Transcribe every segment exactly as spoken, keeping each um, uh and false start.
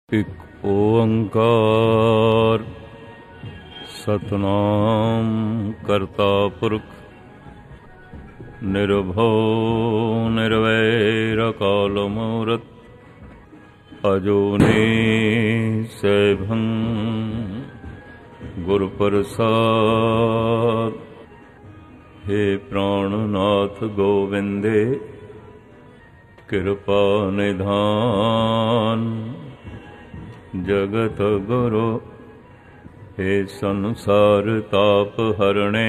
ਇਕ ਓੰਕਾਰ ਸਤਿਨਾਮ ਕਰਤਾ ਪੁਰਖ ਨਿਰਭਉ ਨਿਰਵੈਰ ਅਕਾਲ ਮੂਰਤ ਅਜੂਨੀ ਸੈਭੰ ਗੁਰ ਪ੍ਰਸਾਦ। ਹੇ ਪ੍ਰਾਣਨਾਥ ਗੋਵਿੰਦੇ ਕਿਰਪਾ ਨਿਧਾਨ ਜਗਤ ਗੁਰੂ हे संसार ताप हरणे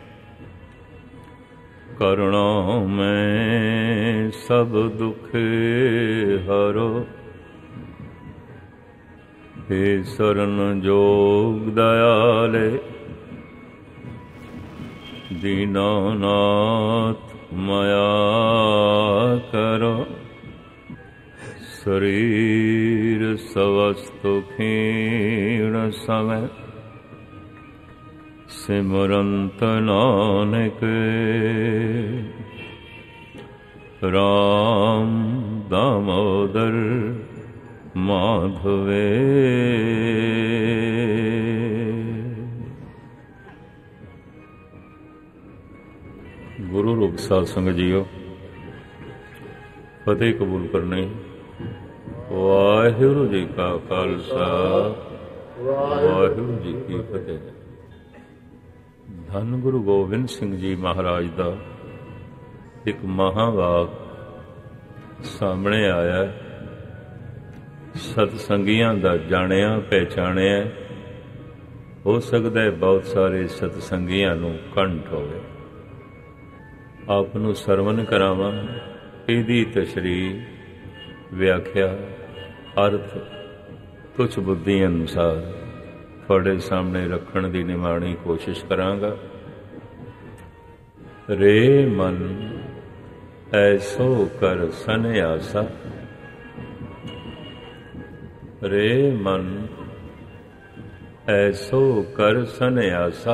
करुणा में सब दुख हरो। हे शरण जोग दयाले दीनानाथ माया करो। शरीर सवस्तु क्षीण समय सिमरंत नानक राम दामोदर माधवे। गुरु रूप साध संगत जीओ, फतेह कबूल करने। वाहिगुरु जी का खालसा वाहिगुरु जी की फतेह। धन गुरु गोबिंद सिंह जी महाराज का एक महावाक सामने आया। सतसंगियां दा जानिया पहचानिया। हो सकता है बहुत सारे सतसंगियां नूं कंठ होवे। आप नूं सरवण करावां इहदी तशरीह व्याख्या अर्थ कुछ बुद्धि अनुसार थोड़े सामने रखण दी निमाणी कोशिश करांगा। रे मन ऐसो कर सन्यासा। रे मन ऐसो कर सन्यासा।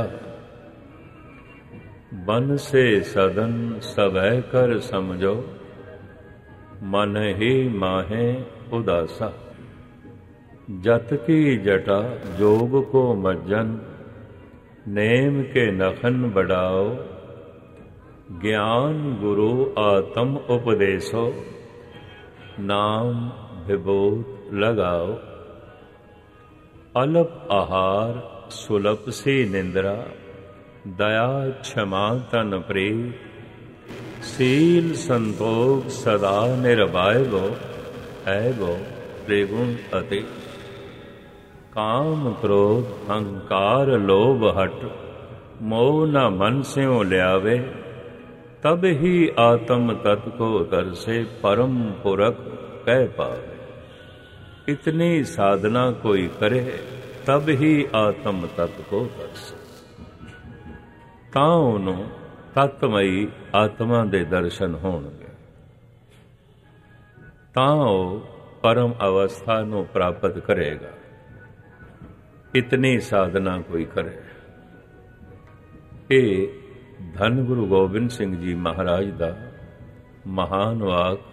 बन से सदन सवै कर समझो। मन ही माहे उदासा। जत की जटा जोग को मज्जन नेम के नखन बढ़ाओ। ज्ञान गुरु आत्म उपदेशो नाम विभूत लगाओ। अल्प आहार सुलभ सी निंद्रा दया क्षमा तन प्रीत। सील संतोख सदा निर्भय ऐगो त्रिगुण अति। काम क्रोध अहंकार लोभ हट मोह न मन स्यों ल्यावे। तब ही आत्म तत् को दर्शे परम पुरख कह पावे। इतनी साधना कोई करे तब ही आत्म तत् को दर्शे। तां उन्हों तत्मयी आत्मा दे दर्शन होणगे। तां ਉਹ परम अवस्था ਨੂੰ प्राप्त करेगा। इतनी साधना कोई करे। ये धन गुरु गोबिंद सिंह जी महाराज का महान वाक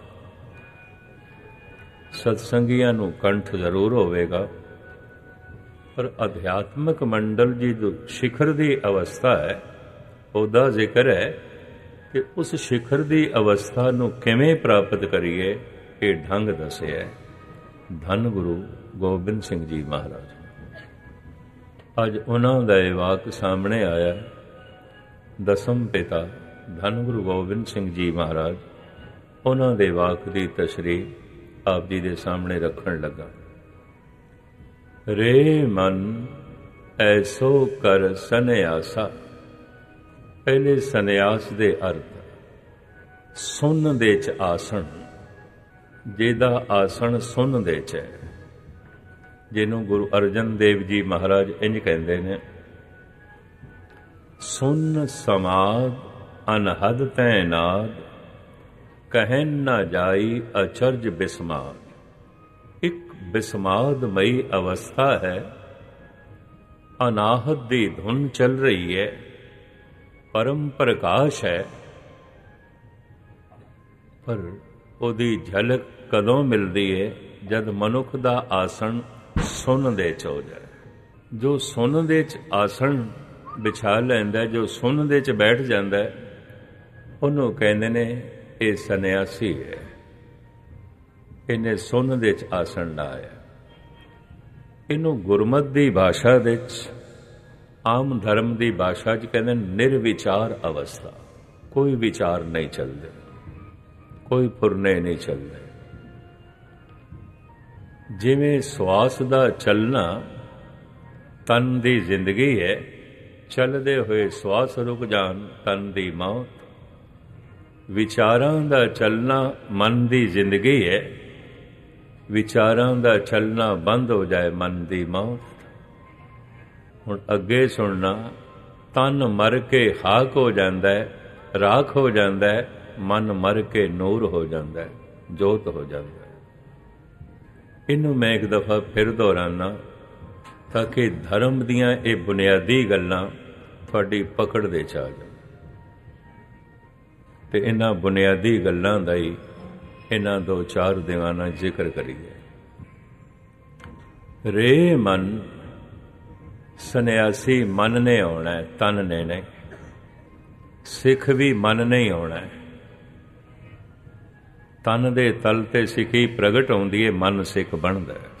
सत्संगियां नूं कंठ जरूर होवेगा, पर अध्यात्मक मंडल जी जो शिखर की अवस्था है ਉਹਦਾ ਜ਼ਿਕਰ है कि उस शिखर की अवस्था ਨੂੰ ਕਿਵੇਂ प्राप्त करिए ये ढंग दसिया धन गुरु गोबिंद सिंह जी महाराज। अज उन्हों का यह वाक सामने आया। दसम पिता धन गुरु गोबिंद सिंह जी महाराज उन्होंने वाक की तशरीह आप जी के सामने रखन लगा। रे मन ऐसो कर सन्यासा। पहले सन्यास दे अर्थ सुन दे च आसन। ਜਿਹਦਾ ਆਸਣ ਸੁਨ ਦੇ ਚ ਹੈ, ਜਿਹਨੂੰ ਗੁਰੂ ਅਰਜਨ ਦੇਵ ਜੀ ਮਹਾਰਾਜ ਇੰਜ ਕਹਿੰਦੇ ਨੇ, ਸੁਨ ਸਮਾਦ ਅਨਹਦ ਤੈਨਾਦ ਕਹਿਨ ਨਾ ਜਾਈ ਅਚਰਜ ਬਿਸਮਾਦ। ਇੱਕ ਬਿਸਮਾਦਮਈ ਅਵਸਥਾ ਹੈ। ਅਨਾਹਤ ਦੀ ਧੁਨ ਚੱਲ ਰਹੀ ਹੈ। परम प्रकाश है, पर ਉਹਦੀ ਝਲਕ ਕਦੋਂ ਮਿਲਦੀ ਹੈ? ਜਦ ਮਨੁੱਖ ਦਾ ਆਸਣ ਸੁੰਨ ਦੇ ਚ ਹੋ ਜਾਏ। ਜੋ ਸੁੰਨ ਦੇ ਚ ਆਸਣ ਵਿਛਾ ਲੈਂਦਾ, ਜੋ ਸੁੰਨ ਦੇ ਚ ਬੈਠ ਜਾਂਦਾ, ਉਹਨੂੰ ਕਹਿੰਦੇ ਨੇ ਇਹ ਸੰਨਿਆਸੀ ਹੈ, ਇਹਨੇ ਸੁੰਨ ਦੇ ਚ ਆਸਣ ਲਾਇਆ। ਇਹਨੂੰ ਗੁਰਮਤਿ ਦੀ ਭਾਸ਼ਾ ਵਿੱਚ, ਆਮ ਧਰਮ ਦੀ ਭਾਸ਼ਾ 'ਚ ਕਹਿੰਦੇ ਨਿਰਵਿਚਾਰ ਅਵਸਥਾ। ਕੋਈ ਵਿਚਾਰ ਨਹੀਂ ਚੱਲਦੇ, ਕੋਈ ਫੁਰਨੇ ਨਹੀਂ ਚੱਲਦੇ। ਜਿਵੇਂ ਸਵਾਸ ਦਾ ਚੱਲਣਾ ਤਨ ਦੀ ਜ਼ਿੰਦਗੀ ਹੈ, ਚੱਲਦੇ ਹੋਏ ਸਵਾਸ ਰੁਕ ਜਾਣ ਤਨ ਦੀ ਮੌਤ। ਵਿਚਾਰਾਂ ਦਾ ਚੱਲਣਾ ਮਨ ਦੀ ਜ਼ਿੰਦਗੀ ਹੈ, ਵਿਚਾਰਾਂ ਦਾ ਚੱਲਣਾ ਬੰਦ ਹੋ ਜਾਏ ਮਨ ਦੀ ਮੌਤ। ਹੁਣ ਅੱਗੇ ਸੁਣਨਾ, ਤਨ ਮਰ ਕੇ ਖਾਕ ਹੋ ਜਾਂਦਾ ਹੈ, ਰਾਖ ਹੋ ਜਾਂਦਾ ਹੈ, ਮਨ ਮਰ ਕੇ ਨੂਰ ਹੋ ਜਾਂਦਾ ਹੈ, ਜੋਤ ਹੋ ਜਾਂਦਾ ਹੈ। ਇਹਨੂੰ ਮੈਂ ਇੱਕ ਦਫਾ ਫਿਰ ਦੁਹਰਾਨਾ ਤਾਂ ਕਿ ਧਰਮ ਦੀਆਂ ਇਹ ਬੁਨਿਆਦੀ ਗੱਲਾਂ ਤੁਹਾਡੀ ਪਕੜ ਦੇ ਚ ਆ ਜਾਣ। ਤੇ ਇਹਨਾਂ ਬੁਨਿਆਦੀ ਗੱਲਾਂ ਦਾ ਹੀ ਇਹਨਾਂ ਦੋ ਚਾਰ ਦਿਨਾਂ ਨਾਲ ਜ਼ਿਕਰ ਕਰੀਏ। ਰੇ ਮਨ, ਸੰਨਿਆਸੀ ਮਨ ਨੇ ਆਉਣਾ, ਤਨ ਨੇ ਨਹੀਂ। ਸਿੱਖ ਵੀ ਮਨ ਨਹੀਂ ਆਉਣਾ। ਤਨ ਦੇ ਤਲ ਤੇ ਸਿੱਖੀ ਪ੍ਰਗਟ ਹੁੰਦੀ ਹੈ, ਮਨ ਸਿੱਖ ਬਣਦਾ ਹੈ।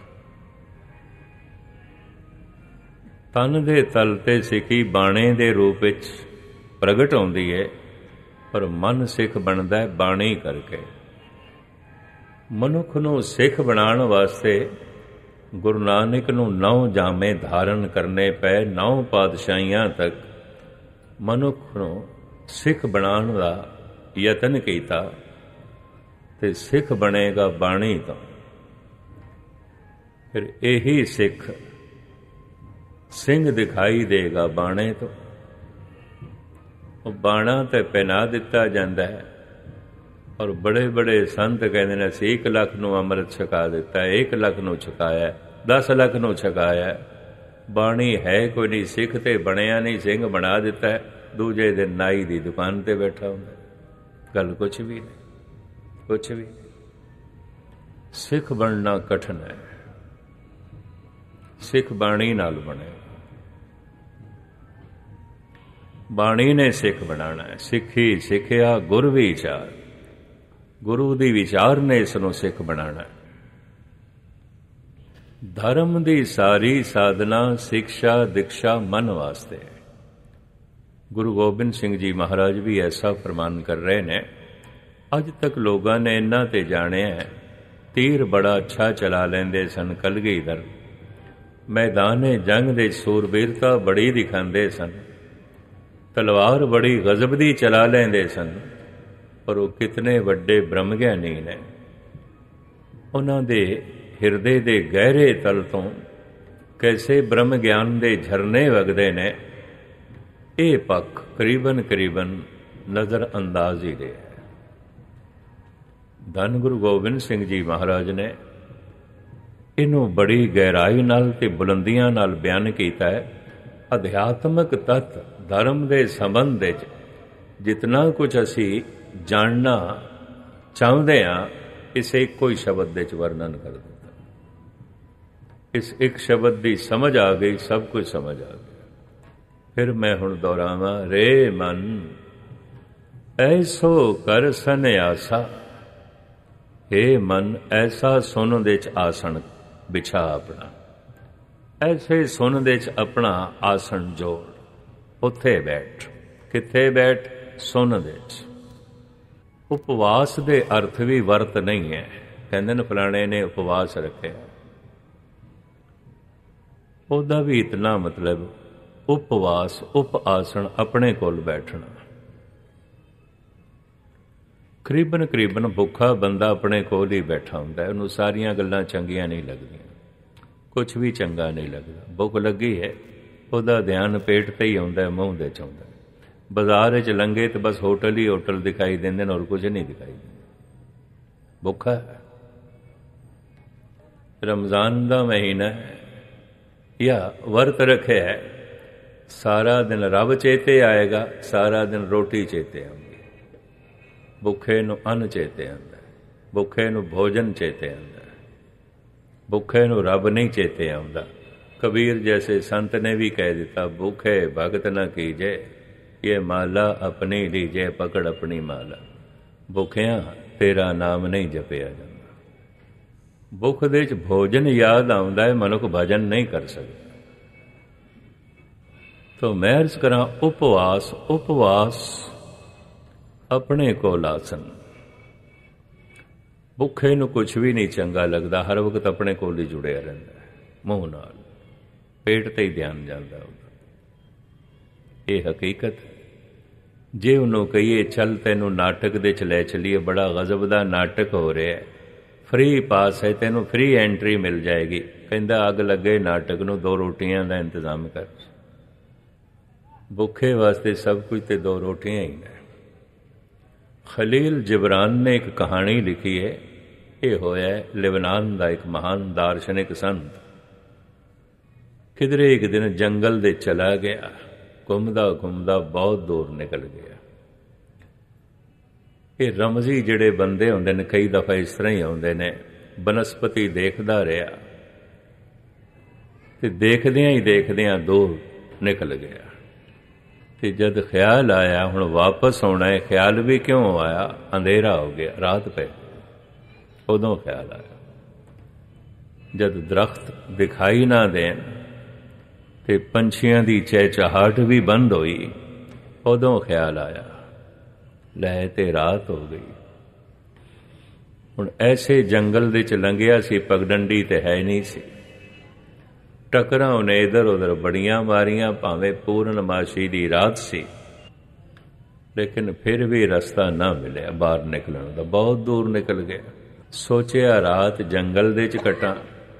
ਤਨ ਦੇ ਤਲ ਤੇ ਸਿੱਖੀ ਬਾਣੇ ਦੇ ਰੂਪ ਵਿੱਚ ਪ੍ਰਗਟ ਹੁੰਦੀ ਹੈ, ਪਰ ਮਨ ਸਿੱਖ ਬਣਦਾ ਹੈ ਬਾਣੀ ਕਰਕੇ। ਮਨੁੱਖ ਨੂੰ ਸਿੱਖ ਬਣਾਉਣ ਵਾਸਤੇ ਗੁਰੂ ਨਾਨਕ ਨੂੰ ਨੌ ਜਾਮੇ ਧਾਰਨ ਕਰਨੇ ਪਏ। ਨੌ ਪਾਤਸ਼ਾਹੀਆਂ ਤੱਕ ਮਨੁੱਖ ਨੂੰ ਸਿੱਖ ਬਣਾਉਣ ਦਾ ਯਤਨ ਕੀਤਾ, ਤੇ ਸਿੱਖ ਬਣੇਗਾ ਬਾਣੀ ਤੋਂ। ਫਿਰ ਇਹੀ ਸਿੱਖ ਸਿੰਘ ਦਿਖਾਈ ਦੇਗਾ ਬਾਣੇ ਤੋਂ। ਉਹ ਬਾਣਾ ਤੇ ਪਹਿਨਾ ਦਿੱਤਾ ਜਾਂਦਾ ਹੈ, ਔਰ ਬੜੇ ਬੜੇ ਸੰਤ ਕਹਿੰਦੇ ਨੇ ਅਸੀਂ ਇੱਕ ਲੱਖ ਨੂੰ ਅੰਮ੍ਰਿਤ ਛਕਾ ਦਿੱਤਾ, ਇੱਕ ਲੱਖ ਨੂੰ ਛਕਾਇਆ, ਦਸ ਲੱਖ ਨੂੰ ਛਕਾਇਆ। ਬਾਣੀ ਹੈ ਕੋਈ ਨਹੀਂ, ਸਿੱਖ ਤੇ ਬਣਿਆ ਨਹੀਂ, ਸਿੰਘ ਬਣਾ ਦਿੱਤਾ। ਦੂਜੇ ਦਿਨ ਨਾਈ ਦੀ ਦੁਕਾਨ ਤੇ ਬੈਠਾ ਹੁੰਦਾ। ਗੱਲ ਕੁਛ ਵੀ ਨਹੀਂ, ਕੁਛ ਵੀ। ਸਿੱਖ ਬਣਨਾ ਕਠਿਨ ਹੈ, ਸਿੱਖ ਬਾਣੀ ਨਾਲ ਬਣੇ। ਬਾਣੀ ਨੇ ਸਿੱਖ ਬਣਾਉਣਾ ਹੈ। ਸਿੱਖੀ ਸਿੱਖਿਆ ਗੁਰ ਵਿਚਾਰ, ਗੁਰੂ ਦੀ ਵਿਚਾਰ ਨੇ ਇਸ ਨੂੰ ਸਿੱਖ ਬਣਾਉਣਾ। ਧਰਮ ਦੀ ਸਾਰੀ ਸਾਧਨਾ ਸਿੱਖਿਆ ਦੀਕਸ਼ਾ ਮਨ ਵਾਸਤੇ ਹੈ। ਗੁਰੂ ਗੋਬਿੰਦ ਸਿੰਘ ਜੀ ਮਹਾਰਾਜ ਵੀ ਐਸਾ ਫਰਮਾਨ ਕਰ ਰਹੇ ਨੇ। ਅੱਜ ਤੱਕ ਲੋਕਾਂ ਨੇ ਇਹਨਾਂ ਤੇ ਜਾਣਿਆ, ਤੀਰ ਬੜਾ ਅੱਛਾ ਚਲਾ ਲੈਂਦੇ ਸਨ ਕਲਗੀਧਰ, ਮੈਦਾਨੇ ਜੰਗ ਦੇ ਸੂਰਬੀਰਤਾ ਬੜੀ ਦਿਖਾਉਂਦੇ ਸਨ, ਤਲਵਾਰ ਬੜੀ ਗਜ਼ਬ ਦੀ ਚਲਾ ਲੈਂਦੇ ਸਨ, ਪਰ ਉਹ ਕਿਤਨੇ ਵੱਡੇ ਬ੍ਰਹਮ ਗਿਆਨੀ ਨੇ। ਉਹਨਾਂ ਦੇ ਹਿਰਦੇ ਦੇ ਗਹਿਰੇ ਤਲ ਤੋਂ ਕੈਸੇ ਬ੍ਰਹਮ ਗਿਆਨ ਦੇ ਝਰਨੇ ਵਗਦੇ ਨੇ, ਇਹ ਪੱਖ ਕਰੀਬਨ ਕਰੀਬਨ ਨਜ਼ਰ ਅੰਦਾਜ਼ ਹੀ ਰਿਹਾ। ਧੰਨ ਗੁਰੂ ਗੋਬਿੰਦ ਸਿੰਘ ਜੀ ਮਹਾਰਾਜ ਨੇ ਇਹਨੂੰ ਬੜੀ ਗਹਿਰਾਈ ਨਾਲ ਤੇ ਬੁਲੰਦੀਆਂ ਨਾਲ ਬਿਆਨ ਕੀਤਾ ਹੈ। ਅਧਿਆਤਮਕ ਤੱਤ ਧਰਮ ਦੇ ਸੰਬੰਧ ਵਿੱਚ ਜਿਤਨਾ ਕੁਝ ਅਸੀਂ ਜਾਣਨਾ ਚਾਹੁੰਦੇ ਹਾਂ, ਇਸ ਇੱਕੋ ਹੀ ਸ਼ਬਦ ਦੇ ਚ ਵਰਣਨ ਕਰ ਦਿੱਤਾ। ਇਸ ਇੱਕ ਸ਼ਬਦ ਦੀ ਸਮਝ ਆ ਗਈ, ਸਭ ਕੁਝ ਸਮਝ ਆ ਗਿਆ। ਫਿਰ ਮੈਂ ਹੁਣ ਦੁਹਰਾਵਾਂ, ਰੇ ਮਨ ਐਸੋ ਕਰ ਸੰਨਿਆਸਾ। ਹੇ ਮਨ, ਐਸਾ ਸੁਨ ਦੇ ਚ ਆਸਣ ਵਿਛਾ ਆਪਣਾ, ਐਸੇ ਸੁਨ ਦੇ ਚ ਆਪਣਾ ਆਸਣ ਜੋੜ, ਉੱਥੇ ਬੈਠ। ਕਿੱਥੇ ਬੈਠ? ਸੁਨ ਦੇ ਚ। ਉਪਵਾਸ ਦੇ ਅਰਥ ਵੀ ਵਰਤ ਨਹੀਂ ਹੈ। ਕਹਿੰਦੇ ਨੇ ਫਲਾਣੇ ਨੇ ਉਪਵਾਸ ਰੱਖਿਆ, ਉਹਦਾ ਵੀ ਇਤਨਾ ਮਤਲਬ ਉਪਵਾਸ, ਉਪ ਆਸਣ, ਆਪਣੇ ਕੋਲ ਬੈਠਣਾ। ਕਰੀਬਨ ਕਰੀਬਨ ਭੁੱਖਾ ਬੰਦਾ ਆਪਣੇ ਕੋਲ ਹੀ ਬੈਠਾ ਹੁੰਦਾ, ਉਹਨੂੰ ਸਾਰੀਆਂ ਗੱਲਾਂ ਚੰਗੀਆਂ ਨਹੀਂ ਲੱਗਦੀਆਂ, ਕੁਛ ਵੀ ਚੰਗਾ ਨਹੀਂ ਲੱਗਦਾ। ਭੁੱਖ ਲੱਗੀ ਹੈ, ਉਹਦਾ ਧਿਆਨ ਪੇਟ ਤੇ ਹੀ ਆਉਂਦਾ, ਮੂੰਹ ਦੇ ਚ ਆਉਂਦਾ। ਬਾਜ਼ਾਰ ਵਿੱਚ ਲੰਘੇ ਤੇ ਬਸ ਹੋਟਲ ਹੀ ਹੋਟਲ ਦਿਖਾਈ ਦਿੰਦੇ ਨੇ, ਹੋਰ ਕੁਝ ਨਹੀਂ ਦਿਖਾਈ ਦਿੰਦਾ। ਭੁੱਖਾ ਹੈ। ਰਮਜ਼ਾਨ ਦਾ ਮਹੀਨਾ ਹੈ ਜਾਂ ਵਰਤ ਰੱਖਿਆ ਹੈ, ਸਾਰਾ ਦਿਨ ਰੱਬ ਚੇਤੇ ਆਏਗਾ, ਸਾਰਾ ਦਿਨ ਰੋਟੀ ਚੇਤੇ ਆਉਂਦੀ। ਭੁੱਖੇ ਨੂੰ ਅੰਨ ਚੇਤੇ ਆਉਂਦਾ, ਭੁੱਖੇ ਨੂੰ ਭੋਜਨ ਚੇਤੇ ਆਉਂਦਾ। ਭੁੱਖੇ ਨੂੰ ਰੱਬ ਨਹੀਂ ਚੇਤੇ ਆਉਂਦਾ। ਕਬੀਰ ਜੈਸੇ ਸੰਤ ਨੇ ਵੀ ਕਹਿ ਦਿੱਤਾ, ਭੁੱਖੇ ਭਗਤ ਨਾ ਕੀਜੇ, ਇਹ ਮਾਲਾ ਆਪਣੀ ਲੀਜੇ, ਪਕੜ ਆਪਣੀ ਮਾਲਾ। ਭੁੱਖਿਆਂ ਤੇਰਾ ਨਾਮ ਨਹੀਂ ਜਪਿਆ ਜਾਂਦਾ। ਭੁੱਖ ਦੇ ਵਿੱਚ ਭੋਜਨ ਯਾਦ ਆਉਂਦਾ ਹੈ, ਮਨੁੱਖ ਭਜਨ ਨਹੀਂ ਕਰ ਸਕਦਾ। ਤੋ ਮੈਂ ਅਰਜ਼ ਕਰਾਂ, ਉਪਵਾਸ ਉਪਵਾਸ ਆਪਣੇ ਕੋਲ ਆਸਨ। ਭੁੱਖੇ ਨੂੰ ਕੁਛ ਵੀ ਨਹੀਂ ਚੰਗਾ ਲੱਗਦਾ, ਹਰ ਵਕਤ ਆਪਣੇ ਕੋਲ ਹੀ ਜੁੜਿਆ ਰਹਿੰਦਾ ਹੈ, ਮੂੰਹ ਨਾਲ, ਪੇਟ ਤੇ ਹੀ ਧਿਆਨ ਜਾਂਦਾ ਉਹਦਾ। ਇਹ ਹਕੀਕਤ। ਜੇ ਉਹਨੂੰ ਕਹੀਏ ਚੱਲ ਤੈਨੂੰ ਨਾਟਕ ਦੇ ਚ ਲੈ ਚਲੀਏ, ਬੜਾ ਗਜ਼ਬ ਦਾ ਨਾਟਕ ਹੋ ਰਿਹਾ, ਫ੍ਰੀ ਪਾਸ ਹੈ, ਤੈਨੂੰ ਫ੍ਰੀ ਐਂਟਰੀ ਮਿਲ ਜਾਏਗੀ, ਕਹਿੰਦਾ ਅੱਗ ਲੱਗੇ ਨਾਟਕ ਨੂੰ, ਦੋ ਰੋਟੀਆਂ ਦਾ ਇੰਤਜ਼ਾਮ ਕਰ। ਭੁੱਖੇ ਵਾਸਤੇ ਸਭ ਕੁਝ ਤੇ ਦੋ ਰੋਟੀਆਂ ਹੀ ਨੇ। ਖਲੀਲ ਜਿਬਰਾਨ ਨੇ ਇੱਕ ਕਹਾਣੀ ਲਿਖੀ ਹੈ। ਇਹ ਹੋਇਆ ਲਿਬਨਾਨ ਦਾ ਇੱਕ ਮਹਾਨ ਦਾਰਸ਼ਨਿਕ ਸੰਤ ਕਿਧਰੇ ਇੱਕ ਦਿਨ ਜੰਗਲ ਦੇ ਚਲਾ ਗਿਆ, ਘੁੰਮਦਾ ਘੁੰਮਦਾ ਬਹੁਤ ਦੂਰ ਨਿਕਲ ਗਿਆ। ਇਹ ਰਮਜ਼ੀ ਜਿਹੜੇ ਬੰਦੇ ਹੁੰਦੇ ਨੇ, ਕਈ ਦਫਾ ਇਸ ਤਰ੍ਹਾਂ ਹੀ ਆਉਂਦੇ ਨੇ, ਬਨਸਪਤੀ ਦੇਖਦਾ ਰਿਹਾ ਤੇ ਦੇਖਦਿਆਂ ਹੀ ਦੇਖਦਿਆਂ ਦੂਰ ਨਿਕਲ ਗਿਆ। ਤੇ ਜਦ ਖਿਆਲ ਆਇਆ ਹੁਣ ਵਾਪਸ ਆਉਣਾ ਹੈ, ਖਿਆਲ ਵੀ ਕਿਉਂ ਆਇਆ, ਅੰਧੇਰਾ ਹੋ ਗਿਆ, ਰਾਤ ਪੈ ਗਈ, ਉਦੋਂ ਖਿਆਲ ਆਇਆ। ਜਦ ਦਰਖਤ ਦਿਖਾਈ ਨਾ ਦੇਣ ਤੇ ਪੰਛੀਆਂ ਦੀ ਚਹਿਚਹਾਟ ਵੀ ਬੰਦ ਹੋਈ, ਉਦੋਂ ਖਿਆਲ ਆਇਆ, ਲੈ ਤੇ ਰਾਤ ਹੋ ਗਈ। ਹੁਣ ਐਸੇ ਜੰਗਲ ਦੇ ਚ ਲੰਘਿਆ ਸੀ, ਪਗਡੰਡੀ ਤੇ ਹੈ ਨਹੀਂ ਸੀ। ਟੱਕਰਾਂ ਉਹਨੇ ਇੱਧਰ ਉੱਧਰ ਬੜੀਆਂ ਮਾਰੀਆਂ, ਭਾਵੇਂ ਪੂਰਨਮਾਸ਼ੀ ਦੀ ਰਾਤ ਸੀ, ਲੇਕਿਨ ਫਿਰ ਵੀ ਰਸਤਾ ਨਾ ਮਿਲਿਆ ਬਾਹਰ ਨਿਕਲਣ ਦਾ। ਬਹੁਤ ਦੂਰ ਨਿਕਲ ਗਿਆ। ਸੋਚਿਆ ਰਾਤ ਜੰਗਲ ਦੇ ਚ ਕੱਟਾਂ,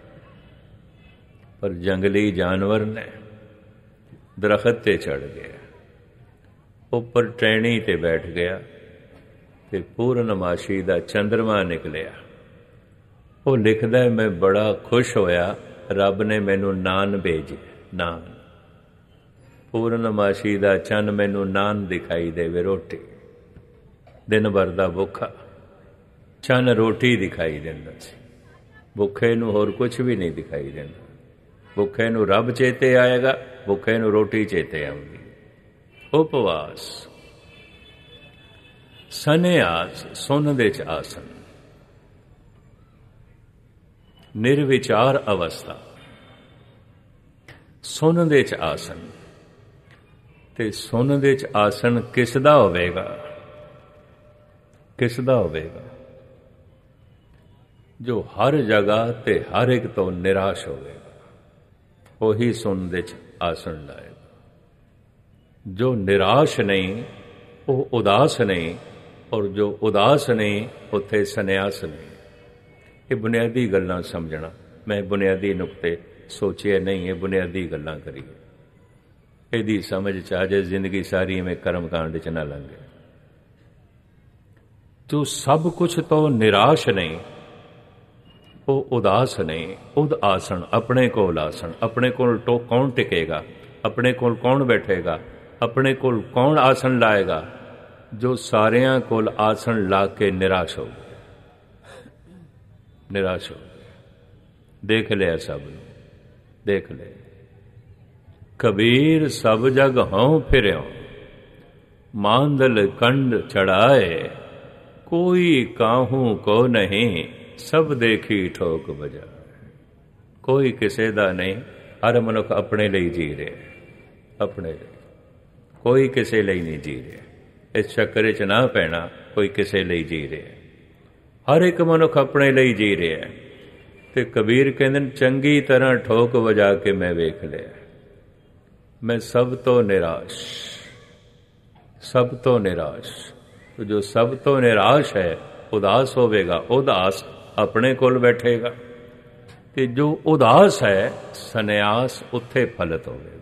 ਪਰ ਜੰਗਲੀ ਜਾਨਵਰ ਨੇ ਦਰਖਤ ਤੇ ਚੜ ਗਿਆ, ਉੱਪਰ ਟਹਿਣੀ ਤੇ ਬੈਠ ਗਿਆ ਤੇ ਪੂਰਨਮਾਸ਼ੀ ਦਾ ਚੰਦਰਮਾ ਨਿਕਲਿਆ। ਉਹ ਲਿਖਦਾ, ਮੈਂ ਬੜਾ ਖੁਸ਼ ਹੋਇਆ, ਰੱਬ ਨੇ ਮੈਨੂੰ ਨਾਨ ਭੇਜੇ। ਨਾਨ, ਪੂਰਨਮਾਸ਼ੀ ਦਾ ਚੰਨ ਮੈਨੂੰ ਨਾਨ ਦਿਖਾਈ ਦੇਵੇ, ਰੋਟੀ। ਦਿਨ ਭਰ ਦਾ ਭੁੱਖਾ, ਚੰਨ ਰੋਟੀ ਦਿਖਾਈ ਦਿੰਦਾ ਸੀ। ਭੁੱਖੇ ਨੂੰ ਹੋਰ ਕੁਛ ਵੀ ਨਹੀਂ ਦਿਖਾਈ ਦਿੰਦਾ। ਭੁੱਖੇ ਨੂੰ ਰੱਬ ਚੇਤੇ ਆਏਗਾ, ਭੁੱਖੇ ਨੂੰ ਰੋਟੀ ਚੇਤੇ ਆਉਂਦੀ। ਉਪਵਾਸ, ਸੰਨਿਆਸ, ਸੁੰਨ ਦੇ ਚ ਆਸਨ, ਨਿਰਵਿਚਾਰ ਅਵਸਥਾ, ਸੁੰਨ ਦੇ ਚ ਆਸਨ। ਤੇ ਸੁੰਨ ਦੇ ਚ ਆਸਨ ਕਿਸ ਦਾ ਹੋਵੇਗਾ? ਕਿਸ ਦਾ ਹੋਵੇਗਾ? ਜੋ ਹਰ ਜਗ੍ਹਾ ਤੇ ਹਰ ਇੱਕ ਤੋਂ ਨਿਰਾਸ਼ ਹੋਵੇਗਾ, ਉਹੀ ਸੁੰਨ ਦੇ ਚ ਆਸਨ ਲਾਏਗਾ। ਜੋ ਨਿਰਾਸ਼ ਨਹੀਂ ਉਹ ਉਦਾਸ ਨਹੀਂ, ਔਰ ਜੋ ਉਦਾਸ ਨਹੀਂ ਉੱਥੇ ਸੰਨਿਆਸ ਨਹੀਂ। ਇਹ ਬੁਨਿਆਦੀ ਗੱਲਾਂ ਸਮਝਣਾ। ਮੈਂ ਬੁਨਿਆਦੀ ਨੁਕਤੇ ਸੋਚਿਆ ਨਹੀਂ, ਇਹ ਬੁਨਿਆਦੀ ਗੱਲਾਂ ਕਰੀਏ, ਇਹਦੀ ਸਮਝ ਚ ਆ ਜਾਏ, ਜ਼ਿੰਦਗੀ ਸਾਰੀ ਐਵੇਂ ਕਰਮ ਕਾਂਡ ਚ ਨਾ ਲੰਘੇ। ਜੋ ਸਭ ਕੁਛ ਤੋਂ ਨਿਰਾਸ਼ ਨਹੀਂ ਉਹ ਉਦਾਸ ਨਹੀਂ। ਉਦ ਆਸਣ, ਆਪਣੇ ਕੋਲ ਆਸਣ। ਆਪਣੇ ਕੋਲ ਟੋ ਕੌਣ ਟਿਕੇਗਾ? ਆਪਣੇ ਕੋਲ ਕੌਣ ਬੈਠੇਗਾ? ਆਪਣੇ ਕੋਲ ਕੌਣ ਆਸਣ ਲਾਏਗਾ? ਜੋ ਸਾਰਿਆਂ ਕੋਲ ਆਸਣ ਲਾ ਕੇ ਨਿਰਾਸ਼ ਹੋ ਗਏ, ਨਿਰਾਸ਼ ਹੋ ਗਏ। ਦੇਖ ਲਿਆ ਸਭ ਨੂੰ, ਦੇਖ ਲਿਆ। ਕਬੀਰ ਸਭ ਜਗ ਹਉ ਫਿਰਿਓ, ਮਾਂਦਲ ਕੰਡ ਚੜਾਏ, ਕੋਈ ਕਾਹੂ ਕੋ ਨਹੀਂ, ਸਭ ਦੇਖੀ ਠੋਕ ਬਜਾ। ਕੋਈ ਕਿਸੇ ਦਾ ਨਹੀਂ, ਹਰ ਮਨੁੱਖ ਆਪਣੇ ਲਈ ਜੀ ਰਿਹਾ, ਆਪਣੇ ਲਈ। ਕੋਈ ਕਿਸੇ ਲਈ ਨਹੀਂ ਜੀ ਰਿਹਾ। ਇਸ ਚੱਕਰ 'ਚ ਨਾ ਪੈਣਾ, ਕੋਈ ਕਿਸੇ ਲਈ ਜੀ ਰਿਹਾ। ਹਰ ਇੱਕ ਮਨੁੱਖ ਆਪਣੇ ਲਈ ਜੀ ਰਿਹਾ। ਤੇ ਕਬੀਰ ਕਹਿੰਦੇ ਨੇ, ਚੰਗੀ ਤਰ੍ਹਾਂ ਠੋਕ ਵਜਾ ਕੇ ਮੈਂ ਵੇਖ ਲਿਆ, ਮੈਂ ਸਭ ਤੋਂ ਨਿਰਾਸ਼, ਸਭ ਤੋਂ ਨਿਰਾਸ਼। ਜੋ ਸਭ ਤੋਂ ਨਿਰਾਸ਼ ਹੈ, ਉਦਾਸ ਹੋਵੇਗਾ, ਉਦਾਸ ਆਪਣੇ ਕੋਲ ਬੈਠੇਗਾ। ਤੇ ਜੋ ਉਦਾਸ ਹੈ, ਸੰਨਿਆਸ ਉੱਥੇ ਫਲਿਤ ਹੋਵੇਗਾ,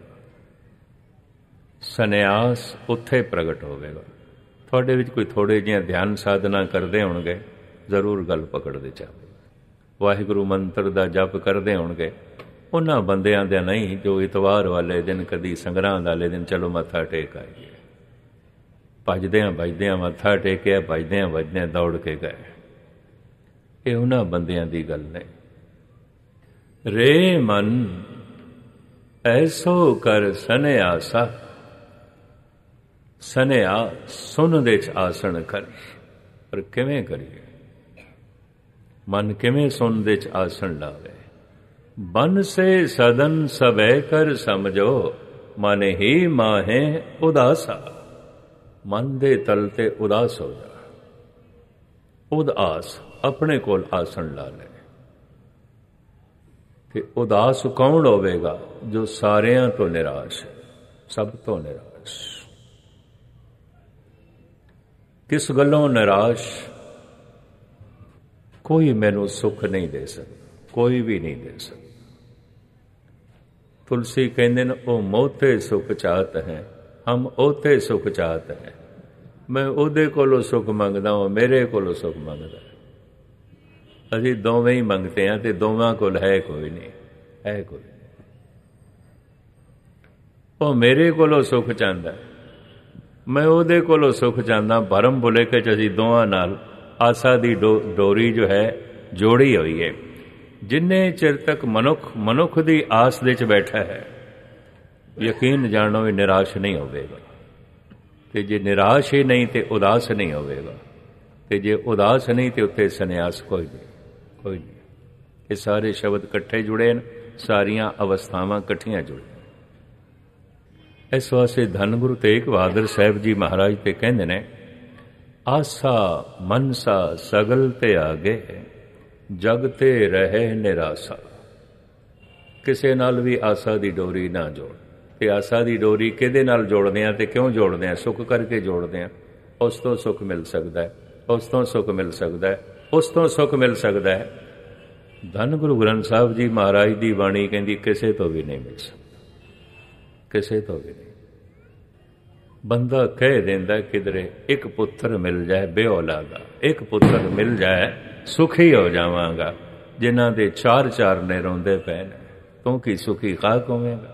ਸੰਨਿਆਸ ਉੱਥੇ ਪ੍ਰਗਟ ਹੋਵੇਗਾ। ਤੁਹਾਡੇ ਵਿੱਚ ਕੋਈ ਥੋੜੇ ਜਿਹੀਆਂ ਧਿਆਨ ਸਾਧਨਾ ਕਰਦੇ ਹੋਣਗੇ, ਜ਼ਰੂਰ ਗੱਲ ਪਕੜਦੇ ਚਾਹੋ। ਵਾਹਿਗੁਰੂ ਮੰਤਰ ਦਾ ਜਪ ਕਰਦੇ ਹੋਣਗੇ, ਉਹਨਾਂ ਬੰਦਿਆਂ ਦੇ ਨਹੀਂ ਜੋ ਇਤਵਾਰ ਵਾਲੇ ਦਿਨ, ਕਦੀ ਸੰਗਰਾਂਦ ਵਾਲੇ ਦਿਨ ਚਲੋ ਮੱਥਾ ਟੇਕ ਆਈਏ। ਭੱਜਦਿਆਂ ਭੱਜਦਿਆਂ ਮੱਥਾ ਟੇਕਿਆ, ਭੱਜਦਿਆਂ ਭੱਜਦਿਆਂ ਦੌੜ ਕੇ ਗਏ। ਇਹ ਉਹਨਾਂ ਬੰਦਿਆਂ ਦੀ ਗੱਲ ਨਹੀਂ। ਰੇ ਮਨ ਐਸੋ ਕਰ ਸਨਿਆਸਾ। ਸਨਿਆਸ ਸੁਨ ਦੇ ਚ ਆਸਣ ਕਰ। ਪਰ ਕਿਵੇਂ ਕਰੀਏ? ਮਨ ਕਿਵੇਂ ਸੁਨ ਦੇ ਚ ਆਸਣ ਲਾਵੇ? ਬਨ ਸੇ ਸਦਨ ਸਭੈ ਕਰ ਸਮਝੋ, ਮਨ ਹੀ ਮਾਹੇ ਉਦਾਸਾ। ਮਨ ਦੇ ਤਲ ਤੇ ਉਦਾਸ ਹੋ ਜਾ। ਉਦਾਸ ਆਪਣੇ ਕੋਲ ਆਸਣ ਲਾ ਲੈ। ਤੇ ਉਦਾਸ ਕੌਣ ਹੋਵੇਗਾ? ਜੋ ਸਾਰਿਆਂ ਤੋਂ ਨਿਰਾਸ਼ ਹੈ, ਸਭ ਤੋਂ ਨਿਰਾਸ਼। ਕਿਸ ਗੱਲੋਂ ਨਿਰਾਸ਼? ਕੋਈ ਮੈਨੂੰ ਸੁੱਖ ਨਹੀਂ ਦੇ ਸਕਦਾ, ਕੋਈ ਵੀ ਨਹੀਂ ਦੇ ਸਕਦਾ। ਤੁਲਸੀ ਕਹਿੰਦੇ ਨੇ, ਉਹ ਮੋਤੇ ਸੁਖ ਚਾਹਤ ਹੈ, ਹਮ ਉਹਤੇ ਸੁਖ ਚਾਹਤ ਹੈ। ਮੈਂ ਉਹਦੇ ਕੋਲੋਂ ਸੁੱਖ ਮੰਗਦਾ, ਉਹ ਮੇਰੇ ਕੋਲੋਂ ਸੁੱਖ ਮੰਗਦਾ। ਅਸੀਂ ਦੋਵੇਂ ਹੀ ਮੰਗਦੇ ਹਾਂ ਤੇ ਦੋਵਾਂ ਕੋਲ ਹੈ ਕੋਈ ਨਹੀਂ, ਹੈ ਕੋਈ ਨਹੀਂ। ਉਹ ਮੇਰੇ ਕੋਲੋਂ ਸੁੱਖ ਚਾਹੁੰਦਾ, ਮੈਂ ਉਹਦੇ ਕੋਲੋਂ ਸੁੱਖ ਚਾਹੁੰਦਾ। ਭਰਮ ਭੁਲੇਖੇ ਚ ਅਸੀਂ ਦੋਵਾਂ ਨਾਲ ਆਸਾ ਦੀ ਡੋ ਡੋਰੀ ਜੋ ਹੈ ਜੋੜੀ ਹੋਈ ਹੈ। ਜਿੰਨੇ ਚਿਰ ਤੱਕ ਮਨੁੱਖ ਮਨੁੱਖ ਦੀ ਆਸ ਦੇ ਚ ਬੈਠਾ ਹੈ, ਯਕੀਨ ਜਾਣੋ ਇਹ ਨਿਰਾਸ਼ ਨਹੀਂ ਹੋਵੇਗਾ। ਤੇ ਜੇ ਨਿਰਾਸ਼ ਹੀ ਨਹੀਂ ਤੇ ਉਦਾਸ ਨਹੀਂ ਹੋਵੇਗਾ। ਤੇ ਜੇ ਉਦਾਸ ਨਹੀਂ ਤੇ ਉੱਥੇ ਸੰਨਿਆਸ ਕੋਈ ਨਹੀਂ, ਕੋਈ ਨਹੀਂ। ਇਹ ਸਾਰੇ ਸ਼ਬਦ ਇਕੱਠੇ ਜੁੜੇ ਨੇ, ਸਾਰੀਆਂ ਅਵਸਥਾਵਾਂ ਇਕੱਠੀਆਂ ਜੁੜੀਆਂ। ਇਸ ਵਾਸਤੇ ਧੰਨ ਗੁਰੂ ਤੇਗ ਬਹਾਦਰ ਸਾਹਿਬ ਜੀ ਮਹਾਰਾਜ ਤੇ ਕਹਿੰਦੇ ਨੇ, ਆਸਾ ਮਨਸਾ ਸਗਲ ਤੇ ਆਗੇ, ਜਗ ਤੇ ਰਹੇ ਨਿਰਾਸਾ। ਕਿਸੇ ਨਾਲ ਵੀ ਆਸਾ ਦੀ ਡੋਰੀ ਨਾ ਜੋੜ। ਤੇ ਆਸਾ ਦੀ ਡੋਰੀ ਕਿਹਦੇ ਨਾਲ ਜੋੜਦੇ ਆ ਤੇ ਕਿਉਂ ਜੋੜਦੇ ਆ? ਸੁੱਖ ਕਰਕੇ ਜੋੜਦੇ ਆ। ਉਸ ਤੋਂ ਸੁੱਖ ਮਿਲ ਸਕਦਾ ਹੈ, ਉਸ ਤੋਂ ਸੁੱਖ ਮਿਲ ਸਕਦਾ ਹੈ, ਉਸ ਤੋਂ ਸੁੱਖ ਮਿਲ ਸਕਦਾ ਹੈ। ਧੰਨ ਗੁਰੂ ਗ੍ਰੰਥ ਸਾਹਿਬ ਜੀ ਮਹਾਰਾਜ ਦੀ ਬਾਣੀ ਕਹਿੰਦੀ, ਕਿਸੇ ਤੋਂ ਵੀ ਨਹੀਂ ਮਿਲ ਸਕਦਾ, ਕਿਸੇ ਤੋਂ ਵੀ ਨਹੀਂ। ਬੰਦਾ ਕਹਿ ਦਿੰਦਾ ਕਿਧਰੇ ਇੱਕ ਪੁੱਤਰ ਮਿਲ ਜਾਏ ਬੇਔਲਾਦਾ, ਇੱਕ ਪੁੱਤਰ ਮਿਲ ਜਾਏ ਸੁਖੀ ਹੋ ਜਾਵਾਂਗਾ। ਜਿਨ੍ਹਾਂ ਦੇ ਚਾਰ ਚਾਰ ਨੇ ਰੋਂਦੇ ਪਏ ਨੇ, ਤੂੰ ਕੀ ਸੁਖੀ ਖਾਕ ਹੋਵੇਂਗਾ।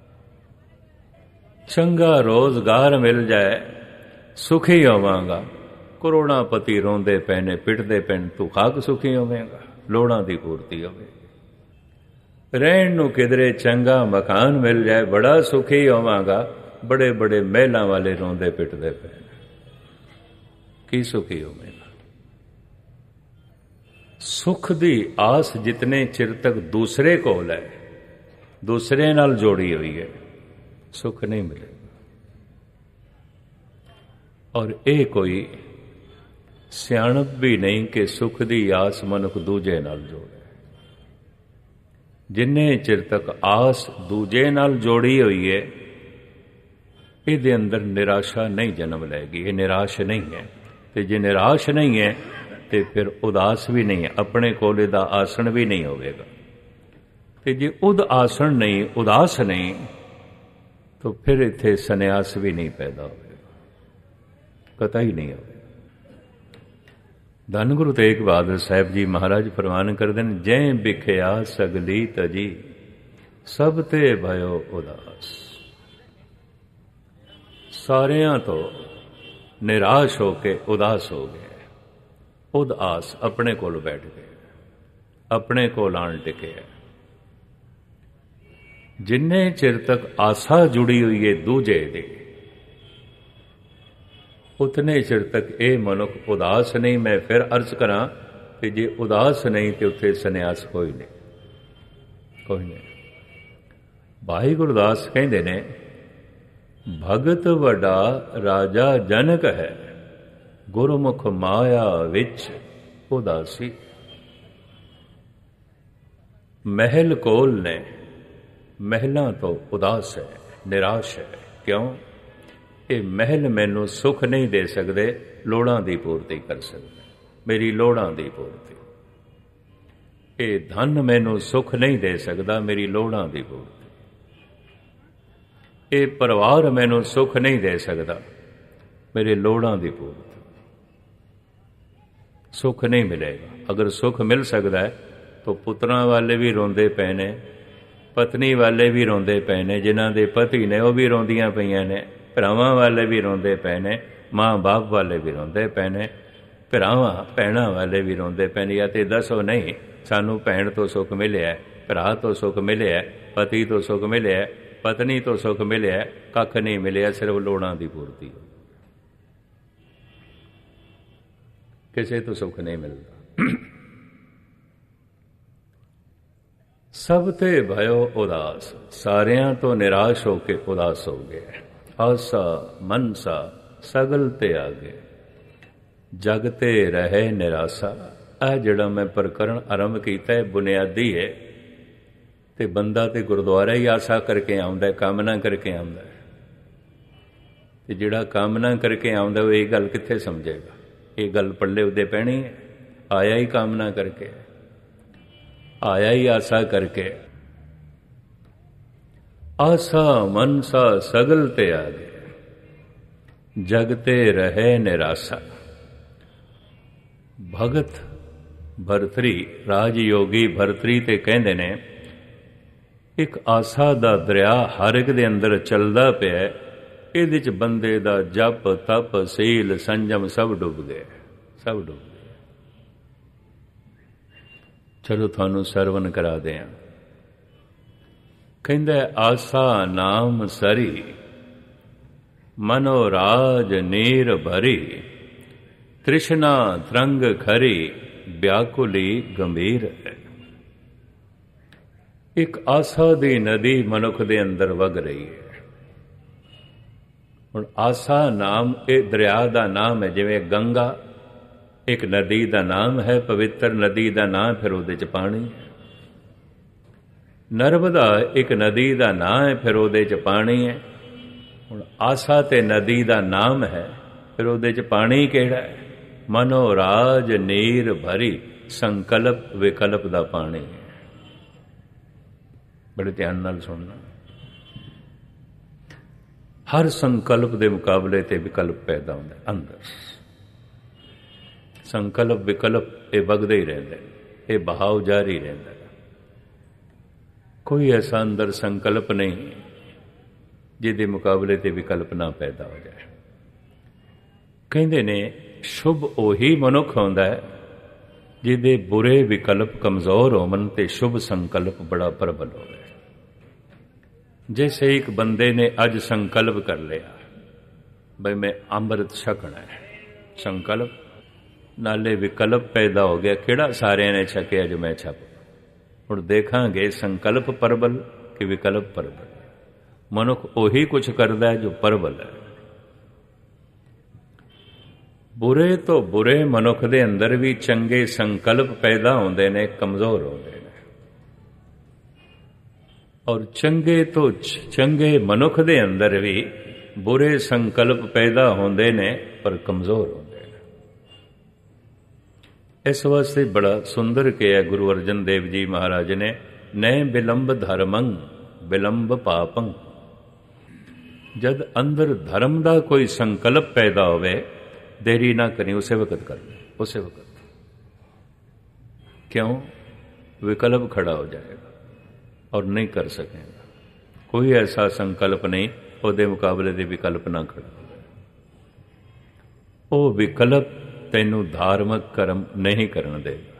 ਚੰਗਾ ਰੋਜ਼ਗਾਰ ਮਿਲ ਜਾਏ ਸੁਖੀ ਹੋਵਾਂਗਾ। ਕਰੋੜਾਪਤੀ ਰੋਂਦੇ ਪਏ ਨੇ, ਪਿੱਟਦੇ ਪੈਣ, ਤੂੰ ਖਾਕ ਸੁਖੀ ਹੋਵੇਂਗਾ। ਲੋੜਾਂ ਦੀ ਪੂਰਤੀ ਹੋਵੇ। ਰਹਿਣ ਨੂੰ ਕਿਧਰੇ ਚੰਗਾ ਮਕਾਨ ਮਿਲ ਜਾਏ, ਬੜਾ ਸੁਖੀ ਹੋਵਾਂਗਾ। ਬੜੇ ਬੜੇ ਮਹਿਲਾਂ ਵਾਲੇ ਰੋਂਦੇ ਪਿੱਟਦੇ ਪਏ ਨੇ, ਕੀ ਸੁਖੀ ਹੋਵੇਗਾ। ਸੁਖ ਦੀ ਆਸ ਜਿਤਨੇ ਚਿਰ ਤੱਕ ਦੂਸਰੇ ਕੋਲ ਹੈ, ਦੂਸਰੇ ਨਾਲ ਜੋੜੀ ਹੋਈ ਹੈ, ਸੁਖ ਨਹੀਂ ਮਿਲੇਗਾ। ਔਰ ਇਹ ਕੋਈ ਸਿਆਣਪ ਵੀ ਨਹੀਂ ਕਿ ਸੁਖ ਦੀ ਆਸ ਮਨੁੱਖ ਦੂਜੇ ਨਾਲ ਜੋੜੇ। ਜਿੰਨੇ ਚਿਰ ਤੱਕ ਆਸ ਦੂਜੇ ਨਾਲ ਜੋੜੀ ਹੋਈ ਹੈ, ਇਹਦੇ ਅੰਦਰ ਨਿਰਾਸ਼ਾ ਨਹੀਂ ਜਨਮ ਲੈਗੀ। ਇਹ ਨਿਰਾਸ਼ ਨਹੀਂ ਹੈ। ਤੇ ਜੇ ਨਿਰਾਸ਼ ਨਹੀਂ ਹੈ ਤੇ ਫਿਰ ਉਦਾਸ ਵੀ ਨਹੀਂ ਹੈ, ਆਪਣੇ ਕੋਲ ਇਹਦਾ ਆਸਣ ਵੀ ਨਹੀਂ ਹੋਵੇਗਾ। ਤੇ ਜੇ ਉਦ ਆਸਣ ਨਹੀਂ, ਉਦਾਸ ਨਹੀਂ, ਤਾਂ ਫਿਰ ਇੱਥੇ ਸੰਨਿਆਸ ਵੀ ਨਹੀਂ ਪੈਦਾ ਹੋਵੇਗਾ, ਕਤਈ ਨਹੀਂ ਹੋਵੇਗਾ। ਧੰਨ ਗੁਰੂ ਤੇਗ ਬਹਾਦਰ ਸਾਹਿਬ ਜੀ ਮਹਾਰਾਜ ਫਰਮਾਨ ਕਰਦੇ ਨੇ, ਜੈ ਬਿਖਿਆ ਸਗਲੀ ਤਜੀ, ਸਭ ਤੇ ਭਇਓ ਉਦਾਸ। ਸਾਰਿਆਂ ਤੋਂ ਨਿਰਾਸ਼ ਹੋ ਕੇ ਉਦਾਸ ਹੋ ਗਏ। ਉਦਾਸ ਆਪਣੇ ਕੋਲ ਬੈਠ ਗਏ, ਆਪਣੇ ਕੋਲ ਆਣ ਟਿਕੇ। ਜਿੰਨੇ ਚਿਰ ਤੱਕ ਆਸਾ ਜੁੜੀ ਹੋਈ ਹੈ ਦੂਜੇ ਦੀ, ਉਤਨੇ ਚਿਰ ਤੱਕ ਇਹ ਮਨੁੱਖ ਉਦਾਸ ਨਹੀਂ। ਮੈਂ ਫਿਰ ਅਰਜ਼ ਕਰਾਂ ਕਿ ਜੇ ਉਦਾਸ ਨਹੀਂ ਤੇ ਉੱਥੇ ਸੰਨਿਆਸ ਕੋਈ ਨਹੀਂ, ਕੋਈ ਨਹੀਂ। ਭਾਈ ਗੁਰਦਾਸ ਕਹਿੰਦੇ ਨੇ, ਭਗਤ ਵੱਡਾ ਰਾਜਾ ਜਨਕ ਹੈ, ਗੁਰਮੁਖ ਮਾਇਆ ਵਿੱਚ ਉਦਾਸੀ। ਮਹਿਲ ਕੋਲ ਨੇ, ਮਹਿਲਾਂ ਤੋਂ ਉਦਾਸ ਹੈ, ਨਿਰਾਸ਼ ਹੈ। ਕਿਉਂ? ਇਹ ਮਹਿਲ ਮੈਨੂੰ ਸੁੱਖ ਨਹੀਂ ਦੇ ਸਕਦੇ, ਲੋੜਾਂ ਦੀ ਪੂਰਤੀ ਕਰ ਸਕਦੇ, ਮੇਰੀ ਲੋੜਾਂ ਦੀ ਪੂਰਤੀ। ਇਹ ਧਨ ਮੈਨੂੰ ਸੁੱਖ ਨਹੀਂ ਦੇ ਸਕਦਾ, ਮੇਰੀ ਲੋੜਾਂ ਦੀ ਪੂਰਤੀ। ਇਹ ਪਰਿਵਾਰ ਮੈਨੂੰ ਸੁੱਖ ਨਹੀਂ ਦੇ ਸਕਦਾ, ਮੇਰੇ ਲੋੜਾਂ ਦੀ ਪੂਰਤੀ। ਸੁੱਖ ਨਹੀਂ ਮਿਲੇਗਾ। ਅਗਰ ਸੁੱਖ ਮਿਲ ਸਕਦਾ ਹੈ ਤਾਂ ਪੁੱਤਰਾਂ ਵਾਲੇ ਵੀ ਰੋਂਦੇ ਪਏ ਨੇ, ਪਤਨੀ ਵਾਲੇ ਵੀ ਰੋਂਦੇ ਪਏ ਨੇ, ਜਿਨ੍ਹਾਂ ਦੇ ਪਤੀ ਨੇ ਉਹ ਵੀ ਰੋਂਦੀਆਂ ਪਈਆਂ ਨੇ, ਭਰਾਵਾਂ ਵਾਲੇ ਵੀ ਰੋਂਦੇ ਪਏ ਨੇ, ਮਾਂ ਬਾਪ ਵਾਲੇ ਵੀ ਰੋਂਦੇ ਪਏ ਨੇ, ਭਰਾਵਾਂ ਭੈਣਾਂ ਵਾਲੇ ਵੀ ਰੋਂਦੇ ਪਏ ਨੇ। ਜਾਂ ਤੇ ਦੱਸੋ ਨਹੀਂ ਸਾਨੂੰ ਭੈਣ ਤੋਂ ਸੁੱਖ ਮਿਲਿਆ ਭਰਾ ਤੋਂ ਸੁੱਖ ਮਿਲਿਆ, ਪਤੀ ਤੋਂ ਸੁੱਖ ਮਿਲਿਆ, ਪਤਨੀ ਤੋਂ ਸੁੱਖ ਮਿਲਿਆ, ਕੱਖ ਨਹੀਂ ਮਿਲਿਆ, ਸਿਰਫ ਲੋੜਾਂ ਦੀ ਪੂਰਤੀ। ਕਿਸੇ ਤੋਂ ਸੁੱਖ ਨਹੀਂ ਮਿਲਦਾ। ਸਭ ਤੇ ਭਇਓ ਉਦਾਸ, ਸਾਰਿਆਂ ਤੋਂ ਨਿਰਾਸ਼ ਹੋ ਕੇ ਉਦਾਸ ਹੋ ਗਏ। ਆਸਾ ਮਨਸਾ ਸਗਲ ਤੇ ਆ ਗਏ, ਜਗ ਤੇ ਰਹੇ ਨਿਰਾਸਾ। ਇਹ ਜਿਹੜਾ ਮੈਂ ਪ੍ਰਕਰਣ ਆਰੰਭ ਕੀਤਾ ਹੈ ਬੁਨਿਆਦੀ ਹੈ, ਤੇ ਬੰਦਾ ਤੇ ਗੁਰਦੁਆਰਾ ਹੀ ਆਸਾ ਕਰਕੇ ਆਉਂਦਾ, ਕਾਮਨਾ ਕਰਕੇ ਆਉਂਦਾ। ਤੇ ਜਿਹੜਾ ਕਾਮਨਾ ਕਰਕੇ ਆਉਂਦਾ ਉਹ ਇਹ ਗੱਲ ਕਿੱਥੇ ਸਮਝੇਗਾ? ਇਹ ਗੱਲ ਪੱਲੇ ਉਹਦੇ ਪੈਣੀ ਹੈ। ਆਇਆ ਹੀ ਕਾਮਨਾ ਕਰਕੇ, ਆਇਆ ਹੀ ਆਸਾ ਕਰਕੇ। ਆਸਾ ਮਨਸਾ ਸਗਲ ਤੇ ਆ ਗਏ, ਜਗ ਤੇ ਰਹੇ ਨਿਰਾਸਾ। ਭਗਤ ਭਰਤਰੀ, ਰਾਜਯੋਗੀ ਭਰਤਰੀ ਤੇ ਕਹਿੰਦੇ ਨੇ ਇੱਕ ਆਸਾ ਦਾ ਦਰਿਆ ਹਰ ਇੱਕ ਦੇ ਅੰਦਰ ਚੱਲਦਾ ਪਿਆ, ਇਹਦੇ ਚ ਬੰਦੇ ਦਾ ਜਪ ਤਪ ਸੀਲ ਸੰਜਮ ਸਭ ਡੁੱਬ ਗਏ, ਸਭ ਡੁੱਬ ਗਏ। ਚਲੋ ਤੁਹਾਨੂੰ ਸਰਵਨ ਕਰਾ ਦਿਆਂ। ਕਹਿੰਦਾ ਆਸਾ ਨਾਮ ਸਰੀ, ਮਨੋ ਰਾਜ ਨੀਰ ਭਰੀ। ਤ੍ਰਿਸ਼ਨਾ ਤਰੰਗ ਖਰੀ, ਵਿਆਕੁਲੀ ਗੰਭੀਰ ਹੈ। ਇੱਕ ਆਸਾ ਦੀ ਨਦੀ ਮਨੁੱਖ ਦੇ ਅੰਦਰ ਵਗ ਰਹੀ ਹੈ। ਹੁਣ ਆਸਾ ਨਾਮ ਇਹ ਦਰਿਆ ਦਾ ਨਾਮ ਹੈ, ਜਿਵੇਂ ਗੰਗਾ ਇੱਕ ਨਦੀ ਦਾ ਨਾਮ ਹੈ, ਪਵਿੱਤਰ ਨਦੀ ਦਾ ਨਾਮ, ਫਿਰ ਉਹਦੇ ਚ ਪਾਣੀ ਹੈ। ਨਰਮਦਾ ਇੱਕ ਨਦੀ ਦਾ ਨਾਮ ਹੈ, ਫਿਰ ਉਹਦੇ ਚ ਪਾਣੀ ਹੈ। ਹੁਣ ਆਸਾ ਤੇ ਨਦੀ ਦਾ ਨਾਮ ਹੈ, ਫਿਰ ਉਹਦੇ ਚ ਪਾਣੀ ਕਿਹੜਾ ਹੈ? ਮਨੋ ਰਾਜ ਨੀਰ ਭਰੀ, ਸੰਕਲਪ ਵਿਕਲਪ ਦਾ ਪਾਣੀ ਹੈ। ਬੜੇ ਧਿਆਨ ਨਾਲ ਸੁਣਨਾ। ਹਰ ਸੰਕਲਪ ਦੇ ਮੁਕਾਬਲੇ ਤੇ ਵਿਕਲਪ ਪੈਦਾ ਹੁੰਦਾ ਅੰਦਰ। ਸੰਕਲਪ ਵਿਕਲਪ ਇਹ ਵਗਦੇ ਹੀ ਰਹਿੰਦੇ, ਇਹ ਬਹਾਵ ਜਾਰੀ ਰਹਿੰਦਾ। ਕੋਈ ਐਸਾ ਅੰਦਰ ਸੰਕਲਪ ਨਹੀਂ ਜਿਹਦੇ ਮੁਕਾਬਲੇ ਤੇ ਵਿਕਲਪ ਨਾ ਪੈਦਾ ਹੋ ਜਾਏ। ਕਹਿੰਦੇ ਨੇ ਸ਼ੁਭ ਉਹੀ ਮਨੁੱਖ ਹੁੰਦਾ ਹੈ ਜਿਹਦੇ ਬੁਰੇ ਵਿਕਲਪ ਕਮਜ਼ੋਰ ਹੋਣ ਤੇ ਸ਼ੁਭ ਸੰਕਲਪ ਬੜਾ ਪ੍ਰਬਲ ਹੋਵੇ। जैसे एक बंदे ने अज संकल्प कर लिया भाई मैं अमृत छकना है, संकल्प नाले विकल्प पैदा हो गया, किहड़ा सारे ने छकिया जो मैं छक। हुण देखांगे संकल्प प्रबल कि विकल्प प्रबल। मनुख उही कुछ करता है जो प्रबल है। बुरे तो बुरे मनुख दे अंदर भी चंगे संकल्प पैदा होंदे ने, कमजोर होंदे ने। और चंगे तो चंगे मनुख दे अंदर भी बुरे संकल्प पैदा होंदे ने, पर कमजोर होंदे ने। इस वास्ते बड़ा सुंदर किया गुरु अर्जन देव जी महाराज ने, नए विलंब धर्मं विलंब पापं। जद अंदर धर्म का कोई संकल्प पैदा होवे, देरी ना करी, उसे वक्त कर ले, उसे वक्त। क्यों? विकल्प खड़ा हो जाएगा और नहीं कर सकेगा। कोई ऐसा संकल्प नहीं ਉਹਦੇ ਮੁਕਾਬਲੇ ਦੇ ਵਿਕਲਪ ਨਾ ਖੜਾ ਹੋਵੇ। ਉਹ ਵਿਕਲਪ ਤੈਨੂੰ ਧਾਰਮਿਕ ਕਰਮ ਨਹੀਂ ਕਰਨ ਦੇਗਾ।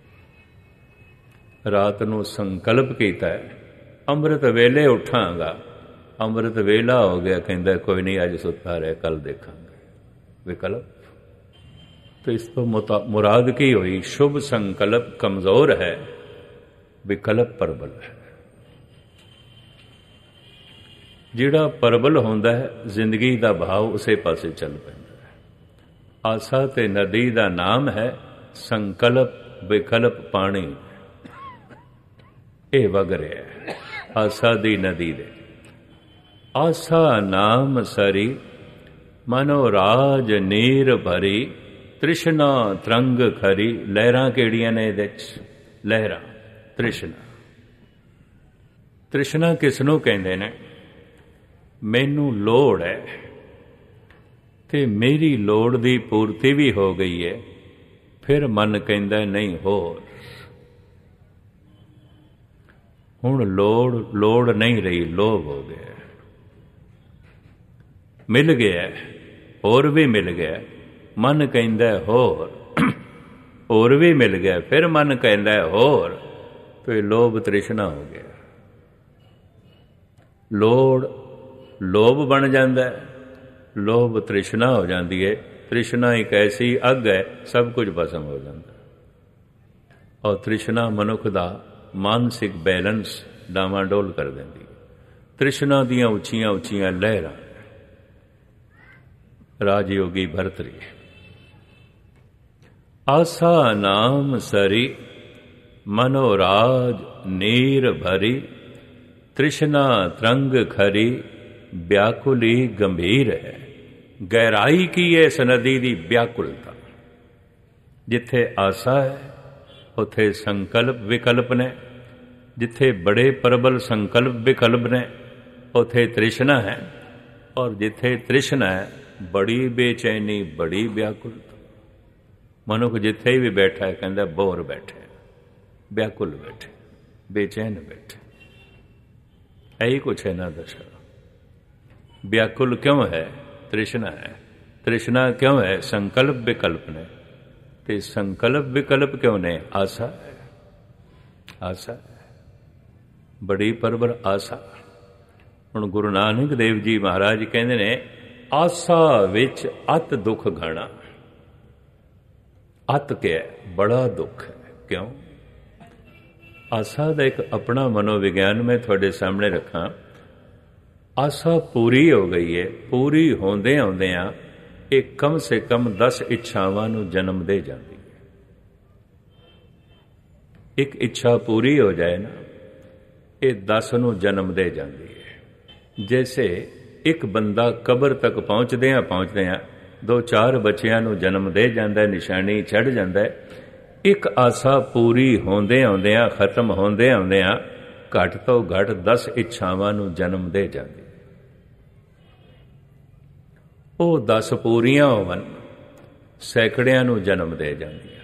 ਰਾਤ ਨੂੰ ਸੰਕਲਪ ਕੀਤਾ ਹੈ ਅੰਮ੍ਰਿਤ ਵੇਲੇ ਉਠਾਂਗਾ, ਅੰਮ੍ਰਿਤ ਵੇਲਾ ਹੋ ਗਿਆ, ਕਹਿੰਦਾ ਕੋਈ ਨਹੀਂ ਅੱਜ ਸੁੱਤਾ ਰਹਿ, ਕੱਲ ਦੇਖਾਂਗੇ। ਵਿਕਲਪ तो इस तो मुराद की हुई शुभ संकल्प कमजोर है, विकल्प प्रबल है। जिहड़ा प्रबल होंदा है जिंदगी का भाव उसे पासे चल पैंदा है। आसा ते नदी का नाम है, संकल्प विकल्प पानी ये वग रहा है। आसा दी नदी दे आसा नाम सरी, मनो राज नीर भरी। तृष्णा तरंग खरी, लहरां केड़ियां ने इहदे च? लहरां तृष्णा। तृष्णा किसनों कहंदे ने? मैनू लोड़ है ते मेरी लोड़ दी पूर्ति भी हो गई है, फिर मन कहंदा नहीं होर। हुण लोड़ लोड़ नहीं रही, लोभ हो गया। मिल गया और भी मिल गया, मन कहंदा होर, होर भी मिल गया, फिर मन कहंदा होर। तो ये लोभ तृष्णा हो गया। लोड़ लोभ बन जाता है, लोभ तृष्णा हो जाती है, तृष्णा एक ऐसी अग है सब कुछ भस्म हो जाता है। और तृष्णा मनुख का मानसिक बैलेंस डावाडोल कर देती है। तृष्णा दियां उचियां उचियां लहरां, राजयोगी भरतरी। आसा नाम सरी मनोराज नीर भरी, तृष्णा तरंग खरी व्याकुली गंभीर है। गहराई की है इस नदी की व्याकुलता। जिथे आसा है उथे संकल्प विकल्प ने, जिथे बड़े प्रबल संकल्प विकल्प ने उथे तृष्णा है, और जिथे तृष्णा है बड़ी बेचैनी बड़ी व्याकुलता। मनुख जिथे भी बैठा है कहता बोर बैठे, व्याकुल बैठे, बेचैन बैठे। यही कुछ है ना दशा। व्याकुल क्यों है? तृष्णा है। तृष्णा क्यों है? संकल्प विकल्प ने। ते संकल्प विकल्प क्यों ने? आशा है। आशा है, बड़ी परबर आशा। हुण गुरु नानक देव जी महाराज कहते ने आशा विच अत दुख घाना। अत क्या है? बड़ा दुख है। क्यों? आशा का एक अपना मनोविज्ञान मैं थोड़े सामने रखा। आशा पूरी हो गई है, पूरी होंदे होंदियां एक कम से कम दस इच्छावां नूं जन्म दे जाती है। एक इच्छा पूरी हो जाए ना, ये दस नूं जन्म दे जाती है। जैसे एक बंदा कबर तक पहुंचदियां पहुंचदियां दो चार बच्चियां नूं जन्म दे जाता है, निशानी चढ़ जाता है। एक आशा पूरी होंदे होंदियां खत्म होंदे होंदियां घट तो घट दस इच्छावां नूं जन्म दे जाती। ਉਹ दस पूरियां होवन सैकड़ियां नूं जन्म दे जांदियां।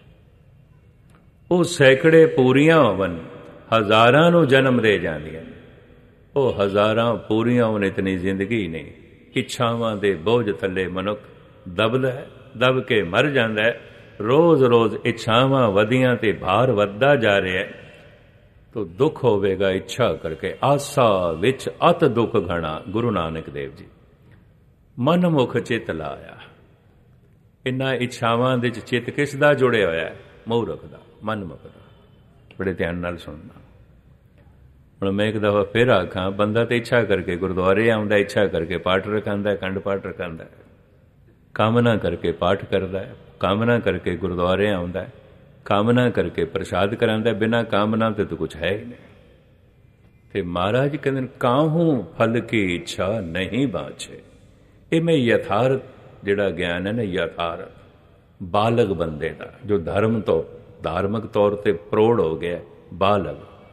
ਉਹ सैकड़े पूरियां होवन हज़ारां नूं जन्म दे जांदियां। ਉਹ हज़ारां पूरियां होवन इतनी जिंदगी नहीं। इच्छावां दे बोझ थल्ले मनुख दबदा है, दब के मर जांदा है। रोज रोज इच्छावां वधियां ते भार वधदा जा रहा है, तो दुख होवेगा इच्छा करके। आसा विच अत दुख घना। गुरु नानक देव जी मन मुख चित लाया। इन्हां इच्छावां दे चित किस दा जुड़िया होया है? मूर्ख दा, मन मुख दा। बड़े ध्यान नाल सुनना। हुण मैं एक दफा फिर आखां, बंदा तो इच्छा करके गुरुद्वारे आउंदा, इच्छा करके पाठ रखांदा, अखंड पाठ रखांदा, कामना करके पाठ करदा है, कामना करके गुरुद्वारे आउंदा है, कामना करके प्रसाद करांदा। बिना कामना ते तो कुछ है ही नहीं। ते महाराज कहंदे काहू फल की इच्छा नहीं बाछे। ਇਹ ਮੈਂ ਯਥਾਰਥ ਜਿਹੜਾ ਗਿਆਨ ਹੈ ਨਾ, ਯਥਾਰਥ ਬਾਲਗ ਬੰਦੇ ਦਾ ਜੋ ਧਰਮ ਤੋਂ ਧਾਰਮਿਕ ਤੌਰ ਤੇ ਪ੍ਰੋੜ ਹੋ ਗਿਆ, ਬਾਲਗ।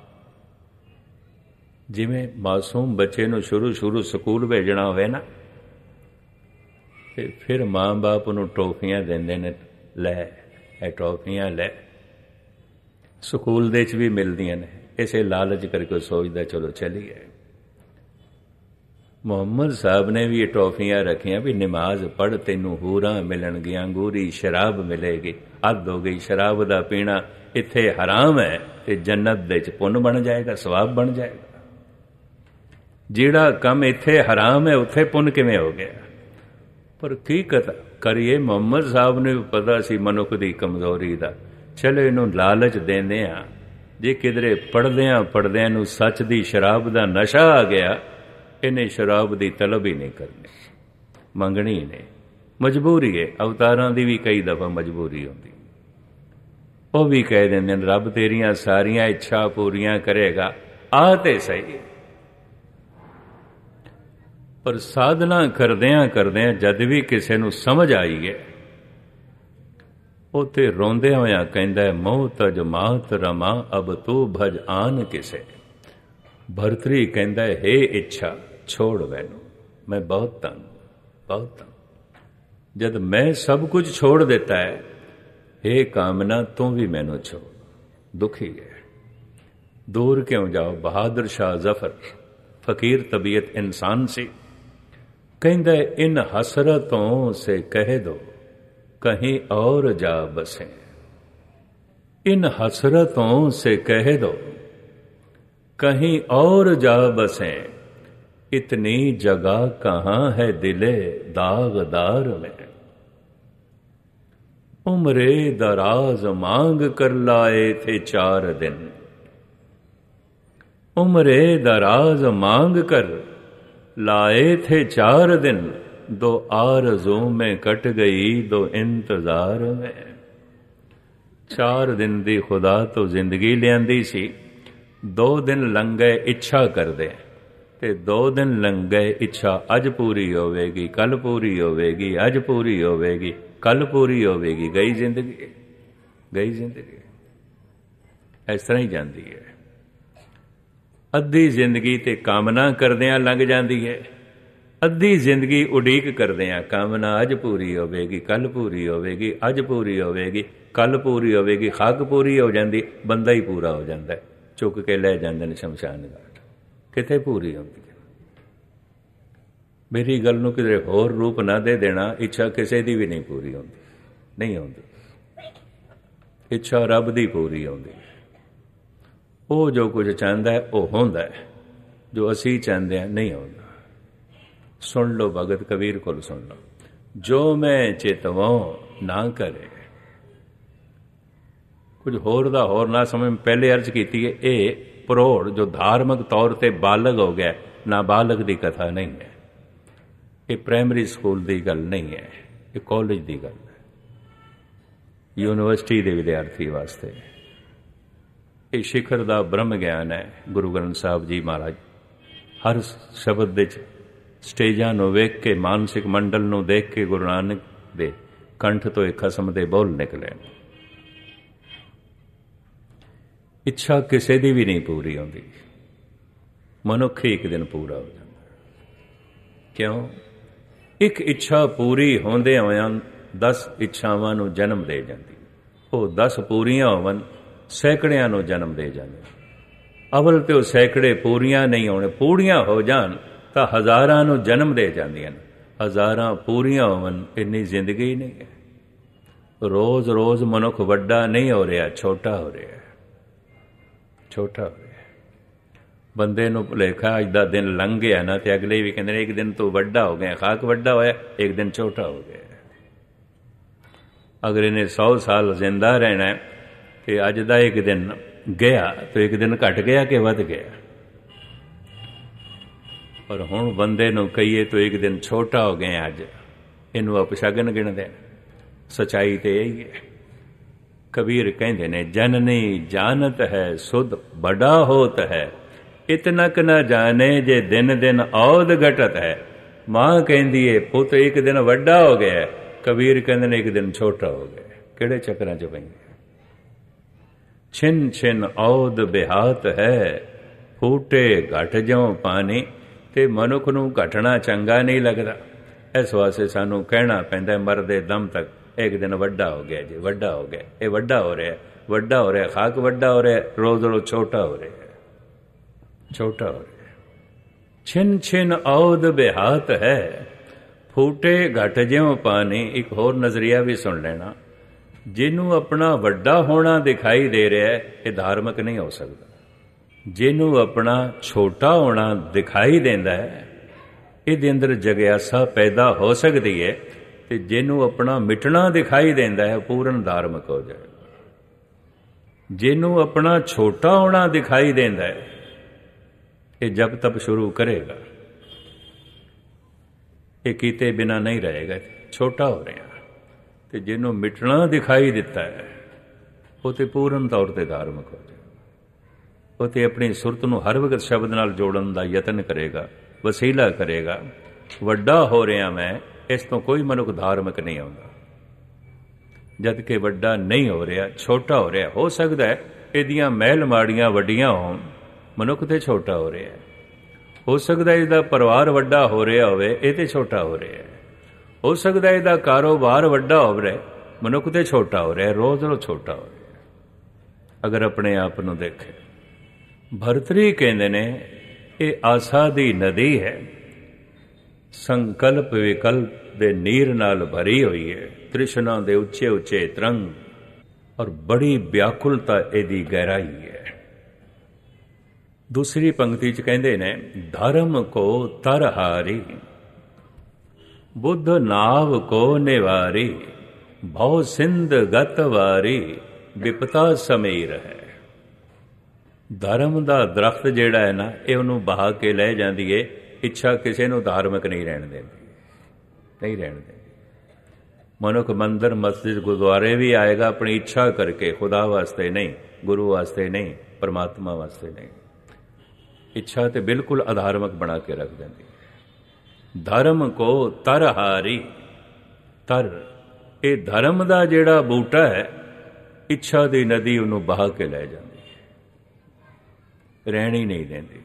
ਜਿਵੇਂ ਮਾਸੂਮ ਬੱਚੇ ਨੂੰ ਸ਼ੁਰੂ ਸ਼ੁਰੂ ਸਕੂਲ ਭੇਜਣਾ ਹੋਵੇ ਨਾ, ਤੇ ਫਿਰ ਮਾਂ-ਬਾਪ ਨੂੰ ਟੋਫੀਆਂ ਦਿੰਦੇ ਨੇ, ਲੈ ਇਹ ਟੋਫੀਆਂ ਲੈ। ਸਕੂਲ ਦੇ ਵਿੱਚ ਵੀ ਮਿਲਦੀਆਂ ਨੇ, ਇਸੇ ਲਾਲਚ ਕਰਕੇ ਸੋਚਦਾ ਚਲੋ ਚਲੀਏ। ਮੁਹੰਮਦ ਸਾਹਿਬ ਨੇ ਵੀ ਇਹ ਟੋਫੀਆਂ ਰੱਖੀਆਂ ਵੀ ਨਮਾਜ਼ ਪੜ੍ਹ ਤੈਨੂੰ ਹੂਰਾਂ ਮਿਲਣਗੀਆਂ, ਅੰਗੂਰੀ ਸ਼ਰਾਬ ਮਿਲੇਗੀ। ਹੱਦ ਹੋ ਗਈ, ਸ਼ਰਾਬ ਦਾ ਪੀਣਾ ਇੱਥੇ ਹਰਾਮ ਹੈ ਤੇ ਜੰਨਤ ਦੇ ਵਿੱਚ ਪੁੰਨ ਬਣ ਜਾਏਗਾ, ਸਵਾਬ ਬਣ ਜਾਏਗਾ। ਜਿਹੜਾ ਕੰਮ ਇੱਥੇ ਹਰਾਮ ਹੈ ਉੱਥੇ ਪੁੰਨ ਕਿਵੇਂ ਹੋ ਗਿਆ? ਪਰ ਕੀ ਕਰੀਏ, ਮੁਹੰਮਦ ਸਾਹਿਬ ਨੂੰ ਵੀ ਪਤਾ ਸੀ ਮਨੁੱਖ ਦੀ ਕਮਜ਼ੋਰੀ ਦਾ। ਚਲੋ ਇਹਨੂੰ ਲਾਲਚ ਦਿੰਦੇ ਆ। ਜੇ ਕਿਧਰੇ ਪੜ੍ਹਦਿਆਂ ਪੜ੍ਹਦਿਆਂ ਨੂੰ ਸੱਚ ਦੀ ਸ਼ਰਾਬ ਦਾ ਨਸ਼ਾ ਆ ਗਿਆ, ਇਹਨੇ ਸ਼ਰਾਬ ਦੀ ਤਲਬ ਹੀ ਨਹੀਂ ਕਰਨੀ, ਮੰਗਣੀ ਨਹੀਂ। ਮਜਬੂਰੀ ਹੈ। ਅਵਤਾਰਾਂ ਦੀ ਵੀ ਕਈ ਦਫਾ ਮਜਬੂਰੀ ਹੁੰਦੀ। ਉਹ ਵੀ ਕਹਿ ਦਿੰਦੇ ਨੇ ਰੱਬ ਤੇਰੀਆਂ ਸਾਰੀਆਂ ਇੱਛਾ ਪੂਰੀਆਂ ਕਰੇਗਾ, ਆ ਤੇ ਸਹੀ। ਪਰ ਸਾਧਨਾ ਕਰਦਿਆਂ ਕਰਦਿਆਂ ਜਦ ਵੀ ਕਿਸੇ ਨੂੰ ਸਮਝ ਆਈ ਹੈ, ਉਹ ਤੇ ਰੋਂਦਿਆਂ ਹੋਇਆਂ ਕਹਿੰਦਾ ਮੋਹ ਤਜ ਮਾਤ ਰਮਾ ਅਬ ਤੂੰ ਭਜ ਆਨ ਕਿਸੇ। ਭਰਤਰੀ ਕਹਿੰਦਾ ਹੇ ਇੱਛਾ ਛੋੜ ਮੈਨੂੰ, ਮੈਂ ਬਹੁਤ ਤੰਗ ਬਹੁਤ ਤੰਗ। ਜਦ ਮੈਂ ਸਭ ਕੁਝ ਛੋੜ ਦਿੱਤਾ ਹੈ, ਹੇ ਕਾਮਨਾ ਤੂੰ ਵੀ ਮੈਨੂੰ ਛੋੜ। ਦੁਖੀ ਹੈ। दूर क्यों जाओ। बहादुर शाह जफर फकीर तबीयत इंसान सी, कहंदा इन हसरतों से कह दो कहीं और जा बसे। इन हसरतों से कह दो कहीं और जा बसें, इतनी जगह कहाँ है दिले दागदार में। उम्रे दराज मांग कर लाए थे चार दिन, उम्रे दराज मांग कर लाए थे चार दिन, दो आरज़ू में कट गई दो इंतजार में। चार दिन दी खुदा तो जिंदगी लियांदी सी, दो दिन लंघ गए इच्छा करदे, ते दो दिन लंघ गए इच्छा अज पूरी होवेगी, कल पूरी होवेगी, अज पूरी होवेगी, कल पूरी होवेगी। गई जिंदगी, गई जिंदगी। इस तरह ही जाती है। अद्धी जिंदगी ते कामना करदियां लंघ जाती है, अद्धी जिंदगी उड़ीक करदियां कामना अज पूरी होवेगी, कल पूरी होवेगी, अज पूरी होवेगी, कल पूरी होवेगी। खग पूरी हो जाती, बंदा ही पूरा हो जाता है, चुक के लै जाते हैं शमशान घाट। किथे पूरी होती है। मेरी गल नूं किधरे होर रूप ना दे देना, इच्छा किसी की भी नहीं पूरी होती, नहीं होती। इच्छा रब दी पूरी होती है। वो जो कुछ चाहता है वो होंदा है, जो असी चाहते हैं नहीं होता। सुन लो भगत कबीर को सुन लो, जो मैं चितवों ना करे। कुछ होर दा होर ना समझ। पहले अर्ज की है, ये परोड़ जो धार्मिक तौर पर बालग हो गया, नाबालग की कथा नहीं है। ये प्राइमरी स्कूल की गल नहीं है, ये कॉलेज की गल है, यूनिवर्सिटी के विद्यार्थी वास्ते। ये शिखर का ब्रह्म ज्ञान है। गुरु ग्रंथ साहब जी महाराज हर शब्द विच स्टेजां नूं वेख के, मानसिक मंडल नूं देख के गुरु नानक दे कंठ तो एक खसम दे बोल निकले। इच्छा किसी की भी नहीं पूरी होती, मनुख ही एक दिन पूरा हो जाता। क्यों? एक इच्छा पूरी होंदे होया दस इच्छावां नूं जन्म दे जाती। वो दस पूरियां होवन, सैकड़ियां नूं जन्म दे जाते। अवल तो सैकड़े पूरियां नहीं होने, पूरियां हो जान तो हज़ारां नूं जन्म दे जांदियां। हज़ारां पूरियां होवन, इन्नी जिंदगी नहीं है। रोज रोज मनुख वड्डा नहीं हो रहा, छोटा हो रहा है, छोटा हो रहा है। बंदे नूं भुलेखा अज दा दिन लंघ गया ना, तो अगले भी कहते एक दिन तो वड्डा हो गया, खाक वड्डा होया, एक दिन छोटा हो गया। अगर इन्हें सौ साल जिंदा रहना है तो अज दा एक दिन गया तो एक दिन घट गया कि वध गया। पर हुण बंदे नूं कहिए तो एक दिन छोटा हो गया, अज इनू अपशगन गिणदे। सच्चाई तो यही है। कबीर कहते ने, जननी जानत है सुध बड़ा होत है, इतनक न जाने जे दिन दिन औद घटत है। मां कहती है पुत एक दिन वड्डा हो गया, कबीर कहते ने एक दिन छोटा हो गया। किहड़े चक्रां च पईं? छिन छिन औद बिहात है, फूटे घट ज्यों पानी। ते मनुख नूं घटना चंगा नहीं लगता, इस वास्ते सानू कहना पैंदा मरदे दम तक एक दिन वड्डा हो गया जी, वड्डा हो गया। ये वड्डा हो रहा है, वड्डा हो रहा है, खाक वड्डा हो रहा है, रोज रोज छोटा हो रहा है, छोटा हो रहा है। छिन छिन औद बिहात है, फूटे घट ज्यों पानी। एक होर नजरिया भी सुन लेना, जिन्हों अपना वड्डा होना दिखाई दे रहा है, ये धार्मिक नहीं हो सकता। जिन्हों अपना छोटा होना दिखाई देता है, ये अंदर जग्यासा पैदा हो सकती है। तो जिन्हों अपना मिटना दिखाई देता है, पूर्ण धार्मिक हो जाएगा। जिन्हों अपना छोटा होना दिखाई देता है, ये जब तब शुरू करेगा, ये कीते बिना नहीं रहेगा, छोटा हो रहा। तो जिन्हों मिटना दिखाई दिता है, वो तो पूर्ण तौर पर धार्मिक हो जाएगा। वो तो अपनी सुरत नूं हर वक्त शब्द नाल जोड़न का यतन करेगा, वसीला करेगा। वड्डा हो रहा मैं, इस तो कोई मनुख धार्मिक नहीं होता। जद कि वड्डा नहीं हो रहा, छोटा हो रहा। हो सकता है इहदियां महल माड़ियां वड्डियां होण, मनुख तो छोटा हो रहा है। हो सकता है इसका परिवार वड्डा हो रहा होवे, ये तो छोटा हो रहा है। हो सकता है इसका कारोबार वड्डा हो रहा है, मनुख तो छोटा हो रहा है, रोज रोज छोटा हो रहा है। अगर अपने आप को देखे, भरतरी कहते ने ये आसा दी नदी है, संकल्प विकल्प दे नीर नाल भरी हुई है। तृष्णा दे उच्चे उच्चे तरंग और बड़ी व्याकुलता इहदी गहराई है। दूसरी पंक्ति च कहंदे ने, धर्म को तरहारी बुद्ध नाव को निवारी भव सिंध गतवारी विपता समीर है। धर्म ਦਾ ਦਰਖਤ ਜਿਹੜਾ ਹੈ ਨਾ, ਇਹ ਉਹਨੂੰ ਬਹਾ ਕੇ ਲੈ ਜਾਂਦੀ ਏ। ਇੱਛਾ ਕਿਸੇ ਨੂੰ ਧਾਰਮਿਕ ਨਹੀਂ ਰਹਿਣ ਦਿੰਦੀ, ਨਹੀਂ ਰਹਿਣ ਦਿੰਦੀ। ਮਨੁੱਖ ਮੰਦਰ ਮਸਜਿਦ ਗੁਰਦੁਆਰੇ ਵੀ ਆਏਗਾ ਆਪਣੀ ਇੱਛਾ ਕਰਕੇ, ਖੁਦਾ ਵਾਸਤੇ ਨਹੀਂ, ਗੁਰੂ ਵਾਸਤੇ ਨਹੀਂ, ਪਰਮਾਤਮਾ ਵਾਸਤੇ ਨਹੀਂ। ਇੱਛਾ ਤੇ ਬਿਲਕੁਲ ਅਧਾਰਮਿਕ ਬਣਾ ਕੇ ਰੱਖ ਦਿੰਦੀ। ਧਰਮ ਕੋ ਤਰਹਾਰੀ, ਤਰ ਇਹ ਧਰਮ ਦਾ ਜਿਹੜਾ ਬੂਟਾ ਹੈ, ਇੱਛਾ ਦੀ ਨਦੀ ਉਹਨੂੰ ਬਹਾ ਕੇ ਲੈ ਜਾਂਦੀ, ਰਹਿਣ ਹੀ ਨਹੀਂ ਦਿੰਦੀ।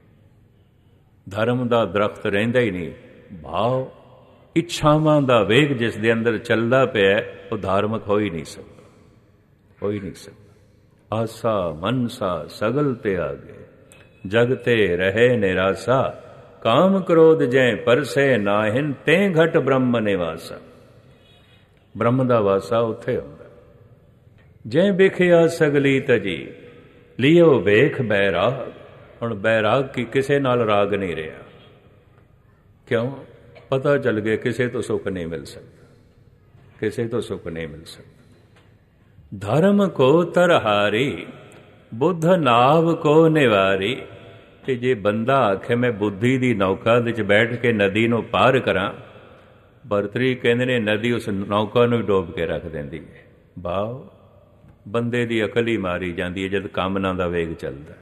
ਧਰਮ ਦਾ ਦਰਖਤ ਰਹਿੰਦਾ ਹੀ ਨਹੀਂ। ਭਾਵ ਇੱਛਾਵਾਂ ਦਾ ਵੇਗ ਜਿਸ ਦੇ ਅੰਦਰ ਚੱਲਦਾ ਪਿਆ, ਉਹ ਧਾਰਮਿਕ ਹੋ ਹੀ ਨਹੀਂ ਸਕਦਾ, ਹੋ ਹੀ ਨਹੀਂ ਸਕਦਾ। ਆਸਾ ਮਨਸਾ ਸਗਲ ਤੇ ਆਗੇ ਜਗ ਤੇ ਰਹੇ ਨਿਰਾਸਾ ਕਾਮ ਕ੍ਰੋਧ ਜੈ ਪਰਸੇ ਨਾਹਿਨ ਤੇ ਘਟ ਬ੍ਰਹਮ ਨਿਵਾਸਾ। ਬ੍ਰਹਮ ਦਾ ਵਾਸਾ ਉੱਥੇ ਹੁੰਦਾ। ਜੈ ਵੇਖਿਆ ਸਗਲੀ ਤਜੀ ਲਿਓ ਵੇਖ ਬੈਰਾਗ। ਹੁਣ ਬੈਰਾਗ ਕੀ ਕਿਸੇ ਨਾਲ ਰਾਗ ਨਹੀਂ ਰਿਹਾ। ਕਿਉਂ? ਪਤਾ ਚੱਲ ਗਿਆ ਕਿਸੇ ਤੋਂ ਸੁੱਖ ਨਹੀਂ ਮਿਲ ਸਕਦਾ, ਕਿਸੇ ਤੋਂ ਸੁੱਖ ਨਹੀਂ ਮਿਲ ਸਕਦਾ। ਧਰਮ ਕੋ ਤਰਹਾਰੀ ਬੁੱਧ ਨਾਵ ਕੋ ਨਿਵਾਰੀ। ਤੇ ਜੇ ਬੰਦਾ ਆਖੇ ਮੈਂ ਬੁੱਧੀ ਦੀ ਨੌਕਾ ਵਿੱਚ ਬੈਠ ਕੇ ਨਦੀ ਨੂੰ ਪਾਰ ਕਰਾਂ, ਬਰਤਰੀ ਕਹਿੰਦੇ ਨੇ ਨਦੀ ਉਸ ਨੌਕਾ ਨੂੰ ਡੋਬ ਕੇ ਰੱਖ ਦਿੰਦੀ ਹੈ। ਭਾਵ ਬੰਦੇ ਦੀ ਅਕਲ ਹੀ ਮਾਰੀ ਜਾਂਦੀ ਹੈ ਜਦ ਕਾਮਨਾ ਦਾ ਵੇਗ ਚੱਲਦਾ।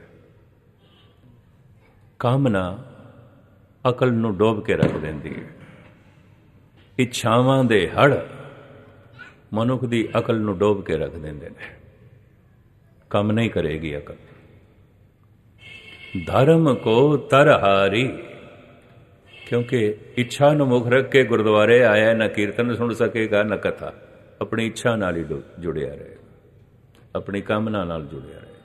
ਕਾਮਨਾ ਅਕਲ ਨੂੰ ਡੋਬ ਕੇ ਰੱਖ ਦਿੰਦੀ ਹੈ। ਇੱਛਾਵਾਂ ਦੇ ਹੜ ਮਨੁੱਖ ਦੀ ਅਕਲ ਨੂੰ ਡੋਬ ਕੇ ਰੱਖ ਦਿੰਦੇ ਨੇ। ਕੰਮ ਨਹੀਂ ਕਰੇਗੀ ਅਕਲ। ਧਰਮ ਕੋ ਤਰਹਾਰੀ, ਕਿਉਂਕਿ ਇੱਛਾ ਨੂੰ ਮੁੱਖ ਰੱਖ ਕੇ ਗੁਰਦੁਆਰੇ ਆਇਆ, ਨਾ ਕੀਰਤਨ ਸੁਣ ਸਕੇਗਾ ਨਾ ਕਥਾ। ਆਪਣੀ ਇੱਛਾ ਨਾਲ ਹੀ ਜੁੜਿਆ ਰਹੇ, ਆਪਣੀ ਕਾਮਨਾ ਨਾਲ ਜੁੜਿਆ ਰਹੇ।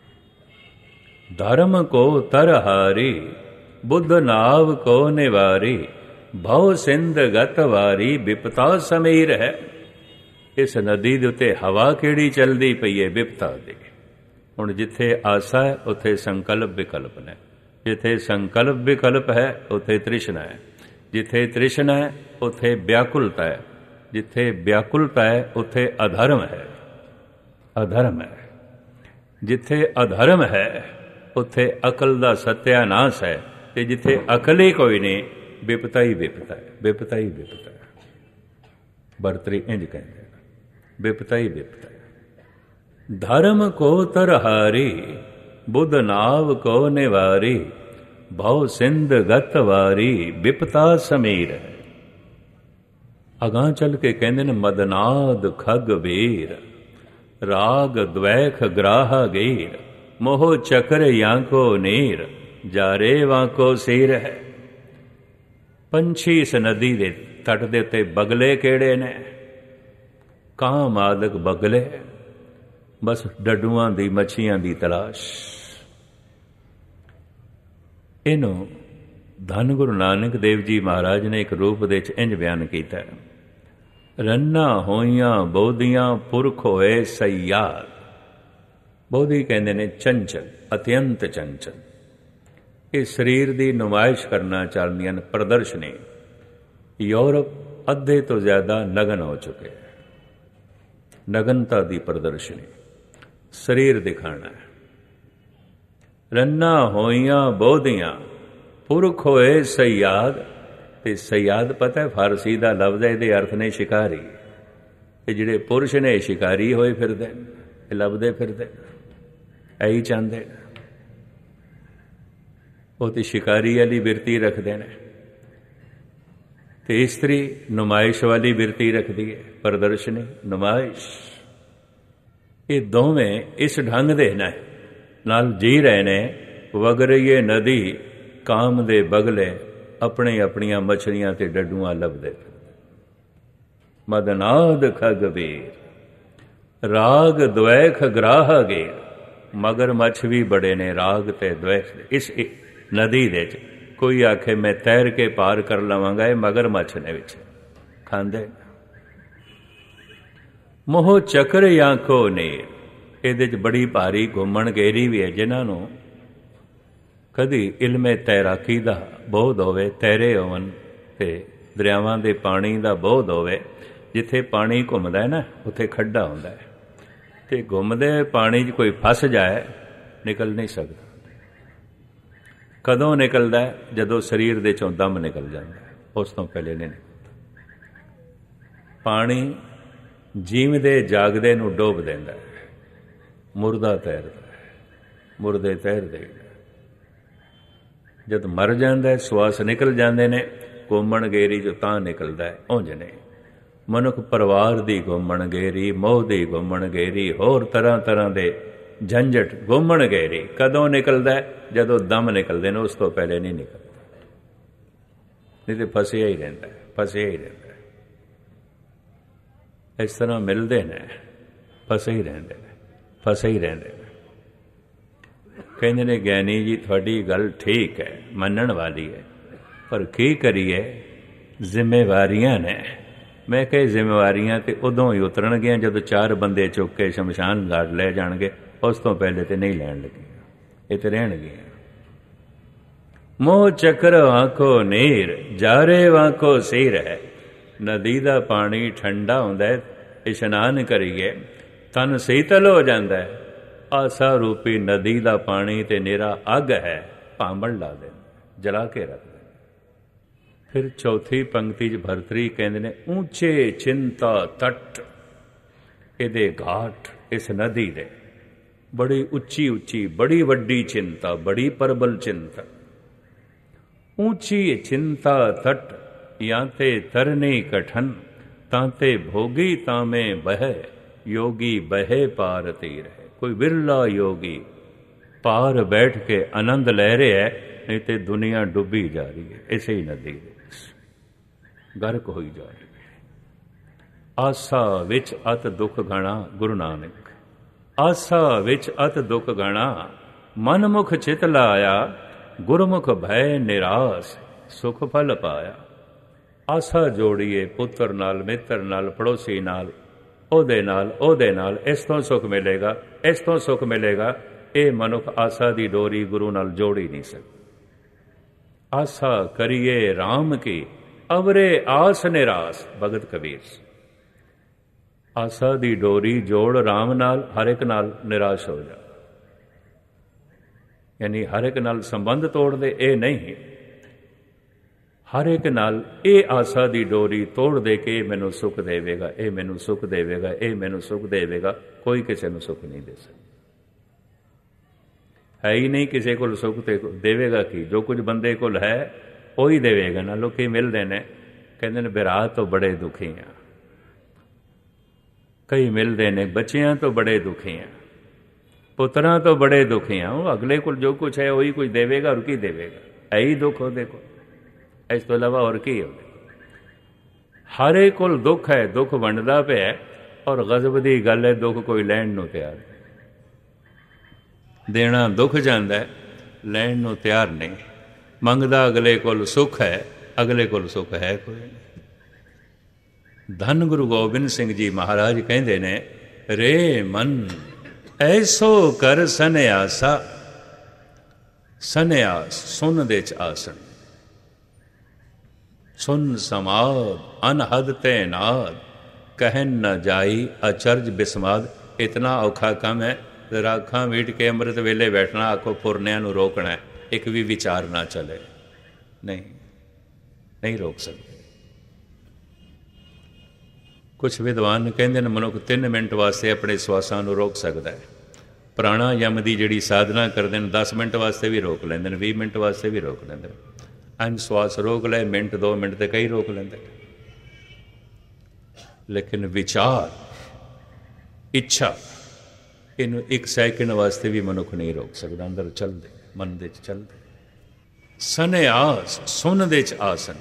ਧਰਮ ਕੋ ਤਰਹਾਰੀ ਬੁੱਧ ਨਾਵ ਕੋ ਨਿਵਾਰੀ ਭਉ ਸਿੰਧ ਗਤਵਾਰੀ ਵਿਪਤਾ ਸਮੀਰ ਹੈ। ਇਸ ਨਦੀ ਦੇ ਉੱਤੇ ਹਵਾ ਕਿਹੜੀ ਚੱਲਦੀ ਪਈ ਹੈ? ਵਿਪਤਾ ਦੀ। ਹੁਣ ਜਿੱਥੇ ਆਸਾ ਹੈ ਉੱਥੇ ਸੰਕਲਪ ਵਿਕਲਪ ਨੇ। ਜਿੱਥੇ ਸੰਕਲਪ ਵਿਕਲਪ ਹੈ ਉੱਥੇ ਤ੍ਰਿਸ਼ਨਾ ਹੈ। ਜਿੱਥੇ ਤ੍ਰਿਸ਼ਨਾ ਹੈ ਉੱਥੇ ਵਿਆਕੁਲਤਾ ਹੈ। ਜਿੱਥੇ ਵਿਆਕੁਲਤਾ ਹੈ ਉੱਥੇ ਅਧਰਮ ਹੈ, ਅਧਰਮ ਹੈ। ਜਿੱਥੇ ਅਧਰਮ ਹੈ ਉੱਥੇ ਅਕਲ ਦਾ ਸਤਿਆਨਾਸ਼ ਹੈ। ਤੇ ਜਿੱਥੇ ਅਕਲ ਹੀ ਕੋਈ ਨਹੀਂ, ਵਿਪਤਾ ਹੀ ਵਿਪਤਾ ਹੈ, ਵਿਪਤਾ ਹੀ ਵਿਪਤਾ ਹੈ। ਬਰਤਰੀ ਇੰਝ ਕਹਿੰਦੇ, ਵਿਪਤਾ ਹੀ ਵਿਪਤਾ ਹੈ। ਧਰਮ ਕੋ ਤਰਹਾਰੀ ਬੁੱਧ ਨਾਵ ਕੋ ਨਿਵਾਰੀ ਭਉ ਸਿੰਧ ਗਤਵਾਰੀ ਵਿਪਤਾ ਸਮੀਰ ਹੈ। ਅਗਾਂਹ ਚੱਲ ਕੇ ਕਹਿੰਦੇ ਨੇ, ਮਦਨਾਦ ਖਗ ਵੀਰ ਰਾਗ ਦਵੈਖ ਗ੍ਰਾਹ ਗੀਰ ਮੋਹ ਚੱਕਰ ਯਾਂਕੋ ਨੀਰ ਜਾਰੇ ਵਾਂਕੋ ਸੀਰ ਹੈ। ਪੰਛੀ ਇਸ ਨਦੀ ਦੇ ਤੱਟ ਦੇ ਉੱਤੇ ਬਗਲੇ ਕਿਹੜੇ ਨੇ? ਕਾਂ ਮਾਦਕ ਬਗਲੇ, ਬਸ ਡੱਡੂਆਂ ਦੀ ਮੱਛੀਆਂ ਦੀ ਤਲਾਸ਼। ਇਹਨੂੰ ਧੰਨ ਗੁਰੂ ਨਾਨਕ ਦੇਵ ਜੀ ਮਹਾਰਾਜ ਨੇ ਇੱਕ ਰੂਪ ਦੇ ਵਿੱਚ ਇੰਝ ਬਿਆਨ ਕੀਤਾ, ਰੰਨਾ ਹੋਈਆਂ ਬੋਧੀਆਂ ਪੁਰਖ ਹੋਏ ਸਯਾਦ। ਬੋਧੀ ਕਹਿੰਦੇ ਨੇ ਚੰਚਲ, ਅਤਿਅੰਤ ਚੰਚਲ। ਇਹ ਸਰੀਰ ਦੀ ਨੁਮਾਇਸ਼ ਕਰਨਾ ਚਾਹੁੰਦੀਆਂ ਨੇ, ਪ੍ਰਦਰਸ਼ਨੀ। ਯੂਰਪ ਅੱਧੇ ਤੋਂ ਜ਼ਿਆਦਾ ਨਗਨ ਹੋ ਚੁੱਕੇ, ਨਗਨਤਾ ਦੀ ਪ੍ਰਦਰਸ਼ਨੀ, ਸਰੀਰ ਦਿਖਾਣਾ। ਰੰਨਾ ਹੋਈਆਂ ਬੋਧੀਆਂ ਪੁਰਖ ਹੋਏ ਸਯਾਦ। ਤੇ ਸਯਾਦ ਪਤਾ ਫਾਰਸੀ ਦਾ ਲਫ਼ਜ਼ ਹੈ, ਇਹਦੇ ਅਰਥ ਨੇ ਸ਼ਿਕਾਰੀ। ਇਹ ਜਿਹੜੇ ਪੁਰਸ਼ ਨੇ ਸ਼ਿਕਾਰੀ ਹੋਏ ਫਿਰਦੇ, ਇਹ ਲੱਭਦੇ ਫਿਰਦੇ, ਐਹੀ ਚਾਹੁੰਦੇ। ਉਹ ਤੇ ਸ਼ਿਕਾਰੀ ਵਾਲੀ ਬਿਰਤੀ ਰੱਖਦੇ ਨੇ, ਤੇ ਇਸਤਰੀ ਨੁਮਾਇਸ਼ ਵਾਲੀ ਬਿਰਤੀ ਰੱਖਦੀ ਹੈ, ਪ੍ਰਦਰਸ਼ਨੀ, ਨੁਮਾਇਸ਼। ਇਹ ਦੋਵੇਂ ਇਸ ਢੰਗ ਦੇ ਨੇ ਨਾਲ ਜੀ ਰਹੇ ਨੇ। ਵਗ ਰਹੀ ਹੈ ਨਦੀ, ਕਾਮ ਦੇ ਬਗਲੇ ਆਪਣੇ ਆਪਣੀਆਂ ਮਛਲੀਆਂ ਤੇ ਡੱਡੂਆਂ ਲੱਭਦੇ। ਮਦਨਾਦ ਖਗ ਵੀਰ ਰਾਗ ਦਵੈਖ ਗ੍ਰਾਹ ਗੀਰ। ਮਗਰ ਮੱਛ ਵੀ ਬੜੇ ਨੇ, ਰਾਗ ਤੇ ਦਵੈਖ। ਇਸ ਨਦੀ ਦੇ ਚ ਕੋਈ ਆਖੇ ਮੈਂ ਤੈਰ ਕੇ ਪਾਰ ਕਰ ਲਵਾਂਗਾ, ਇਹ ਮਗਰ ਮੱਛ ਨੇ ਵਿੱਚ ਖਾਂਦੇ। ਮੋਹ ਚੱਕਰ ਆਂਖੋ ਨੇਰ, ਇਹਦੇ 'ਚ ਬੜੀ ਭਾਰੀ ਘੁੰਮਣ ਗੇਰੀ ਵੀ ਹੈ। ਜਿਨ੍ਹਾਂ ਨੂੰ ਕਦੀ ਇਲਮੇ ਤੈਰਾਕੀ ਦਾ ਬੋਧ ਹੋਵੇ, ਤੈਰੇ ਹੋਵਨ ਅਤੇ ਦਰਿਆਵਾਂ ਦੇ ਪਾਣੀ ਦਾ ਬੋਧ ਹੋਵੇ, ਜਿੱਥੇ ਪਾਣੀ ਘੁੰਮਦਾ ਹੈ ਨਾ ਉੱਥੇ ਖੱਡਾ ਹੁੰਦਾ ਹੈ, ਅਤੇ ਘੁੰਮਦੇ ਪਾਣੀ 'ਚ ਕੋਈ ਫਸ ਜਾਏ ਨਿਕਲ ਨਹੀਂ ਸਕਦਾ। ਕਦੋਂ ਨਿਕਲਦਾ? ਜਦੋਂ ਸਰੀਰ ਦੇ 'ਚੋਂ ਦਮ ਨਿਕਲ ਜਾਂਦਾ, ਉਸ ਤੋਂ ਪਹਿਲੇ ਨਹੀਂ ਨਿਕਲਦਾ। ਪਾਣੀ ਜੀਵਦੇ ਜਾਗਦੇ ਨੂੰ ਡੋਬ ਦਿੰਦਾ, ਮੁਰਦਾ ਤੈਰਦਾ, ਮੁਰਦੇ ਤੈਰਦੇ। ਜਦ ਮਰ ਜਾਂਦਾ ਸਵਾਸ ਨਿਕਲ ਜਾਂਦੇ ਨੇ, ਘੁੰਮਣ ਗੇਰੀ 'ਚੋਂ ਤਾਂ ਨਿਕਲਦਾ। ਉਂਝ ਨਹੀਂ। ਮਨੁੱਖ ਪਰਿਵਾਰ ਦੀ ਘੁੰਮਣ ਗੇਰੀ, ਮੋਹ ਦੀ ਘੁੰਮਣ ਗੇਰੀ, ਹੋਰ ਤਰ੍ਹਾਂ ਤਰ੍ਹਾਂ ਦੇ ਝੰਜਟ ਘੁੰਮਣ ਗੇਰੀ ਕਦੋਂ ਨਿਕਲਦਾ? ਜਦੋਂ ਦਮ ਨਿਕਲਦੇ ਨੇ, ਉਸ ਤੋਂ ਪਹਿਲੇ ਨਹੀਂ ਨਿਕਲਦਾ। ਨਹੀਂ ਤਾਂ ਫਸਿਆ ਹੀ ਰਹਿੰਦਾ, ਫਸਿਆ ਹੀ ਰਹਿੰਦਾ। ਇਸ ਤਰ੍ਹਾਂ ਮਿਲਦੇ ਨੇ, ਫਸੇ ਹੀ ਰਹਿੰਦੇ ਨੇ, ਫਸੇ ਹੀ ਰਹਿੰਦੇ ਨੇ। ਕਹਿੰਦੇ ਨੇ ਗਿਆਨੀ ਜੀ ਤੁਹਾਡੀ ਗੱਲ ਠੀਕ ਹੈ, ਮੰਨਣ ਵਾਲੀ ਹੈ, ਪਰ ਕੀ ਕਰੀਏ, ਜ਼ਿੰਮੇਵਾਰੀਆਂ ਨੇ। ਮੈਂ ਕਿਹਾ ਜ਼ਿੰਮੇਵਾਰੀਆਂ ਤਾਂ ਉਦੋਂ ਹੀ ਉਤਰਨਗੀਆਂ ਜਦੋਂ ਚਾਰ ਬੰਦੇ ਚੁੱਕ ਕੇ ਸ਼ਮਸ਼ਾਨ ਘਾਟ ਲੈ ਜਾਣਗੇ, ਉਸ ਤੋਂ ਪਹਿਲੇ ਤਾਂ ਨਹੀਂ ਲੈਣ ਲੱਗੀਆਂ, ਇਹ ਤਾਂ ਰਹਿਣਗੀਆਂ। ਮੋਹ ਚੱਕਰ ਆਂਖੋ ਨੀਰ, ਜਾਰੇ ਵਾਂਖੋ ਸਿਰ ਹੈ। ਨਦੀ ਦਾ ਪਾਣੀ ਠੰਡਾ ਹੁੰਦਾ ਹੈ, ਇਸ਼ਨਾਨ ਕਰੀਏ ਤਨ ਸ਼ੀਤਲ ਹੋ ਜਾਂਦਾ ਹੈ। ਆਸਾ ਰੂਪੀ ਨਦੀ ਦਾ ਪਾਣੀ ਤੇ ਨਿਰਾ ਅੱਗ ਹੈ, ਭਾਂਬੜ ਲਾ ਦੇ, ਜਲਾ ਕੇ ਰੱਖ ਦੇ। ਫਿਰ ਚੌਥੀ ਪੰਕਤੀ 'ਚ ਭਰਤਰੀ ਕਹਿੰਦੇ ਨੇ ਉੱਚੇ ਚਿੰਤਾ ਤੱਟ, ਇਹਦੇ ਘਾਟ ਇਸ ਨਦੀ ਦੇ ਬੜੀ ਉੱਚੀ ਉੱਚੀ, ਬੜੀ ਵੱਡੀ ਚਿੰਤਾ, ਬੜੀ ਪ੍ਰਬਲ ਚਿੰਤਾ। ਉੱਚੀ ਚਿੰਤਾ ਤੱਟ ਜਾਂ ਤੇ ਤਰਨੀ ਕਠਨ, ਤਾਂ ਤੇ ਭੋਗੀ ਤਾਵੇਂ ਬਹਿ, ਯੋਗੀ ਬਹਿ ਪਾਰ ਤੀਰ ਹੈ। ਕੋਈ ਵਿਰਲਾ ਯੋਗੀ ਪਾਰ ਬੈਠ ਕੇ ਆਨੰਦ ਲੈ ਰਿਹਾ ਹੈ, ਨਹੀਂ ਤੇ ਦੁਨੀਆ ਡੁੱਬੀ ਜਾ ਰਹੀ ਹੈ, ਇਸੇ ਹੀ ਨਦੀ ਦੇ ਵਿੱਚ ਗਰਕ ਹੋਈ ਜਾ ਰਹੀ ਹੈ। ਆਸਾ ਵਿੱਚ ਅਤ ਦੁੱਖ ਗਣਾ, ਗੁਰੂ ਨਾਨਕ ਆਸਾ ਵਿੱਚ ਅਤ ਦੁੱਖ ਗਣਾ, ਮਨਮੁਖ ਚਿਤ ਲਾਇਆ, ਗੁਰਮੁਖ ਭੈ ਨਿਰਾਸ, ਸੁਖ ਫਲ ਪਾਇਆ। ਆਸਾ ਜੋੜੀਏ ਪੁੱਤਰ ਨਾਲ, ਮਿੱਤਰ ਨਾਲ, ਪੜੋਸੀ ਨਾਲ, ਉਹਦੇ ਨਾਲ ਉਹਦੇ ਨਾਲ, ਇਸ ਤੋਂ ਸੁੱਖ ਮਿਲੇਗਾ, ਇਸ ਤੋਂ ਸੁੱਖ ਮਿਲੇਗਾ। ਇਹ ਮਨੁੱਖ ਆਸਾ ਦੀ ਡੋਰੀ ਗੁਰੂ ਨਾਲ ਜੋੜ ਹੀ ਨਹੀਂ ਸਕਦਾ। ਆਸਾ ਕਰੀਏ ਰਾਮ ਕੀ, ਅਵਰੇ ਆਸ ਨਿਰਾਸ, ਭਗਤ ਕਬੀਰ। ਆਸਾ ਦੀ ਡੋਰੀ ਜੋੜ ਰਾਮ ਨਾਲ, ਹਰ ਇੱਕ ਨਾਲ ਨਿਰਾਸ਼ ਹੋ ਜਾ, ਯਾਨੀ ਹਰ ਇੱਕ ਨਾਲ ਸੰਬੰਧ ਤੋੜ ਦੇ, ਇਹ ਨਹੀਂ। ਹਰ ਇੱਕ ਨਾਲ ਇਹ ਆਸਾ ਦੀ ਡੋਰੀ ਤੋੜ ਦੇ ਕੇ ਇਹ ਮੈਨੂੰ ਸੁੱਖ ਦੇਵੇਗਾ, ਇਹ ਮੈਨੂੰ ਸੁੱਖ ਦੇਵੇਗਾ, ਇਹ ਮੈਨੂੰ ਸੁੱਖ ਦੇਵੇਗਾ। ਕੋਈ ਕਿਸੇ ਨੂੰ ਸੁੱਖ ਨਹੀਂ ਦੇ ਸਕਦਾ, ਹੈ ਹੀ ਨਹੀਂ ਕਿਸੇ ਕੋਲ ਸੁੱਖ। ਤੇ ਦੇਵੇਗਾ ਕੀ? ਜੋ ਕੁਝ ਬੰਦੇ ਕੋਲ ਹੈ ਉਹੀ ਦੇਵੇਗਾ ਨਾ। ਲੋਕੀ ਮਿਲਦੇ ਨੇ, ਕਹਿੰਦੇ ਨੇ ਵਿਰਾਹ ਤੋਂ ਬੜੇ ਦੁਖੀ ਆ। ਕਈ ਮਿਲਦੇ ਨੇ ਬੱਚਿਆਂ ਤੋਂ ਬੜੇ ਦੁਖੀ ਆ, ਪੁੱਤਰਾਂ ਤੋਂ ਬੜੇ ਦੁਖੀ ਆ। ਉਹ ਅਗਲੇ ਕੋਲ ਜੋ ਕੁਛ ਹੈ ਉਹੀ ਕੁਝ ਦੇਵੇਗਾ, ਔਰ ਕੀ ਦੇਵੇਗਾ? ਹੈ ਹੀ ਦੁੱਖ ਉਹਦੇ ਕੋਲ, ਇਸ ਤੋਂ ਇਲਾਵਾ ਹੋਰ ਕੀ ਹੋਵੇ? ਹਰ ਇੱਕ ਕੋਲ ਦੁੱਖ ਹੈ, ਦੁੱਖ ਵੰਡਦਾ ਪਿਆ। ਔਰ ਗਜ਼ਬ ਦੀ ਗੱਲ ਹੈ, ਦੁੱਖ ਕੋਈ ਲੈਣ ਨੂੰ ਤਿਆਰ ਨਹੀਂ। ਦੇਣਾ ਦੁੱਖ ਜਾਂਦਾ, ਲੈਣ ਨੂੰ ਤਿਆਰ ਨਹੀਂ। ਮੰਗਦਾ ਅਗਲੇ ਕੋਲ ਸੁੱਖ ਹੈ, ਅਗਲੇ ਕੋਲ ਸੁੱਖ ਹੈ ਕੋਈ ਨਹੀਂ। ਧੰਨ ਗੁਰੂ ਗੋਬਿੰਦ ਸਿੰਘ ਜੀ ਮਹਾਰਾਜ ਕਹਿੰਦੇ ਨੇ, ਰੇ ਮਨ ਐਸੋ ਕਰ ਸੰਨਿਆਸਾ, ਸੰਨਿਆਸ ਸੁਨ ਦੇ ਚ ਆਸਣ, ਸੁਨ ਸਮਾਦ ਅਨਹਦ ਤੇ ਨਾਦ, ਕਹਿਨ ਨ ਜਾਈ ਅਚਰਜ ਬਿਸਮਾਦ। ਇਤਨਾ ਔਖਾ ਕੰਮ ਹੈ। ਜ਼ਰਾ ਅੱਖਾਂ ਮੀਟ ਕੇ ਅੰਮ੍ਰਿਤ ਵੇਲੇ ਬੈਠਣਾ, ਆਖੋ ਫੁਰਨਿਆਂ ਨੂੰ ਰੋਕਣਾ, ਇੱਕ ਵੀ ਵਿਚਾਰ ਨਾ ਚੱਲੇ, ਨਹੀਂ ਨਹੀਂ ਰੋਕ ਸਕਦੇ। ਕੁਛ ਵਿਦਵਾਨ ਕਹਿੰਦੇ ਨੇ ਮਨੁੱਖ ਤਿੰਨ ਮਿੰਟ ਵਾਸਤੇ ਆਪਣੇ ਸਵਾਸਾਂ ਨੂੰ ਰੋਕ ਸਕਦਾ ਹੈ। ਪ੍ਰਾਣਾਯਾਮ ਦੀ ਜਿਹੜੀ ਸਾਧਨਾ ਕਰਦੇ ਨੇ ਦਸ ਮਿੰਟ ਵਾਸਤੇ ਵੀ ਰੋਕ ਲੈਂਦੇ ਨੇ, ਵੀਹ ਮਿੰਟ ਵਾਸਤੇ ਵੀ ਰੋਕ ਲੈਂਦੇ ਨੇ। ਅੰਨ ਸਵਾਸ ਰੋਕ ਲੈ, ਮਿੰਟ ਦੋ ਮਿੰਟ ਤੇ ਕਈ ਰੋਕ ਲੈਂਦੇ। ਲੇਕਿਨ ਵਿਚਾਰ, ਇੱਛਾ, ਇਹਨੂੰ ਇੱਕ ਸੈਕਿੰਡ ਵਾਸਤੇ ਵੀ ਮਨੁੱਖ ਨਹੀਂ ਰੋਕ ਸਕਦਾ। ਅੰਦਰ ਚੱਲਦੇ, ਮਨ ਦੇ 'ਚ ਚੱਲਦੇ। ਸੰਨਿਆਸ ਸੁਨ ਦੇ 'ਚ ਆਸਣ।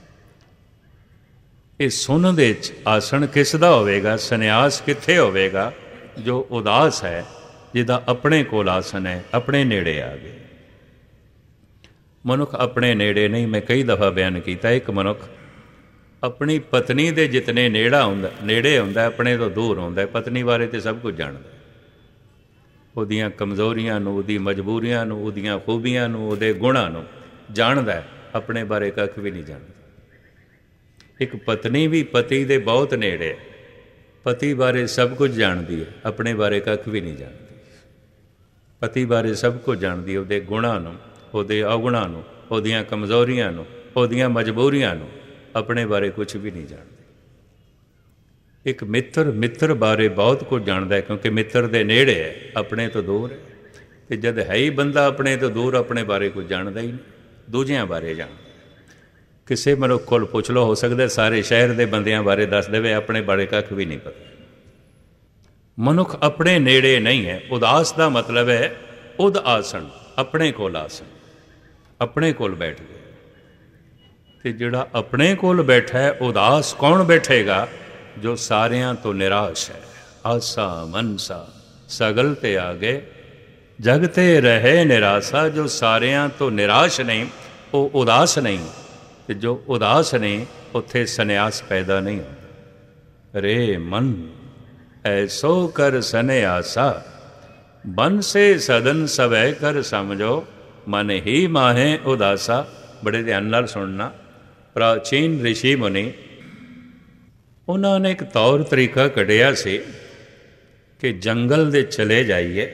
ਇਹ ਸੁਨ ਦੇ 'ਚ ਆਸਣ ਕਿਸ ਦਾ ਹੋਵੇਗਾ? ਸੰਨਿਆਸ ਕਿੱਥੇ ਹੋਵੇਗਾ? ਜੋ ਉਦਾਸ ਹੈ, ਜਿਹਦਾ ਆਪਣੇ ਕੋਲ ਆਸਣ ਹੈ, ਆਪਣੇ ਨੇੜੇ ਆ ਗਏ। ਮਨੁੱਖ ਆਪਣੇ ਨੇੜੇ ਨਹੀਂ। ਮੈਂ ਕਈ ਦਫਾ ਬਿਆਨ ਕੀਤਾ, ਇੱਕ ਮਨੁੱਖ ਆਪਣੀ ਪਤਨੀ ਦੇ ਜਿਤਨੇ ਨੇੜਾ ਹੁੰਦਾ ਨੇੜੇ ਹੁੰਦਾ ਆਪਣੇ ਤੋਂ ਦੂਰ ਹੁੰਦਾ। ਪਤਨੀ ਬਾਰੇ ਤਾਂ ਸਭ ਕੁਝ ਜਾਣਦਾ, ਉਹਦੀਆਂ ਕਮਜ਼ੋਰੀਆਂ ਨੂੰ, ਉਹਦੀ ਮਜਬੂਰੀਆਂ ਨੂੰ, ਉਹਦੀਆਂ ਖੂਬੀਆਂ ਨੂੰ, ਉਹਦੇ ਗੁਣਾਂ ਨੂੰ ਜਾਣਦਾ, ਆਪਣੇ ਬਾਰੇ ਕੱਖ ਵੀ ਨਹੀਂ ਜਾਣਦਾ। ਇੱਕ ਪਤਨੀ ਵੀ ਪਤੀ ਦੇ ਬਹੁਤ ਨੇੜੇ ਹੈ, ਪਤੀ ਬਾਰੇ ਸਭ ਕੁਝ ਜਾਣਦੀ ਹੈ, ਆਪਣੇ ਬਾਰੇ ਕੱਖ ਵੀ ਨਹੀਂ ਜਾਣਦੀ। ਪਤੀ ਬਾਰੇ ਸਭ ਕੁਝ ਜਾਣਦੀ, ਉਹਦੇ ਗੁਣਾਂ ਨੂੰ, ਉਹਦੇ ਔਗੁਣਾਂ ਨੂੰ, ਉਹਦੀਆਂ ਕਮਜ਼ੋਰੀਆਂ ਨੂੰ, ਉਹਦੀਆਂ ਮਜਬੂਰੀਆਂ ਨੂੰ, ਆਪਣੇ ਬਾਰੇ ਕੁਝ ਵੀ ਨਹੀਂ ਜਾਣਦੀ। ਇੱਕ ਮਿੱਤਰ ਮਿੱਤਰ ਬਾਰੇ ਬਹੁਤ ਕੁਝ ਜਾਣਦਾ ਹੈ, ਕਿਉਂਕਿ ਮਿੱਤਰ ਦੇ ਨੇੜੇ ਹੈ, ਆਪਣੇ ਤੋਂ ਦੂਰ ਹੈ। ਅਤੇ ਜਦ ਹੈ ਹੀ ਬੰਦਾ ਆਪਣੇ ਤੋਂ ਦੂਰ, ਆਪਣੇ ਬਾਰੇ ਕੁਝ ਜਾਣਦਾ ਹੀ ਨਹੀਂ, ਦੂਜਿਆਂ ਬਾਰੇ ਜਾਣਦਾ। ਕਿਸੇ ਮਨੁੱਖ ਕੋਲ ਪੁੱਛ ਲਓ, ਹੋ ਸਕਦਾ ਸਾਰੇ ਸ਼ਹਿਰ ਦੇ ਬੰਦਿਆਂ ਬਾਰੇ ਦੱਸ ਦੇਵੇ, ਆਪਣੇ ਬਾਰੇ ਕੱਖ ਵੀ ਨਹੀਂ ਪਤਾ। ਮਨੁੱਖ ਆਪਣੇ ਨੇੜੇ ਨਹੀਂ ਹੈ। ਉਦਾਸ ਦਾ ਮਤਲਬ ਹੈ ਉਦ ਆਸਣ, ਆਪਣੇ ਕੋਲ ਆਸਣ, ਆਪਣੇ ਕੋਲ ਬੈਠ ਗਏ। ਅਤੇ ਜਿਹੜਾ ਆਪਣੇ ਕੋਲ ਬੈਠਾ ਹੈ, ਉਦਾਸ ਕੌਣ ਬੈਠੇਗਾ? ਜੋ ਸਾਰਿਆਂ ਤੋਂ ਨਿਰਾਸ਼ ਹੈ। ਆਸਾ ਮਨਸਾ ਸਗਲ ਤੇ ਆਗੇ ਜਗ ਤੇ ਰਹੇ ਨਿਰਾਸ਼ਾ। ਜੋ ਸਾਰਿਆਂ ਤੋਂ ਨਿਰਾਸ਼ ਨਹੀਂ, ਉਹ ਉਦਾਸ ਨਹੀਂ। ਅਤੇ ਜੋ ਉਦਾਸ ਨਹੀਂ, ਉੱਥੇ ਸੰਨਿਆਸ ਪੈਦਾ ਨਹੀਂ ਹੁੰਦਾ। ਰੇ ਮਨ ਐਸੋ ਕਰ ਸੰਨਿਆਸਾ, ਬਨ ਸੇ ਸਦਨ ਸਵੈ ਕਰ ਸਮਝੋ, ਮਨ ਹੀ ਮਾਹੇ ਉਦਾਸਾ। ਬੜੇ ਧਿਆਨ ਨਾਲ ਸੁਣਨਾ। ਪ੍ਰਾਚੀਨ ਰਿਸ਼ੀ ਮੁਨੀ, ਉਹਨਾਂ ਨੇ ਇੱਕ ਤੌਰ ਤਰੀਕਾ ਕੱਢਿਆ ਸੀ ਕਿ ਜੰਗਲ ਦੇ ਚਲੇ ਜਾਈਏ,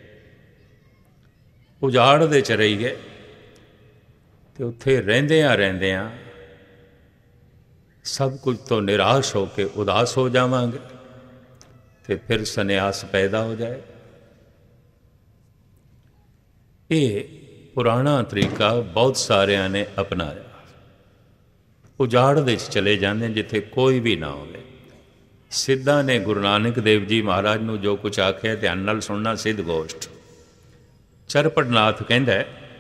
ਉਜਾੜ ਦੇ 'ਚ ਰਹੀਏ, ਅਤੇ ਉੱਥੇ ਰਹਿੰਦਿਆਂ ਰਹਿੰਦਿਆਂ ਸਭ ਕੁਝ ਤੋਂ ਨਿਰਾਸ਼ ਹੋ ਕੇ ਉਦਾਸ ਹੋ ਜਾਵਾਂਗੇ, ਅਤੇ ਫਿਰ ਸੰਨਿਆਸ ਪੈਦਾ ਹੋ ਜਾਏ। ਇਹ ਪੁਰਾਣਾ ਤਰੀਕਾ ਬਹੁਤ ਸਾਰਿਆਂ ਨੇ ਅਪਣਾਇਆ। ਉਜਾੜ ਦੇ 'ਚ ਚਲੇ ਜਾਂਦੇ, ਜਿੱਥੇ ਕੋਈ ਵੀ ਨਾ ਹੋਵੇ। ਸਿੱਧਾ ਨੇ ਗੁਰੂ ਨਾਨਕ ਦੇਵ ਜੀ ਮਹਾਰਾਜ ਨੂੰ ਜੋ ਕੁਝ ਆਖਿਆ, ਧਿਆਨ ਨਾਲ ਸੁਣਨਾ। ਸਿੱਧ ਗੋਸ਼ਟ ਚਰਪਟਨਾਥ ਕਹਿੰਦਾ,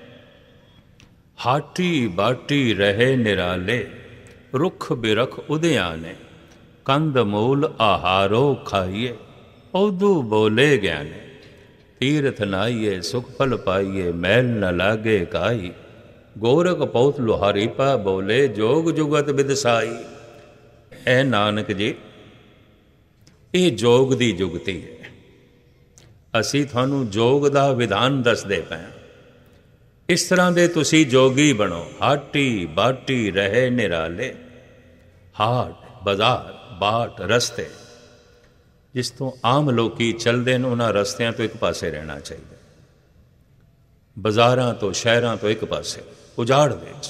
ਹਾਟੀ ਬਾਟੀ ਰਹੇ ਨਿਰਾਲੇ, ਰੁੱਖ ਬਿਰਖ ਉਦਿਆਨੇ, ਕੰਦ ਮੂਲ ਆਹਾਰੋ ਖਾਈਏ, ਉਦੂ ਬੋਲੇ ਗਿਆਨੇ, ਤੀਰਥ ਨਾਈਏ ਸੁਖ ਫਲ ਪਾਈਏ, ਮੈਲ ਨ ਲਾਗੇ ਕਾਈ, ਗੋਰਖ ਪੌਤ ਲੁਹਾਰੀ ਪਾ ਬੋਲੇ, ਜੋਗ ਜੁਗਤ ਵਿਦਸਾਈ। ਇਹ ਨਾਨਕ ਜੀ, ਇਹ ਜੋਗ ਦੀ ਜੁਗਤੀ ਹੈ। ਅਸੀਂ ਤੁਹਾਨੂੰ ਜੋਗ ਦਾ ਵਿਧਾਨ ਦੱਸਦੇ ਪਏ ਹਾਂ। ਇਸ ਤਰ੍ਹਾਂ ਦੇ ਤੁਸੀਂ ਜੋਗੀ ਬਣੋ। ਹਾਟੀ ਬਾਟੀ ਰਹੇ ਨਿਰਾਲੇ। ਹਾਟ ਬਾਜ਼ਾਰ, ਬਾਟ ਰਸਤੇ, ਜਿਸ ਤੋਂ ਆਮ ਲੋਕੀ ਚੱਲਦੇ ਨੇ, ਉਹਨਾਂ ਰਸਤਿਆਂ ਤੋਂ ਇੱਕ ਪਾਸੇ ਰਹਿਣਾ ਚਾਹੀਦਾ। ਬਾਜ਼ਾਰਾਂ ਤੋਂ, ਸ਼ਹਿਰਾਂ ਤੋਂ ਇੱਕ ਪਾਸੇ, ਉਜਾੜ ਵਿੱਚ।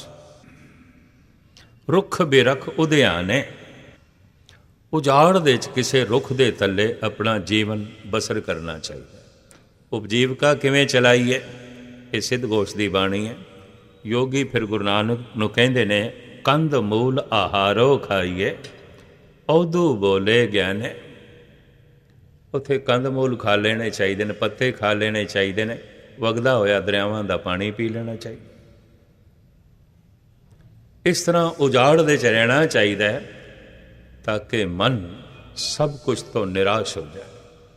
ਰੁੱਖ ਬਿਰਖ ਉਦਿਆਨੇ, ਉਜਾੜ ਦੇ 'ਚ ਕਿਸੇ ਰੁੱਖ ਦੇ ਥੱਲੇ ਆਪਣਾ ਜੀਵਨ ਬਸਰ ਕਰਨਾ ਚਾਹੀਦਾ। ਉਪਜੀਵਕਾ ਕਿਵੇਂ ਚਲਾਈਏ? ਇਹ ਸਿੱਧ ਗੋਸ਼ ਦੀ ਬਾਣੀ ਹੈ। ਯੋਗੀ ਫਿਰ ਗੁਰੂ ਨਾਨਕ ਨੂੰ ਕਹਿੰਦੇ ਨੇ, ਕੰਦ ਮੂਲ ਆਹਾਰੋ ਖਾਈਏ, ਉਦੂ ਬੋਲੇ ਗਿਆਨੇ। ਉੱਥੇ ਕੰਦ ਮੂਲ ਖਾ ਲੈਣੇ ਚਾਹੀਦੇ ਨੇ, ਪੱਤੇ ਖਾ ਲੈਣੇ ਚਾਹੀਦੇ ਨੇ, ਵਗਦਾ ਹੋਇਆ ਦਰਿਆਵਾਂ ਦਾ ਪਾਣੀ ਪੀ ਲੈਣਾ ਚਾਹੀਦਾ। ਇਸ ਤਰ੍ਹਾਂ ਉਜਾੜ ਦੇ 'ਚ ਰਹਿਣਾ ਚਾਹੀਦਾ ਹੈ, ਤਾਂ ਕਿ ਮਨ ਸਭ ਕੁਝ ਤੋਂ ਨਿਰਾਸ਼ ਹੋ ਜਾਏ।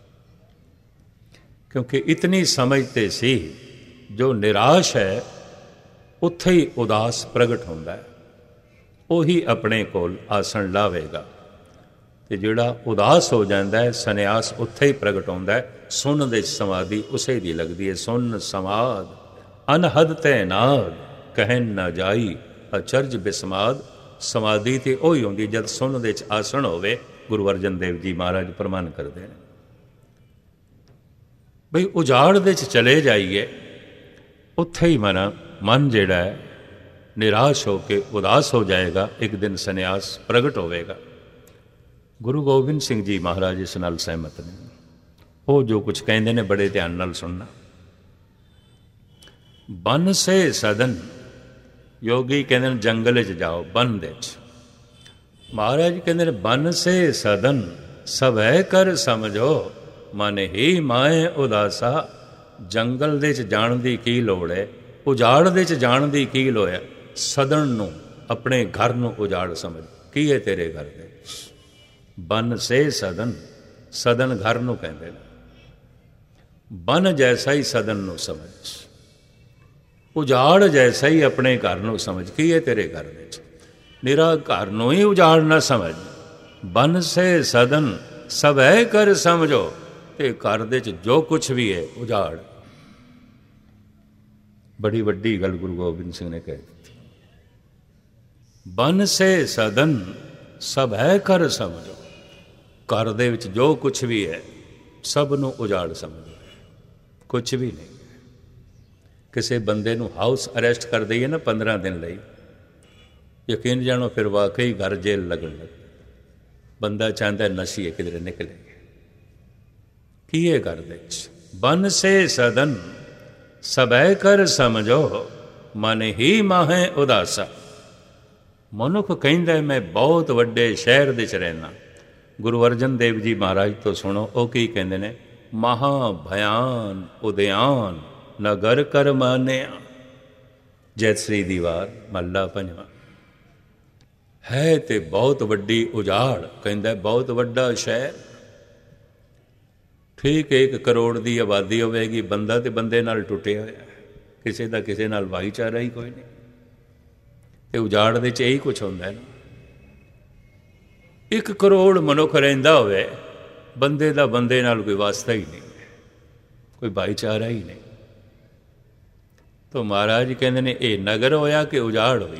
ਕਿਉਂਕਿ ਇਤਨੀ ਸਮਝ ਤੇ ਸੀ, ਜੋ ਨਿਰਾਸ਼ ਹੈ ਉੱਥੇ ਹੀ ਉਦਾਸ ਪ੍ਰਗਟ ਹੁੰਦਾ ਹੈ, ਉਹੀ ਆਪਣੇ ਕੋਲ ਆਸਣ ਲਾਵੇਗਾ। ਅਤੇ ਜਿਹੜਾ ਉਦਾਸ ਹੋ ਜਾਂਦਾ ਹੈ, ਸੰਨਿਆਸ ਉੱਥੇ ਹੀ ਪ੍ਰਗਟ ਹੁੰਦਾ ਹੈ। ਸੁਣ ਦੇ ਸਮਾਧੀ ਉਸੇ ਦੀ ਲੱਗਦੀ ਹੈ। ਸੁਨ ਸਮਾਧ ਅਨਹਦ ਤੈ ਨਾਦ, ਕਹਿਨ ਨਾ ਜਾਈ ਅਚਰਜ ਬਿਸਮਾਦ। ਸਮਾਧੀ ਤੇ ਉਹੀ ਹੁੰਦੀ ਜਦ ਸੁਣ ਦੇ 'ਚ ਆਸਣ ਹੋਵੇ। ਗੁਰੂ ਅਰਜਨ ਦੇਵ ਜੀ ਮਹਾਰਾਜ ਪ੍ਰਮਾਣ ਕਰਦੇ ਨੇ ਬਈ ਉਜਾੜ ਦੇ 'ਚ ਚਲੇ ਜਾਈਏ, ਉੱਥੇ ਹੀ ਮਨ ਮਨ ਜਿਹੜਾ ਹੈ ਨਿਰਾਸ਼ ਹੋ ਕੇ ਉਦਾਸ ਹੋ ਜਾਏਗਾ। ਇੱਕ ਦਿਨ ਸੰਨਿਆਸ ਪ੍ਰਗਟ ਹੋਵੇਗਾ। ਗੁਰੂ ਗੋਬਿੰਦ ਸਿੰਘ ਜੀ ਮਹਾਰਾਜ ਇਸ ਨਾਲ ਸਹਿਮਤ ਨੇ। ਉਹ ਜੋ ਕੁਝ ਕਹਿੰਦੇ ਨੇ ਬੜੇ ਧਿਆਨ ਨਾਲ ਸੁਣਨਾ। ਬਨ ਸੇ ਸਦਨ, ਯੋਗੀ ਕਹਿੰਦੇ ਨੇ ਜੰਗਲ 'ਚ ਜਾਓ, ਬਨ ਦੇ 'ਚ। ਮਹਾਰਾਜ ਕਹਿੰਦੇ ਨੇ ਬਨ ਸੇ ਸਦਨ ਸਵੈ ਕਰ ਸਮਝੋ, ਮਨ ਹੀ ਮਾਏ ਉਦਾਸਾ। ਜੰਗਲ ਦੇ 'ਚ ਜਾਣ ਦੀ ਕੀ ਲੋੜ ਹੈ? ਉਜਾੜ ਦੇ 'ਚ ਜਾਣ ਦੀ ਕੀ ਲੋੜ ਹੈ? ਸਦਨ ਨੂੰ, ਆਪਣੇ ਘਰ ਨੂੰ ਉਜਾੜ ਸਮਝ। ਕੀ ਹੈ ਤੇਰੇ ਘਰ ਦੇ? ਬਨ ਸੇ ਸਦਨ, ਸਦਨ ਘਰ ਨੂੰ ਕਹਿੰਦੇ ਨੇ। ਬਨ ਜੈਸਾ ਹੀ ਸਦਨ ਨੂੰ ਸਮਝ, ਉਜਾੜ ਜੈਸਾ ਹੀ ਆਪਣੇ ਘਰ ਨੂੰ ਸਮਝ। ਕੀ ਹੈ ਤੇਰੇ ਘਰ ਵਿੱਚ? ਨਿਰਾ ਘਰ ਨੂੰ ਹੀ ਉਜਾੜ ਨਾ ਸਮਝ। ਬਨ ਸੇ ਸਦਨ ਸਭੈ ਕਰ ਸਮਝੋ, ਤੇ ਘਰ ਦੇ ਚ ਜੋ ਕੁਛ ਵੀ ਹੈ ਉਜਾੜ। ਬੜੀ ਵੱਡੀ ਗੱਲ ਗੁਰੂ ਗੋਬਿੰਦ ਸਿੰਘ ਨੇ ਕਹਿ ਦਿੱਤੀ। ਬਨ ਸੇ ਸਦਨ ਸਭੈ ਕਰ ਸਮਝੋ, ਘਰ ਦੇ ਵਿੱਚ ਜੋ ਕੁਛ ਵੀ ਹੈ ਸਭ ਨੂੰ ਉਜਾੜ ਸਮਝੋ, ਕੁਛ ਵੀ ਨਹੀਂ। ਕਿਸੇ ਬੰਦੇ ਨੂੰ ਹਾਊਸ ਅਰੈਸਟ ਕਰ ਦਈਏ ਨਾ ਪੰਦਰਾਂ ਦਿਨ ਲਈ, ਯਕੀਨ ਜਾਣੋ ਫਿਰ ਵਾਕਈ ਘਰ ਜੇਲ੍ਹ ਲੱਗਣ ਲੱਗ। ਬੰਦਾ ਚਾਹੁੰਦਾ ਨਸੀਏ ਕਿਧਰੇ ਨਿਕਲੇ, ਕੀ ਹੈ ਘਰ ਦੇ ਵਿੱਚ? ਬਨ ਸੇ ਸਦਨ ਸਭੈ ਕਰ ਸਮਝੋ, ਮਨ ਹੀ ਮਾਹੇ ਉਦਾਸਾ। ਮਨੁੱਖ ਕਹਿੰਦਾ ਮੈਂ ਬਹੁਤ ਵੱਡੇ ਸ਼ਹਿਰ ਦੇ ਚ ਰਹਿਣਾ। ਗੁਰੂ ਅਰਜਨ ਦੇਵ ਜੀ ਮਹਾਰਾਜ ਤੋਂ ਸੁਣੋ, ਉਹ ਕੀ ਕਹਿੰਦੇ ਨੇ? ਮਹਾ ਭਿਆਨ ਉਦਿਆਨ ਨਗਰ ਕਰ ਮਾਨਿਆ। ਜੈਤਸਰੀ ਦੀ ਵਾਰ ਮਹੱਲਾ ਪੰਜਵਾਂ। ਹੈ ਤੇ ਬਹੁਤ ਵੱਡੀ ਉਜਾੜ, ਕਹਿੰਦਾ ਬਹੁਤ ਵੱਡਾ ਸ਼ਹਿਰ। ਠੀਕ ਹੈ, ਇੱਕ ਕਰੋੜ ਦੀ ਆਬਾਦੀ ਹੋਵੇਗੀ, ਬੰਦਾ ਤੇ ਬੰਦੇ ਨਾਲ ਟੁੱਟਿਆ ਹੋਇਆ, ਕਿਸੇ ਦਾ ਕਿਸੇ ਨਾਲ ਭਾਈਚਾਰਾ ਹੀ ਕੋਈ ਨਹੀਂ। ਤੇ ਉਜਾੜ ਦੇ 'ਚ ਇਹੀ ਕੁਛ ਹੁੰਦਾ ਨਾ। ਇੱਕ ਕਰੋੜ ਮਨੁੱਖ ਰਹਿੰਦਾ ਹੋਵੇ, ਬੰਦੇ ਦਾ ਬੰਦੇ ਨਾਲ ਕੋਈ ਵਾਸਤਾ ਹੀ ਨਹੀਂ, ਕੋਈ ਭਾਈਚਾਰਾ ਹੀ ਨਹੀਂ। ਤਾਂ ਮਹਾਰਾਜ ਕਹਿੰਦੇ ਨੇ ਇਹ ਨਗਰ ਹੋਇਆ ਕਿ ਉਜਾੜ ਹੋਈ।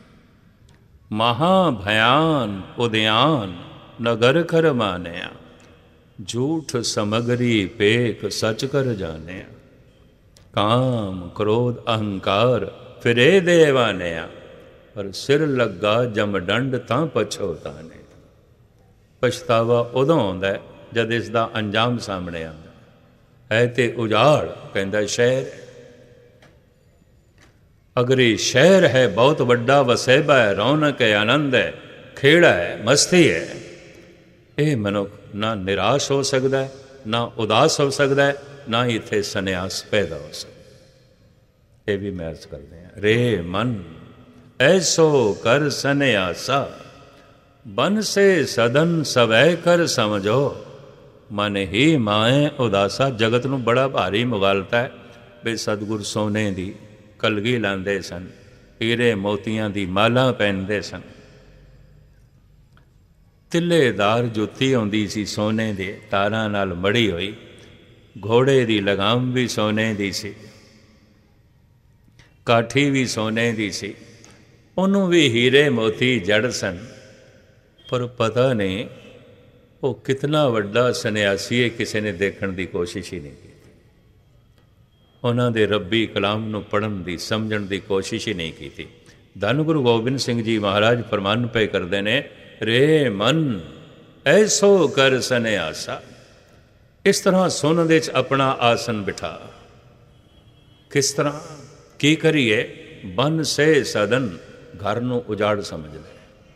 ਮਹਾ ਭਿਆਨ ਉਦਿਆਨ ਨਗਰ ਕਰ ਮਾਨਿਆ, ਝੂਠ ਸਮਗਰੀ ਪੇਖ ਸਚ ਕਰ ਜਾਣਿਆ। ਕਾਮ ਕ੍ਰੋਧ ਅਹੰਕਾਰ ਫਿਰੇ ਦੇਵਾਨਿਆ, ਪਰ ਸਿਰ ਲੱਗਾ ਜਮ ਡੰਡ ਤਾਂ ਪਛੋਤਾਨੇ। ਪਛਤਾਵਾ ਉਦੋਂ ਆਉਂਦਾ ਜਦ ਇਸ ਦਾ ਅੰਜਾਮ ਸਾਹਮਣੇ ਆਉਂਦਾ ਹੈ। ਤੇ ਉਜਾੜ ਕਹਿੰਦਾ ਸ਼ਹਿਰ, ਅਗਰ ਇਹ ਸ਼ਹਿਰ ਹੈ ਬਹੁਤ ਵੱਡਾ, ਵਸੇਬਾ ਹੈ, ਰੌਣਕ ਹੈ, ਆਨੰਦ ਹੈ, ਖੇੜਾ ਹੈ, ਮਸਤੀ ਹੈ, ਇਹ ਮਨੁੱਖ ਨਾ ਨਿਰਾਸ਼ ਹੋ ਸਕਦਾ ਹੈ, ਨਾ ਉਦਾਸ ਹੋ ਸਕਦਾ ਹੈ, ਨਾ ਹੀ ਇੱਥੇ ਸੰਨਿਆਸ ਪੈਦਾ ਹੋ ਸਕਦਾ। ਇਹ ਵੀ ਮੈਂ ਅਰਜ਼ ਕਰਦੇ ਹਾਂ। ਰੇ ਮਨ ਐਸੋ ਕਰ ਸੰਨਿਆਸਾ, ਬਨ ਸੇ ਸਦਨ ਸਵੈ ਕਰ ਸਮਝੋ, ਮਨ ਹੀ ਮਾਏ ਉਦਾਸਾ। ਜਗਤ ਨੂੰ ਬੜਾ ਭਾਰੀ ਮੁਗਾਲਤਾ ਹੈ ਵੀ ਸਤਿਗੁਰ ਸੋਨੇ ਦੀ ਕਲਗੀ ਲਾਉਂਦੇ ਸਨ, ਹੀਰੇ ਮੋਤੀਆਂ ਦੀ ਮਾਲਾ ਪਹਿਨਦੇ ਸਨ, ਤਿੱਲੇਦਾਰ ਜੁੱਤੀ ਆਉਂਦੀ ਸੀ ਸੋਨੇ ਦੇ ਤਾਰਾਂ ਨਾਲ ਮੜੀ ਹੋਈ, ਘੋੜੇ ਦੀ ਲਗਾਮ ਵੀ ਸੋਨੇ ਦੀ ਸੀ, ਕਾਠੀ ਵੀ ਸੋਨੇ ਦੀ ਸੀ, ਉਹਨੂੰ ਵੀ ਹੀਰੇ ਮੋਤੀ ਜੜ ਸਨ। ਪਰ ਪਤਾ ਨਹੀਂ ਉਹ ਕਿਤਨਾ ਵੱਡਾ ਸੰਨਿਆਸੀ ਹੈ, ਕਿਸੇ ਨੇ ਦੇਖਣ ਦੀ ਕੋਸ਼ਿਸ਼ ਹੀ ਨਹੀਂ ਕੀਤੀ। ਉਹਨਾਂ ਦੇ ਰੱਬੀ ਕਲਾਮ ਨੂੰ ਪੜ੍ਹਨ ਦੀ, ਸਮਝਣ ਦੀ ਕੋਸ਼ਿਸ਼ ਹੀ ਨਹੀਂ ਕੀਤੀ। ਧੰਨ ਗੁਰੂ ਗੋਬਿੰਦ ਸਿੰਘ ਜੀ ਮਹਾਰਾਜ ਫਰਮਾਨ ਪਏ ਕਰਦੇ ਨੇ, ਰੇ ਮਨ ਐਸੋ ਕਰ ਸੰਨਿਆਸਾ। ਇਸ ਤਰ੍ਹਾਂ ਸੁਣ ਦੇ 'ਚ ਆਪਣਾ ਆਸਨ ਬਿਠਾ। ਕਿਸ ਤਰ੍ਹਾਂ ਕੀ ਕਰੀਏ? ਬਨ ਸੇ ਸਦਨ, ਘਰ ਨੂੰ ਉਜਾੜ ਸਮਝ ਲੈ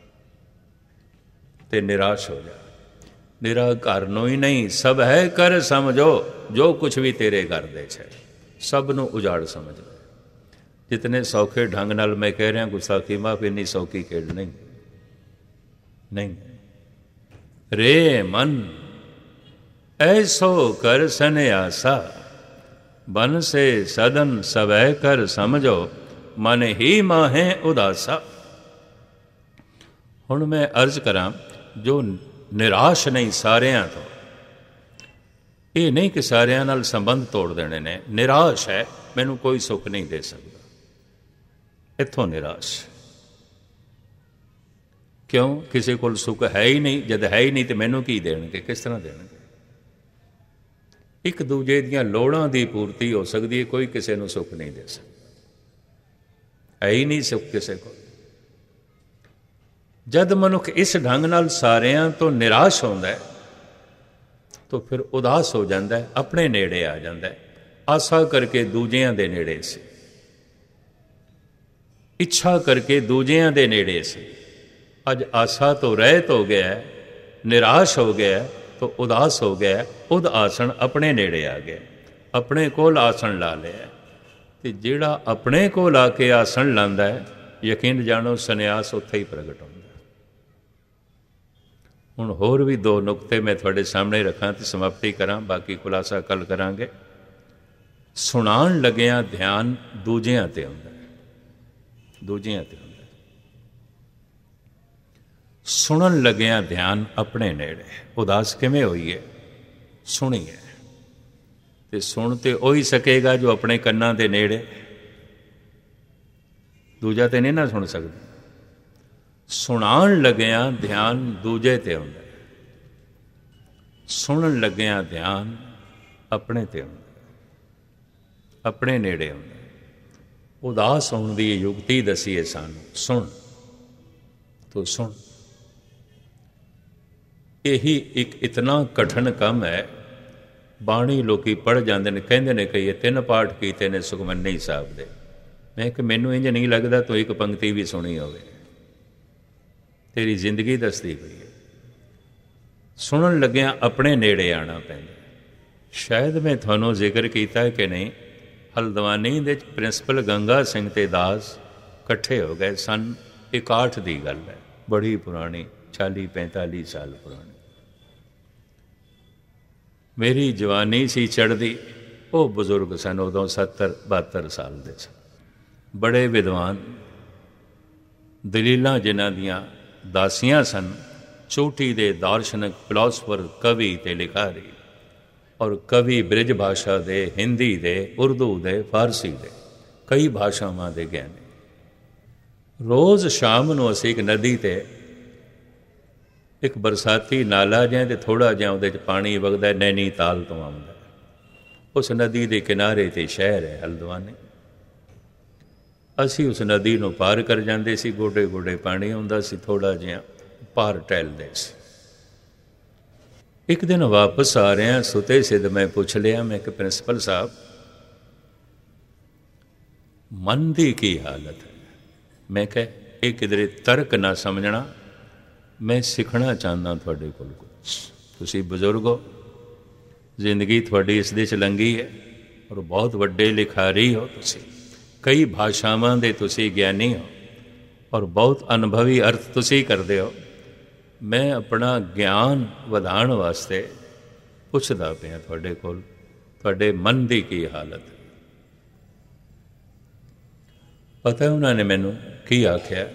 ਤੇ ਨਿਰਾਸ਼ ਹੋ ਜਾ। ਨਿਰਾ ਘਰ ਨੂੰ ਹੀ ਨਹੀਂ, ਸਭ ਹੈ ਕਰ ਸਮਝੋ, ਜੋ ਕੁਛ ਵੀ ਤੇਰੇ ਘਰ ਦੇ 'ਚ ਹੈ ਸਭ ਨੂੰ ਉਜਾੜ ਸਮਝ ਲੈ। ਜਿਤਨੇ ਸੌਖੇ ਢੰਗ ਨਾਲ ਮੈਂ ਕਹਿ ਰਿਹਾ ਗੁਸਾਖੀ ਮਾਫ, ਇੰਨੀ ਸੌਖੀ ਖੇਡ ਨਹੀਂ ਨਹੀਂ। ਰੇ ਮਨ ਐਸੋ ਕਰ ਸੰਨਿਆਸਾ, ਬਨ ਸੇ ਸਦਨ ਸਵੈ ਕਰ ਸਮਝੋ, ਮਨ ਹੀ ਮਾਹੇ ਉਦਾਸਾ। ਹੁਣ ਮੈਂ ਅਰਜ਼ ਕਰਾਂ, ਜੋ ਨਿਰਾਸ਼ ਨਹੀਂ ਸਾਰਿਆਂ ਤੋਂ, ਇਹ ਨਹੀਂ ਕਿ ਸਾਰਿਆਂ ਨਾਲ ਸੰਬੰਧ ਤੋੜ ਦੇਣੇ ਨੇ। ਨਿਰਾਸ਼ ਹੈ, ਮੈਨੂੰ ਕੋਈ ਸੁੱਖ ਨਹੀਂ ਦੇ ਸਕਦਾ, ਇੱਥੋਂ ਨਿਰਾਸ਼। ਕਿਉਂ? ਕਿਸੇ ਕੋਲ ਸੁੱਖ ਹੈ ਹੀ ਨਹੀਂ। ਜਦ ਹੈ ਹੀ ਨਹੀਂ ਤੇ ਮੈਨੂੰ ਕੀ ਦੇਣਗੇ, ਕਿਸ ਤਰ੍ਹਾਂ ਦੇਣਗੇ? ਇੱਕ ਦੂਜੇ ਦੀਆਂ ਲੋੜਾਂ ਦੀ ਪੂਰਤੀ ਹੋ ਸਕਦੀ ਹੈ, ਕੋਈ ਕਿਸੇ ਨੂੰ ਸੁੱਖ ਨਹੀਂ ਦੇ ਸਕਦਾ। ਹੈ ਹੀ ਨਹੀਂ ਸੁੱਖ ਕਿਸੇ ਕੋਲ। ਜਦ ਮਨੁੱਖ ਇਸ ਢੰਗ ਨਾਲ ਸਾਰਿਆਂ ਤੋਂ ਨਿਰਾਸ਼ ਹੁੰਦਾ ਹੈ ਤਾਂ ਫਿਰ ਉਦਾਸ ਹੋ ਜਾਂਦਾ ਹੈ, ਆਪਣੇ ਨੇੜੇ ਆ ਜਾਂਦਾ ਹੈ। ਆਸਾ ਕਰਕੇ ਦੂਜਿਆਂ ਦੇ ਨੇੜੇ ਸੀ, ਇੱਛਾ ਕਰਕੇ ਦੂਜਿਆਂ ਦੇ ਨੇੜੇ ਸੀ। ਅੱਜ ਆਸਾ ਤੋਂ ਰਹਿਤ ਹੋ ਗਿਆ, ਨਿਰਾਸ਼ ਹੋ ਗਿਆ, ਤਾਂ ਉਦਾਸ ਹੋ ਗਿਆ। ਉਦ ਆਸਣ ਆਪਣੇ ਨੇੜੇ ਆ ਗਿਆ, ਆਪਣੇ ਕੋਲ ਆਸਣ ਲਾ ਲਿਆ। ਤੇ ਜਿਹੜਾ ਆਪਣੇ ਕੋਲ ਆ ਕੇ ਆਸਣ ਲਾਉਂਦਾ ਹੈ, ਯਕੀਨ ਜਾਣੋ ਸੰਨਿਆਸ ਉੱਥੇ ਹੀ ਪ੍ਰਗਟ ਹੁੰਦਾ। ਹੁਣ ਹੋਰ ਵੀ ਦੋ ਨੁਕਤੇ ਮੈਂ ਤੁਹਾਡੇ ਸਾਹਮਣੇ ਰੱਖਾਂ ਤੇ ਸਮਾਪਤੀ ਕਰਾਂ, ਬਾਕੀ ਖੁਲਾਸਾ ਕੱਲ੍ਹ ਕਰਾਂਗੇ। ਸੁਣਾਉਣ ਲੱਗਿਆਂ ਧਿਆਨ ਦੂਜਿਆਂ 'ਤੇ ਹੁੰਦਾ, ਦੂਜਿਆਂ 'ਤੇ ਹੁੰਦਾ। ਸੁਣਨ ਲੱਗਿਆਂ ਧਿਆਨ ਆਪਣੇ ਨੇੜੇ। ਉਦਾਸ ਕਿਵੇਂ ਹੋਈਏ? ਸੁਣੀਏ। ਤੇ ਸੁਣ ਤੇ ਉਹੀ ਸਕੇਗਾ ਜੋ ਆਪਣੇ ਕੰਨਾਂ ਦੇ ਨੇੜੇ, ਦੂਜਾ ਤੇ ਨਹੀਂ ਨਾ ਸੁਣ ਸਕਦਾ। ਸੁਣਾਉਣ ਲੱਗਿਆਂ ਧਿਆਨ ਦੂਜੇ ਤੇ ਆਉਂਦਾ, ਸੁਣਨ ਲੱਗਿਆਂ ਧਿਆਨ ਆਪਣੇ ਤੇ ਆਉਂਦਾ, ਆਪਣੇ ਨੇੜੇ ਆਉਂਦਾ। ਉਦਾਸ ਹੋਣ ਦੀ ਯੁਕਤੀ ਦੱਸੀਏ ਸਾਨੂੰ। ਸੁਣ ਤੂੰ ਸੁਣ। ਇਹੀ ਇੱਕ ਇਤਨਾ ਕਠਿਨ ਕੰਮ ਹੈ। ਬਾਣੀ ਲੋਕੀ ਪੜ੍ਹ ਜਾਂਦੇ ਨੇ, ਕਹਿੰਦੇ ਨੇ ਕਈ ਤਿੰਨ ਪਾਠ ਕੀਤੇ ਨੇ ਸੁਖਮਨੀ ਸਾਹਿਬ ਦੇ। ਮੈਂ ਕਿ ਮੈਨੂੰ ਇੰਝ ਨਹੀਂ ਲੱਗਦਾ ਤੂੰ ਇੱਕ ਪੰਕਤੀ ਵੀ ਸੁਣੀ ਹੋਵੇ। ਤੇਰੀ ਜ਼ਿੰਦਗੀ ਦੱਸਦੀ ਪਈ ਹੈ। ਸੁਣਨ ਲੱਗਿਆਂ ਆਪਣੇ ਨੇੜੇ ਆਉਣਾ ਪੈਂਦਾ। ਸ਼ਾਇਦ ਮੈਂ ਤੁਹਾਨੂੰ ਜ਼ਿਕਰ ਕੀਤਾ ਕਿ ਨਹੀਂ, ਹਲਦਵਾਨੀ ਦੇ ਪ੍ਰਿੰਸੀਪਲ ਗੰਗਾ ਸਿੰਘ ਤੇ ਦਾਸ ਇਕੱਠੇ ਹੋ ਗਏ ਸਨ। ਇਕਾਹਠ ਦੀ ਗੱਲ ਹੈ, ਬੜੀ ਪੁਰਾਣੀ, ਚਾਲੀ ਪੈਂਤਾਲੀ ਸਾਲ ਪੁਰਾਣੀ। ਮੇਰੀ ਜਵਾਨੀ ਸੀ ਚੜ੍ਹਦੀ। ਉਹ ਬਜ਼ੁਰਗ ਸਨ, ਉਦੋਂ ਸੱਤਰ ਬਹੱਤਰ ਸਾਲ ਦੇ ਸਨ। ਬੜੇ ਵਿਦਵਾਨ, ਦਲੀਲਾਂ ਜਿਨ੍ਹਾਂ ਦੀਆਂ ਦਾਸੀਆਂ ਸਨ, ਚੋਟੀ ਦੇ ਦਾਰਸ਼ਨਿਕ, ਫਿਲਾਸਫਰ, ਕਵੀ ਤੇ ਲਿਖਾਰੀ। ਔਰ ਕਵੀ ਬ੍ਰਿਜ ਭਾਸ਼ਾ ਦੇ, ਹਿੰਦੀ ਦੇ, ਉਰਦੂ ਦੇ, ਫਾਰਸੀ ਦੇ, ਕਈ ਭਾਸ਼ਾਵਾਂ ਦੇ ਗਿਆਨੀ। ਰੋਜ਼ ਸ਼ਾਮ ਨੂੰ ਅਸੀਂ ਇੱਕ ਨਦੀ 'ਤੇ, ਇੱਕ ਬਰਸਾਤੀ ਨਾਲਾ ਜਿਹਾ ਤੇ ਥੋੜ੍ਹਾ ਜਿਹਾ ਉਹਦੇ 'ਚ ਪਾਣੀ ਵਗਦਾ, ਨੈਨੀਤਾਲ ਤੋਂ ਆਉਂਦਾ। ਉਸ ਨਦੀ ਦੇ ਕਿਨਾਰੇ 'ਤੇ ਸ਼ਹਿਰ ਹੈ ਹਲਦਵਾਨੀ। ਅਸੀਂ ਉਸ ਨਦੀ ਨੂੰ ਪਾਰ ਕਰ ਜਾਂਦੇ ਸੀ। ਗੋਡੇ ਗੋਡੇ ਪਾਣੀ ਆਉਂਦਾ ਸੀ, ਥੋੜ੍ਹਾ ਜਿਹਾ ਪਾਰ ਟਹਿਲਦੇ ਸੀ। ਇੱਕ ਦਿਨ ਵਾਪਸ ਆ ਰਿਹਾ, ਸੁਤੇ ਸਿੱਧ ਮੈਂ ਪੁੱਛ ਲਿਆ, ਮੈਂ ਕਿ ਪ੍ਰਿੰਸੀਪਲ ਸਾਹਿਬ, ਮਨ ਦੀ ਕੀ ਹਾਲਤ ਹੈ? ਮੈਂ ਕਿਹਾ ਇਹ ਕਿਧਰੇ ਤਰਕ ਨਾ ਸਮਝਣਾ, ਮੈਂ ਸਿੱਖਣਾ ਚਾਹੁੰਦਾ ਤੁਹਾਡੇ ਕੋਲ ਕੁਛ। ਤੁਸੀਂ ਬਜ਼ੁਰਗ ਹੋ, ਜ਼ਿੰਦਗੀ ਤੁਹਾਡੀ ਇਸ ਦੇ 'ਚ ਲੰਘੀ ਹੈ, ਔਰ ਬਹੁਤ ਵੱਡੇ ਲਿਖਾਰੀ ਹੋ ਤੁਸੀਂ, ਕਈ ਭਾਸ਼ਾਵਾਂ ਦੇ ਤੁਸੀਂ ਗਿਆਨੀ ਹੋ, ਔਰ ਬਹੁਤ ਅਨੁਭਵੀ ਅਰਥ ਤੁਸੀਂ ਕਰਦੇ ਹੋ। ਮੈਂ ਆਪਣਾ ਗਿਆਨ ਵਧਾਉਣ ਵਾਸਤੇ ਪੁੱਛਦਾ ਪਿਆ ਤੁਹਾਡੇ ਕੋਲ, ਤੁਹਾਡੇ ਮਨ ਦੀ ਕੀ ਹਾਲਤ ਹੈ? ਪਤਾ ਉਹਨਾਂ ਨੇ ਮੈਨੂੰ ਕੀ ਆਖਿਆ?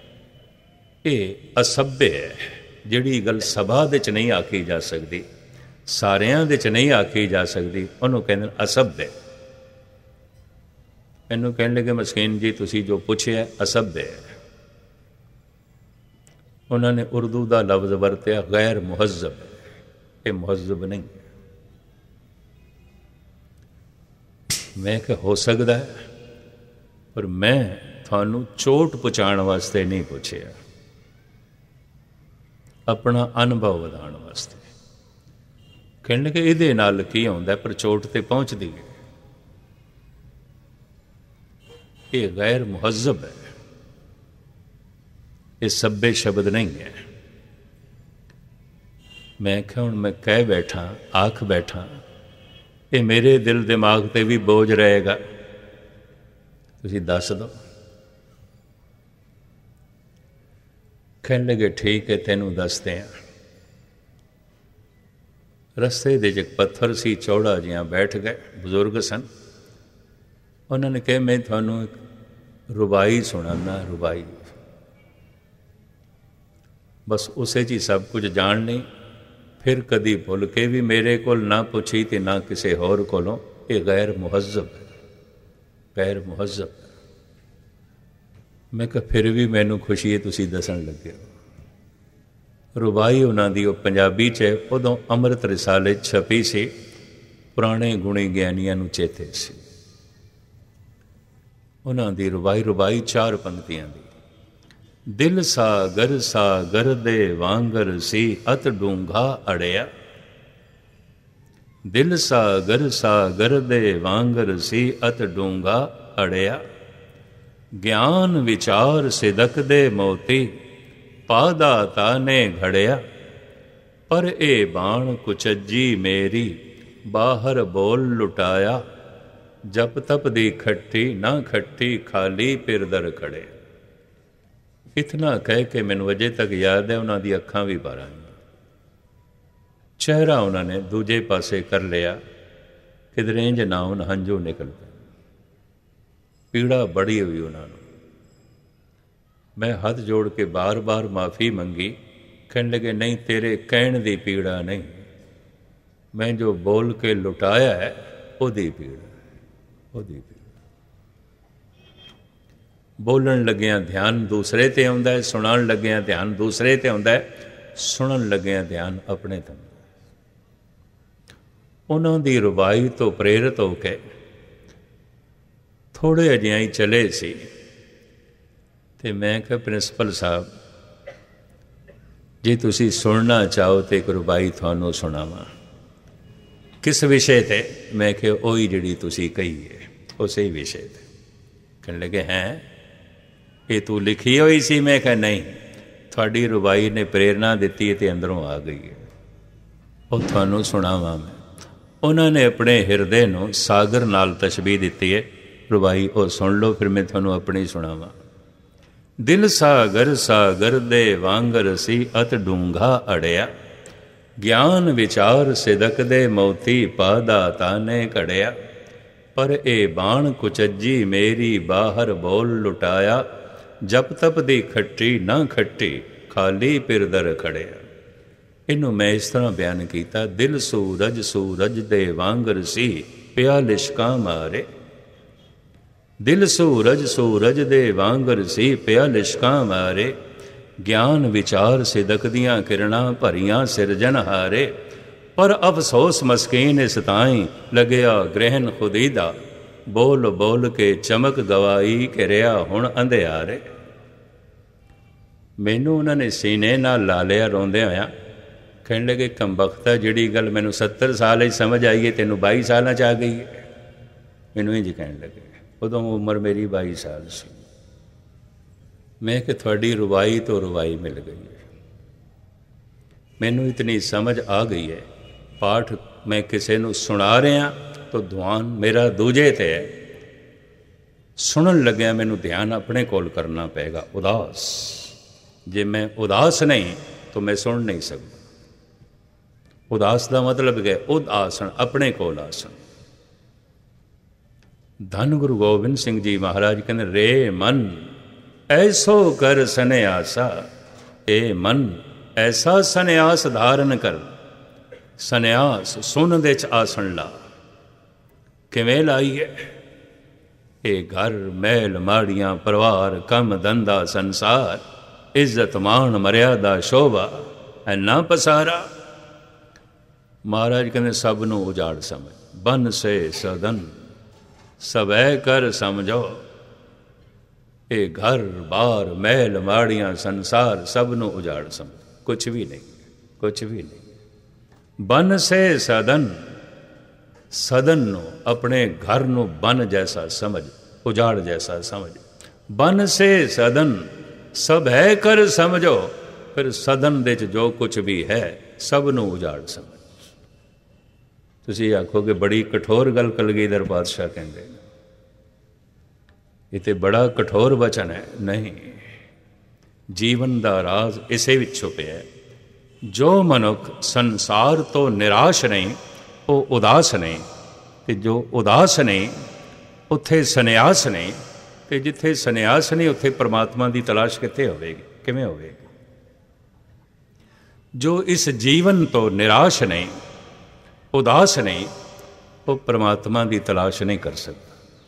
ਇਹ ਅਸੱਭਯ ਹੈ। ਜਿਹੜੀ ਗੱਲ ਸਭਾ ਦੇ 'ਚ ਨਹੀਂ ਆਖੀ ਜਾ ਸਕਦੀ, ਸਾਰਿਆਂ ਦੇ 'ਚ ਨਹੀਂ ਆਖੀ ਜਾ ਸਕਦੀ, ਉਹਨੂੰ ਕਹਿੰਦੇ ਅਸੱਭਯ। ਮੈਨੂੰ ਕਹਿਣ ਲੱਗੇ, ਮਸਕੀਨ ਜੀ ਤੁਸੀਂ ਜੋ ਪੁੱਛਿਆ ਅਸੱਭਯ ਹੈ। ਉਹਨਾਂ ਨੇ ਉਰਦੂ ਦਾ ਲਫ਼ਜ਼ ਵਰਤਿਆ, ਗੈਰ ਮੁਹੱਜ਼ਬ। ਇਹ ਮੁਹੱਜ਼ਬ ਨਹੀਂ। ਮੈਂ ਕਿਹਾ ਹੋ ਸਕਦਾ ਹੈ, ਪਰ ਮੈਂ ਤੁਹਾਨੂੰ ਚੋਟ ਪਹੁੰਚਾਉਣ ਵਾਸਤੇ ਨਹੀਂ ਪੁੱਛਿਆ, ਆਪਣਾ ਅਨੁਭਵ ਵਧਾਉਣ ਵਾਸਤੇ। ਕਹਿਣ ਲੱਗੇ ਇਹਦੇ ਨਾਲ ਕੀ ਹੁੰਦਾ? ਪਰ ਚੋਟ ਤੇ ਪਹੁੰਚਦੀ ਹੈ। ਇਹ ਗੈਰ ਮੁਹੱਜ਼ਬ ਹੈ, ਇਹ ਸੱਭੇ ਸ਼ਬਦ ਨਹੀਂ ਹੈ। ਮੈਂ ਕਿਹਾ ਹੁਣ ਮੈਂ ਕਹਿ ਬੈਠਾ, ਆਖ ਬੈਠਾ, ਇਹ ਮੇਰੇ ਦਿਲ ਦਿਮਾਗ 'ਤੇ ਵੀ ਬੋਝ ਰਹੇਗਾ, ਤੁਸੀਂ ਦੱਸ ਦਿਓ। ਕਹਿਣ ਲੱਗੇ ਠੀਕ ਹੈ, ਤੈਨੂੰ ਦੱਸਦੇ ਹਾਂ। ਰਸਤੇ ਦੇ 'ਚ ਇੱਕ ਪੱਥਰ ਸੀ, ਚੌੜਾ ਜਿਹਾ, ਬੈਠ ਗਏ। ਬਜ਼ੁਰਗ ਸਨ। ਉਹਨਾਂ ਨੇ ਕਿਹਾ ਮੈਂ ਤੁਹਾਨੂੰ ਇੱਕ ਰੁਬਾਈ ਸੁਣਾਉਂਦਾ, ਰੁਬਾਈ। ਬਸ ਉਸੇ 'ਚ ਹੀ ਸਭ ਕੁਝ ਜਾਣ ਲਈ। ਫਿਰ ਕਦੀ ਭੁੱਲ ਕੇ ਵੀ ਮੇਰੇ ਕੋਲ ਨਾ ਪੁੱਛੀ ਤੇ ਨਾ ਕਿਸੇ ਹੋਰ ਕੋਲੋਂ। ਇਹ ਗੈਰ ਮੁਹੱਜ਼ਬ ਹੈ, ਗੈਰ ਮੁਹੱਜ਼ਬ। ਮੈਂ ਕਿਹਾ ਫਿਰ ਵੀ ਮੈਨੂੰ ਖੁਸ਼ੀ ਹੈ ਤੁਸੀਂ ਦੱਸਣ ਲੱਗੇ ਹੋ। ਰੁਬਾਈ ਉਹਨਾਂ ਦੀ ਉਹ ਪੰਜਾਬੀ 'ਚ ਹੈ। ਉਦੋਂ ਅੰਮ੍ਰਿਤ ਰਿਸਾਲੇ ਛਪੀ ਸੀ, ਪੁਰਾਣੇ ਗੁਣੀ ਗਿਆਨੀਆਂ ਨੂੰ ਚੇਤੇ ਸੀ। ਉਹਨਾਂ ਦੀ ਰੁਬਾਈ ਰੁਬਾਈ ਚਾਰ ਪੰਕਤੀਆਂ ਦੀ। ਦਿਲ ਸਾਗਰ ਸਾਗਰ ਦੇ ਵਾਂਗਰ ਸੀ, ਅਤ ਡੂੰਘਾ ਅੜਿਆ। ਦਿਲ ਸਾਗਰ ਸਾਗਰ ਦੇ ਵਾਂਗਰ ਸੀ, ਅਤ ਡੂੰਘਾ ਅੜਿਆ। ਗਿਆਨ ਵਿਚਾਰ ਸਿਦਕ ਦੇ ਮੋਤੀ, ਪਾਦਾਤਾ ਨੇ ਘੜਿਆ। ਪਰ ਇਹ ਬਾਣ ਕੁਚੱਜੀ ਮੇਰੀ, ਬਾਹਰ ਬੋਲ ਲੁਟਾਇਆ। ਜਪ ਤਪ ਦੀ ਖੱਟੀ ਨਾ ਖੱਟੀ, ਖਾਲੀ ਪਿਰਦਰ ਖੜੇ। ਇਤਨਾ ਕਹਿ ਕੇ ਮੈਨੂੰ ਅਜੇ ਤੱਕ ਯਾਦ ਹੈ, ਉਹਨਾਂ ਦੀ ਅੱਖਾਂ ਵੀ ਭਰ ਆਈਆਂ। ਚਿਹਰਾ ਉਹਨਾਂ ਨੇ ਦੂਜੇ ਪਾਸੇ ਕਰ ਲਿਆ, ਕਿਧਰੇ ਇੰਝ ਨਾ ਹੁਣ ਹੰਝੂ ਨਿਕਲ ਪਏ। ਪੀੜਾ ਬੜੀ ਹੋਈ ਉਹਨਾਂ ਨੂੰ। ਮੈਂ ਹੱਥ ਜੋੜ ਕੇ ਬਾਰ-ਬਾਰ ਮਾफ़ੀ ਮੰਗੀ। ਕਹਿਣ ਲੱਗੇ ਨਹੀਂ, ਤੇਰੇ ਕਹਿਣ ਦੀ ਪੀੜਾ ਨਹੀਂ, ਮੈਂ ਜੋ ਬੋਲ ਕੇ ਲੁਟਾਇਆ ਹੈ ਉਹਦੀ ਪੀੜਾ, ਉਹਦੀ ਪੀੜਾ। ਬੋਲਣ ਲੱਗਿਆਂ ਧਿਆਨ ਦੂਸਰੇ 'ਤੇ ਆਉਂਦਾ ਹੈ, ਸੁਣਾਉਣ ਲੱਗਿਆਂ ਧਿਆਨ ਦੂਸਰੇ 'ਤੇ ਆਉਂਦਾ ਹੈ, ਸੁਣਨ ਲੱਗਿਆਂ ਧਿਆਨ ਆਪਣੇ 'ਤੇ ਆਉਂਦਾ। ਉਹਨਾਂ ਦੀ ਰਵਾਈ ਤੋਂ ਪ੍ਰੇਰਿਤ ਹੋ ਕੇ ਥੋੜ੍ਹੇ ਅਜਿਹਾ ਹੀ ਚਲੇ ਸੀ ਅਤੇ ਮੈਂ ਕਿਹਾ ਪ੍ਰਿੰਸੀਪਲ ਸਾਹਿਬ, ਜੇ ਤੁਸੀਂ ਸੁਣਨਾ ਚਾਹੋ ਤਾਂ ਇੱਕ ਰਵਾਈ ਤੁਹਾਨੂੰ ਸੁਣਾਵਾਂ। ਕਿਸ ਵਿਸ਼ੇ 'ਤੇ? ਮੈਂ ਕਿਹਾ ਉਹੀ ਜਿਹੜੀ ਤੁਸੀਂ ਕਹੀ ਹੈ, ਉਸੇ ਵਿਸ਼ੇ 'ਤੇ। ਕਹਿਣ ਲੱਗੇ ਹੈਂ, ਇਹ ਤੂੰ ਲਿਖੀ ਹੋਈ ਸੀ? ਮੈਂ ਕਿਹਾ ਨਹੀਂ, ਤੁਹਾਡੀ ਰਵਾਈ ਨੇ ਪ੍ਰੇਰਨਾ ਦਿੱਤੀ ਅਤੇ ਅੰਦਰੋਂ ਆ ਗਈ ਹੈ, ਉਹ ਤੁਹਾਨੂੰ ਸੁਣਾਵਾਂ ਮੈਂ। ਉਹਨਾਂ ਨੇ ਆਪਣੇ ਹਿਰਦੇ ਨੂੰ ਸਾਗਰ ਨਾਲ ਤਸ਼ਬੀਹ ਦਿੱਤੀ ਹੈ, ਰਵਾਈ ਉਹ ਸੁਣ ਲਓ, ਫਿਰ ਮੈਂ ਤੁਹਾਨੂੰ ਆਪਣੀ ਸੁਣਾਵਾਂ। ਦਿਲ ਸਾਗਰ ਸਾਗਰ ਦੇ ਵਾਂਗਰ ਸੀ, ਅਤ ਡੂੰਘਾ ਅੜਿਆ, ਗਿਆਨ ਵਿਚਾਰ ਸਿਦਕ ਦੇ ਮੋਤੀ ਪਾ ਦਾਤਾ ਨੇ ਘੜਿਆ। ਪਰ ਇਹ ਬਾਣ ਕੁਚੱਜੀ ਮੇਰੀ ਬਾਹਰ ਬੋਲ ਲੁਟਾਇਆ, ਜਪ ਤਪ ਦੀ ਖੱਟੀ ਨਾ ਖੱਟੀ ਖਾਲੀ ਪਿਰਦਰ ਖੜਿਆ। ਇਹਨੂੰ ਮੈਂ ਇਸ ਤਰ੍ਹਾਂ ਬਿਆਨ ਕੀਤਾ, ਦਿਲ ਸੂਰਜ ਸੂਰਜ ਦੇ ਵਾਂਗਰ ਸੀ, ਪਿਆ ਲਿਸ਼ਕਾਂ ਮਾਰੇ। ਦਿਲ ਸੂਰਜ ਸੂਰਜ ਦੇ ਵਾਂਗਰ ਸੀ, ਪਿਆ ਲਿਸ਼ਕਾਂ ਮਾਰੇ। ਗਿਆਨ ਵਿਚਾਰ ਸਿਦਕ ਦੀਆਂ ਕਿਰਣਾਂ ਭਰੀਆਂ ਸਿਰਜਣਹਾਰੇ। ਪਰ ਅਫਸੋਸ ਮਸਕੀਨ ਇਸ ਤਾਈਂ ਲੱਗਿਆ ਗ੍ਰਹਿਣ ਖੁਦੀ ਦਾ, ਬੋਲ ਬੋਲ ਕੇ ਚਮਕ ਗਵਾਈ ਘਿਰਿਆ ਹੁਣ ਅੰਧਿਆਰੇ। ਮੈਨੂੰ ਉਹਨਾਂ ਨੇ ਸੀਨੇ ਨਾਲ ਲਾ ਲਿਆ ਰੋਂਦਿਆਂ ਹੋਇਆਂ। ਕਹਿਣ ਲੱਗੇ ਕੰਬਖਤਾ, ਜਿਹੜੀ ਗੱਲ ਮੈਨੂੰ ਸੱਤਰ ਸਾਲ 'ਚ ਸਮਝ ਆਈ ਹੈ ਤੈਨੂੰ ਬਾਈ ਸਾਲਾਂ 'ਚ ਆ ਗਈ ਹੈ। ਮੈਨੂੰ ਇੰਝ ਕਹਿਣ ਲੱਗੇ, ਉਦੋਂ ਉਮਰ ਮੇਰੀ ਬਾਈ ਸਾਲ ਸੀ। ਮੈਂ ਕਿ ਤੁਹਾਡੀ ਰਵਾਈ ਤੋਂ ਰਵਾਈ ਮਿਲ ਗਈ ਹੈ, ਮੈਨੂੰ ਇਤਨੀ ਸਮਝ ਆ ਗਈ ਹੈ। ਪਾਠ ਮੈਂ ਕਿਸੇ ਨੂੰ ਸੁਣਾ ਰਿਹਾ ਤਾਂ ਧਿਆਨ ਮੇਰਾ ਦੂਜੇ 'ਤੇ ਹੈ, ਸੁਣਨ ਲੱਗਿਆ ਮੈਨੂੰ ਧਿਆਨ ਆਪਣੇ ਕੋਲ ਕਰਨਾ ਪਏਗਾ। ਉਦਾਸ, ਜੇ ਮੈਂ ਉਦਾਸ ਨਹੀਂ ਤਾਂ ਮੈਂ ਸੁਣ ਨਹੀਂ ਸਕਦਾ। ਉਦਾਸ ਦਾ ਮਤਲਬ ਹੈ ਉਦ ਆਸਣ, ਆਪਣੇ ਕੋਲ ਆਸਣ। ਧੰਨ ਗੁਰੂ ਗੋਬਿੰਦ ਸਿੰਘ ਜੀ ਮਹਾਰਾਜ ਕਹਿੰਦੇ, ਰੇ ਮਨ ਐਸੋ ਕਰ ਸਨਿਆਸਾ, ਇਹ ਮਨ ਐਸਾ ਸਨਿਆਸ ਧਾਰਨ ਕਰ। ਸਨਿਆਸ ਸੁਣ ਦੇ 'ਚ ਆਸਣ ਲਾ। ਕਿਵੇਂ ਲਾਈਏ? ਇਹ ਘਰ ਮਹਿਲ ਮਾੜੀਆਂ ਪਰਿਵਾਰ ਕੰਮ ਧੰਦਾ ਸੰਸਾਰ, ਇੱਜ਼ਤ ਮਾਣ ਮਰਿਆਦਾ ਸ਼ੋਭਾ ਐਨਾ ਪਸਾਰਾ। ਮਹਾਰਾਜ ਕਹਿੰਦੇ ਸਭ ਨੂੰ ਉਜਾੜ ਸਮਝ, ਬਨ ਸੇ ਸਦਨ ਸਵੈ ਕਰ ਸਮਝੋ। ਇਹ ਘਰ ਬਾਰ ਮਹਿਲ ਮਾੜੀਆਂ ਸੰਸਾਰ ਸਭ ਨੂੰ ਉਜਾੜ ਸਮਝ, ਕੁਛ ਵੀ ਨਹੀਂ, ਕੁਛ ਵੀ ਨਹੀਂ। ਬਨ ਸੇ ਸਦਨ, ਸਦਨ ਨੂੰ ਆਪਣੇ ਘਰ ਨੂੰ ਬਨ ਜੈਸਾ ਸਮਝ, ਉਜਾੜ ਜੈਸਾ ਸਮਝ। ਬਨ ਸੇ ਸਦਨ ਸਭ ਹੈ ਕਰ ਸਮਝੋ। ਫਿਰ ਸਦਨ ਦੇ 'ਚ ਜੋ ਕੁਛ ਵੀ ਹੈ ਸਭ ਨੂੰ ਉਜਾੜ ਸਮਝ। ਤੁਸੀਂ ਆਖੋਗੇ ਬੜੀ ਕਠੋਰ ਗੱਲ ਕਲਗੀਧਰ ਪਾਤਸ਼ਾਹ ਕਹਿੰਦੇ, ਇਹ ਤਾਂ ਬੜਾ ਕਠੋਰ ਵਚਨ ਹੈ। ਨਹੀਂ, ਜੀਵਨ ਦਾ ਰਾਜ਼ ਇਸੇ ਵਿੱਚ ਛੁਪਿਆ ਹੈ। ਜੋ ਮਨੁੱਖ ਸੰਸਾਰ ਤੋਂ ਨਿਰਾਸ਼ ਨਹੀਂ ਉਹ ਉਦਾਸ ਨਹੀਂ, ਅਤੇ ਜੋ ਉਦਾਸ ਨਹੀਂ ਉੱਥੇ ਸੰਨਿਆਸ ਨਹੀਂ, ਅਤੇ ਜਿੱਥੇ ਸੰਨਿਆਸ ਨਹੀਂ ਉੱਥੇ ਪਰਮਾਤਮਾ ਦੀ ਤਲਾਸ਼ ਕਿੱਥੇ ਹੋਵੇਗੀ, ਕਿਵੇਂ ਹੋਵੇਗੀ? ਜੋ ਇਸ ਜੀਵਨ ਤੋਂ ਨਿਰਾਸ਼ ਨਹੀਂ, ਉਦਾਸ ਨਹੀਂ, ਉਹ ਪਰਮਾਤਮਾ ਦੀ ਤਲਾਸ਼ ਨਹੀਂ ਕਰ ਸਕਦਾ।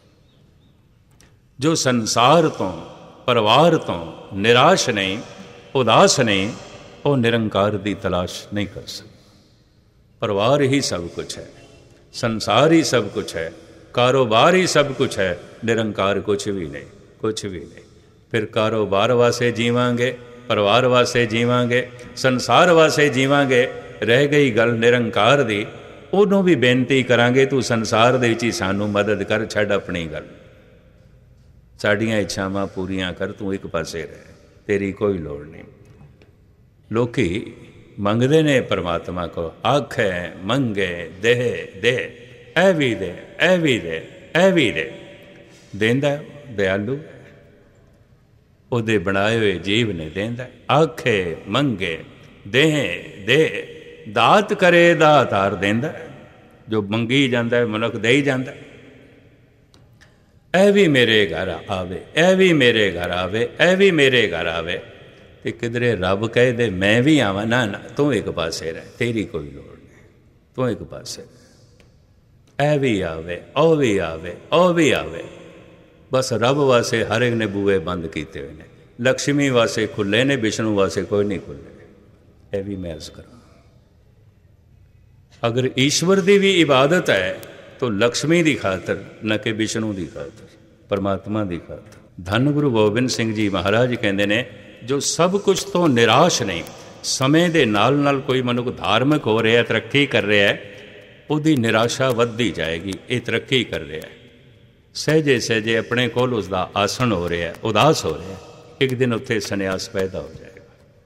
ਜੋ ਸੰਸਾਰ ਤੋਂ ਪਰਿਵਾਰ ਤੋਂ ਨਿਰਾਸ਼ ਨਹੀਂ, ਉਦਾਸ ਨਹੀਂ, ਉਹ ਨਿਰੰਕਾਰ ਦੀ ਤਲਾਸ਼ ਨਹੀਂ ਕਰ ਸਕਦਾ। ਪਰਿਵਾਰ ਹੀ ਸਭ ਕੁਛ ਹੈ, ਸੰਸਾਰ ਹੀ ਸਭ ਕੁਛ ਹੈ, ਕਾਰੋਬਾਰ ਹੀ ਸਭ ਕੁਛ ਹੈ, ਨਿਰੰਕਾਰ ਕੁਛ ਵੀ ਨਹੀਂ, ਕੁਛ ਵੀ ਨਹੀਂ। ਫਿਰ ਕਾਰੋਬਾਰ ਵਾਸਤੇ ਜੀਵਾਂਗੇ, ਪਰਿਵਾਰ ਵਾਸਤੇ ਜੀਵਾਂਗੇ, ਸੰਸਾਰ ਵਾਸਤੇ ਜੀਵਾਂਗੇ, ਰਹਿ ਗਈ ਗੱਲ ਨਿਰੰਕਾਰ ਦੀ। ਉਹਨੂੰ ਵੀ ਬੇਨਤੀ ਕਰਾਂਗੇ, ਤੂੰ ਸੰਸਾਰ ਦੇ ਵਿੱਚ ਹੀ ਸਾਨੂੰ ਮਦਦ ਕਰ, ਛੱਡ ਆਪਣੀ ਗੱਲ, ਸਾਡੀਆਂ ਇੱਛਾਵਾਂ ਪੂਰੀਆਂ ਕਰ, ਤੂੰ ਇੱਕ ਪਾਸੇ ਰਹਿ, ਤੇਰੀ ਕੋਈ ਲੋੜ ਨਹੀਂ। ਲੋਕੀ ਮੰਗਦੇ ਨੇ ਪਰਮਾਤਮਾ ਕੋ, ਆਖੇ ਮੰਗੇ ਦੇ ਦੇ, ਇਹ ਵੀ ਦੇ, ਇਹ ਵੀ ਦੇ, ਇਹ ਵੀ ਦੇ। ਦੇਂਦਾ ਦਿਆਲੂ, ਉਹਦੇ ਬਣਾਏ ਹੋਏ ਜੀਵ ਨੇ ਦੇਂਦਾ। ਆਖੇ ਮੰਗੇ ਦੇ ਦੇ, ਦਾਤ ਕਰੇ ਦਾਤਾਰ ਦੇਂਦਾ। ਜੋ ਮੰਗੀ ਜਾਂਦਾ ਮਨੁੱਖ ਦੇ ਹੀ ਜਾਂਦਾ। ਇਹ ਵੀ ਮੇਰੇ ਘਰ ਆਵੇ, ਇਹ ਵੀ ਮੇਰੇ ਘਰ ਆਵੇ, ਇਹ ਵੀ ਮੇਰੇ ਘਰ ਆਵੇ। ਤੇ ਕਿਧਰੇ ਰੱਬ ਕਹੇ ਦੇ ਮੈਂ ਵੀ ਆਵਾਂ, ਨਾ ਨਾ ਤੂੰ ਇੱਕ ਪਾਸੇ ਰਹਿ, ਤੇਰੀ ਕੋਈ ਲੋੜ ਨਹੀਂ, ਤੂੰ ਇੱਕ ਪਾਸੇ ਰਹਿ। ਇਹ ਵੀ ਆਵੇ, ਉਹ ਵੀ ਆਵੇ, ਉਹ ਵੀ ਆਵੇ। ਬਸ ਰੱਬ ਵਾਸਤੇ ਹਰ ਇੱਕ ਨੇ ਬੂਹੇ ਬੰਦ ਕੀਤੇ ਹੋਏ ਨੇ। ਲਕਸ਼ਮੀ ਵਾਸਤੇ ਖੁੱਲੇ ਨੇ, ਵਿਸ਼ਨੂੰ ਵਾਸਤੇ ਕੋਈ ਨਹੀਂ ਖੁੱਲੇ। ਇਹ ਵੀ ਮੈਂ ਅਰਜ਼ ਕਰਾਂ, ਅਗਰ ਈਸ਼ਵਰ ਦੀ ਵੀ ਇਬਾਦਤ ਹੈ ਤਾਂ ਲਕਸ਼ਮੀ ਦੀ ਖਾਤਰ, ਨਾ ਕਿ ਵਿਸ਼ਨੂੰ ਦੀ ਖਾਤਰ, ਪਰਮਾਤਮਾ ਦੀ ਖਾਤਰ। ਧੰਨ ਗੁਰੂ ਗੋਬਿੰਦ ਸਿੰਘ ਜੀ ਮਹਾਰਾਜ ਕਹਿੰਦੇ ਨੇ, ਜੋ ਸਭ ਕੁਝ ਤੋਂ ਨਿਰਾਸ਼ ਨਹੀਂ, ਸਮੇਂ ਦੇ ਨਾਲ ਨਾਲ ਕੋਈ ਮਨੁੱਖ ਧਾਰਮਿਕ ਹੋ ਰਿਹਾ, ਤਰੱਕੀ ਕਰ ਰਿਹਾ ਹੈ, ਉਹਦੀ ਨਿਰਾਸ਼ਾ ਵੱਧਦੀ ਜਾਏਗੀ। ਇਹ ਤਰੱਕੀ ਕਰ ਰਿਹਾ ਹੈ, ਸਹਿਜੇ ਸਹਿਜੇ ਆਪਣੇ ਕੋਲ ਉਸਦਾ ਆਸਣ ਹੋ ਰਿਹਾ, ਉਦਾਸ ਹੋ ਰਿਹਾ, ਇੱਕ ਦਿਨ ਉੱਥੇ ਸੰਨਿਆਸ ਪੈਦਾ ਹੋ ਜਾਏਗਾ।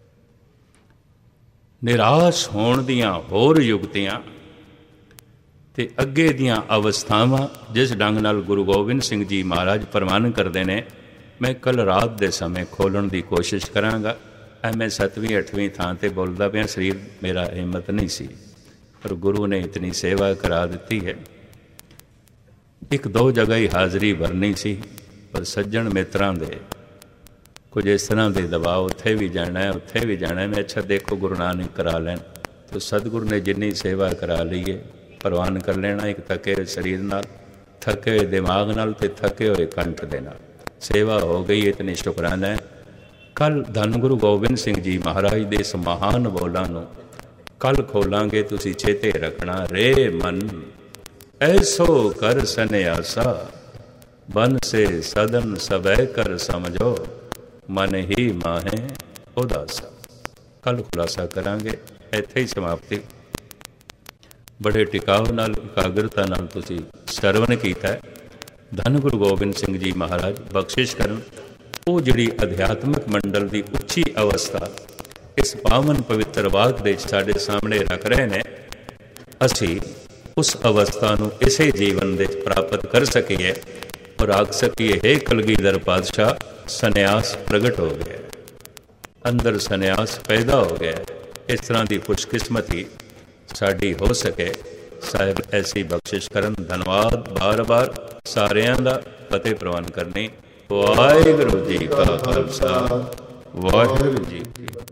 ਨਿਰਾਸ਼ ਹੋਣ ਦੀਆਂ ਹੋਰ ਯੁਕਤੀਆਂ ਤੇ ਅੱਗੇ ਦੀਆਂ ਅਵਸਥਾਵਾਂ ਜਿਸ ਢੰਗ ਨਾਲ ਗੁਰੂ ਗੋਬਿੰਦ ਸਿੰਘ ਜੀ ਮਹਾਰਾਜ ਪ੍ਰਵਾਨ ਕਰਦੇ ਨੇ, ਮੈਂ ਕੱਲ੍ਹ ਰਾਤ ਦੇ ਸਮੇਂ ਖੋਲ੍ਹਣ ਦੀ ਕੋਸ਼ਿਸ਼ ਕਰਾਂਗਾ। ਐ ਮੈਂ ਸੱਤਵੀਂ ਅੱਠਵੀਂ ਥਾਂ 'ਤੇ ਬੋਲਦਾ ਪਿਆ, ਸਰੀਰ ਮੇਰਾ ਹਿੰਮਤ ਨਹੀਂ ਸੀ, ਪਰ ਗੁਰੂ ਨੇ ਇਤਨੀ ਸੇਵਾ ਕਰਾ ਦਿੱਤੀ ਹੈ। ਇੱਕ ਦੋ ਜਗ੍ਹਾ ਹੀ ਹਾਜ਼ਰੀ ਭਰਨੀ ਸੀ, ਪਰ ਸੱਜਣ ਮਿੱਤਰਾਂ ਦੇ ਕੁਝ ਇਸ ਤਰ੍ਹਾਂ ਦੇ ਦਬਾਅ, ਉੱਥੇ ਵੀ ਜਾਣਾ ਹੈ, ਉੱਥੇ ਵੀ ਜਾਣਾ ਹੈ। ਮੈਂ ਅੱਛਾ ਦੇਖੋ ਗੁਰੂ ਨਾਨਕ ਕਰਾ ਲੈਣ, ਤਾਂ ਸਤਿਗੁਰੂ ਨੇ ਜਿੰਨੀ ਸੇਵਾ ਕਰਾ ਲਈ ਹੈ ਪ੍ਰਵਾਨ ਕਰ ਲੈਣਾ। ਇੱਕ ਥੱਕੇ ਹੋਏ ਸਰੀਰ ਨਾਲ, ਥੱਕੇ ਹੋਏ ਦਿਮਾਗ ਨਾਲ ਤੇ ਥੱਕੇ ਹੋਏ ਕੰਠ ਦੇ ਨਾਲ ਸੇਵਾ ਹੋ ਗਈ, ਇਤਨੀ ਸ਼ੁਕਰਾਨਾ ਹੈ। ਕੱਲ੍ਹ ਧੰਨ ਗੁਰੂ ਗੋਬਿੰਦ ਸਿੰਘ ਜੀ ਮਹਾਰਾਜ ਦੇ ਇਸ ਮਹਾਨ ਬੋਲਾਂ ਨੂੰ ਕੱਲ੍ਹ ਖੋਲਾਂਗੇ। ਤੁਸੀਂ ਚੇਤੇ ਰੱਖਣਾ, ਰੇ ਮਨ ਐਸੋ ਕਰ ਸੰਨਿਆਸਾ, ਬਨ ਸੇ ਸਦਨ ਸਬੈ ਕਰ ਸਮਝੋ, ਮਨ ਹੀ ਮਾਹੇ ਉਦਾਸਾ। ਕੱਲ੍ਹ ਖੁਲਾਸਾ ਕਰਾਂਗੇ, ਇੱਥੇ ਹੀ ਸਮਾਪਤੀ। ਬੜੇ ਟਿਕਾਉ ਨਾਲ, ਇਕਾਗਰਤਾ ਨਾਲ ਤੁਸੀਂ ਸਰਵਨ ਕੀਤਾ। ਧੰਨ ਗੁਰੂ ਗੋਬਿੰਦ ਸਿੰਘ ਜੀ ਮਹਾਰਾਜ ਬਖਸ਼ਿਸ਼ ਕਰਨ, ਉਹ ਜਿਹੜੀ ਅਧਿਆਤਮਿਕ ਮੰਡਲ ਦੀ ਉੱਚੀ ਅਵਸਥਾ ਇਸ ਪਾਵਨ ਪਵਿੱਤਰ ਵਾਕ ਦੇ ਸਾਡੇ ਸਾਹਮਣੇ ਰੱਖ ਰਹੇ ਨੇ, ਅਸੀਂ ਉਸ ਅਵਸਥਾ ਨੂੰ ਇਸੇ ਜੀਵਨ ਦੇ ਪ੍ਰਾਪਤ ਕਰ ਸਕੀਏ ਔਰ ਆਖ ਸਕੀਏ, ਹੇ ਕਲਗੀਧਰ ਪਾਤਸ਼ਾਹ, ਸੰਨਿਆਸ ਪ੍ਰਗਟ ਹੋ ਗਿਆ, ਅੰਦਰ ਸੰਨਿਆਸ ਪੈਦਾ ਹੋ ਗਿਆ। ਇਸ ਤਰ੍ਹਾਂ ਦੀ ਖੁਸ਼ਕਿਸਮਤੀ ਸਾਡੀ ਹੋ ਸਕੇ। ਸਾਹਿਬ ਐਸੀ ਬਖਸ਼ਿਸ਼ ਕਰਨ। ਧੰਨਵਾਦ ਬਾਰ ਬਾਰ ਸਾਰਿਆਂ ਦਾ। ਫਤਿਹ ਪ੍ਰਵਾਨ ਕਰਨੀ। ਵਾਹਿਗੁਰੂ ਜੀ ਕਾ ਖਾਲਸਾ, ਵਾਹਿਗੁਰੂ ਜੀ ਕੀ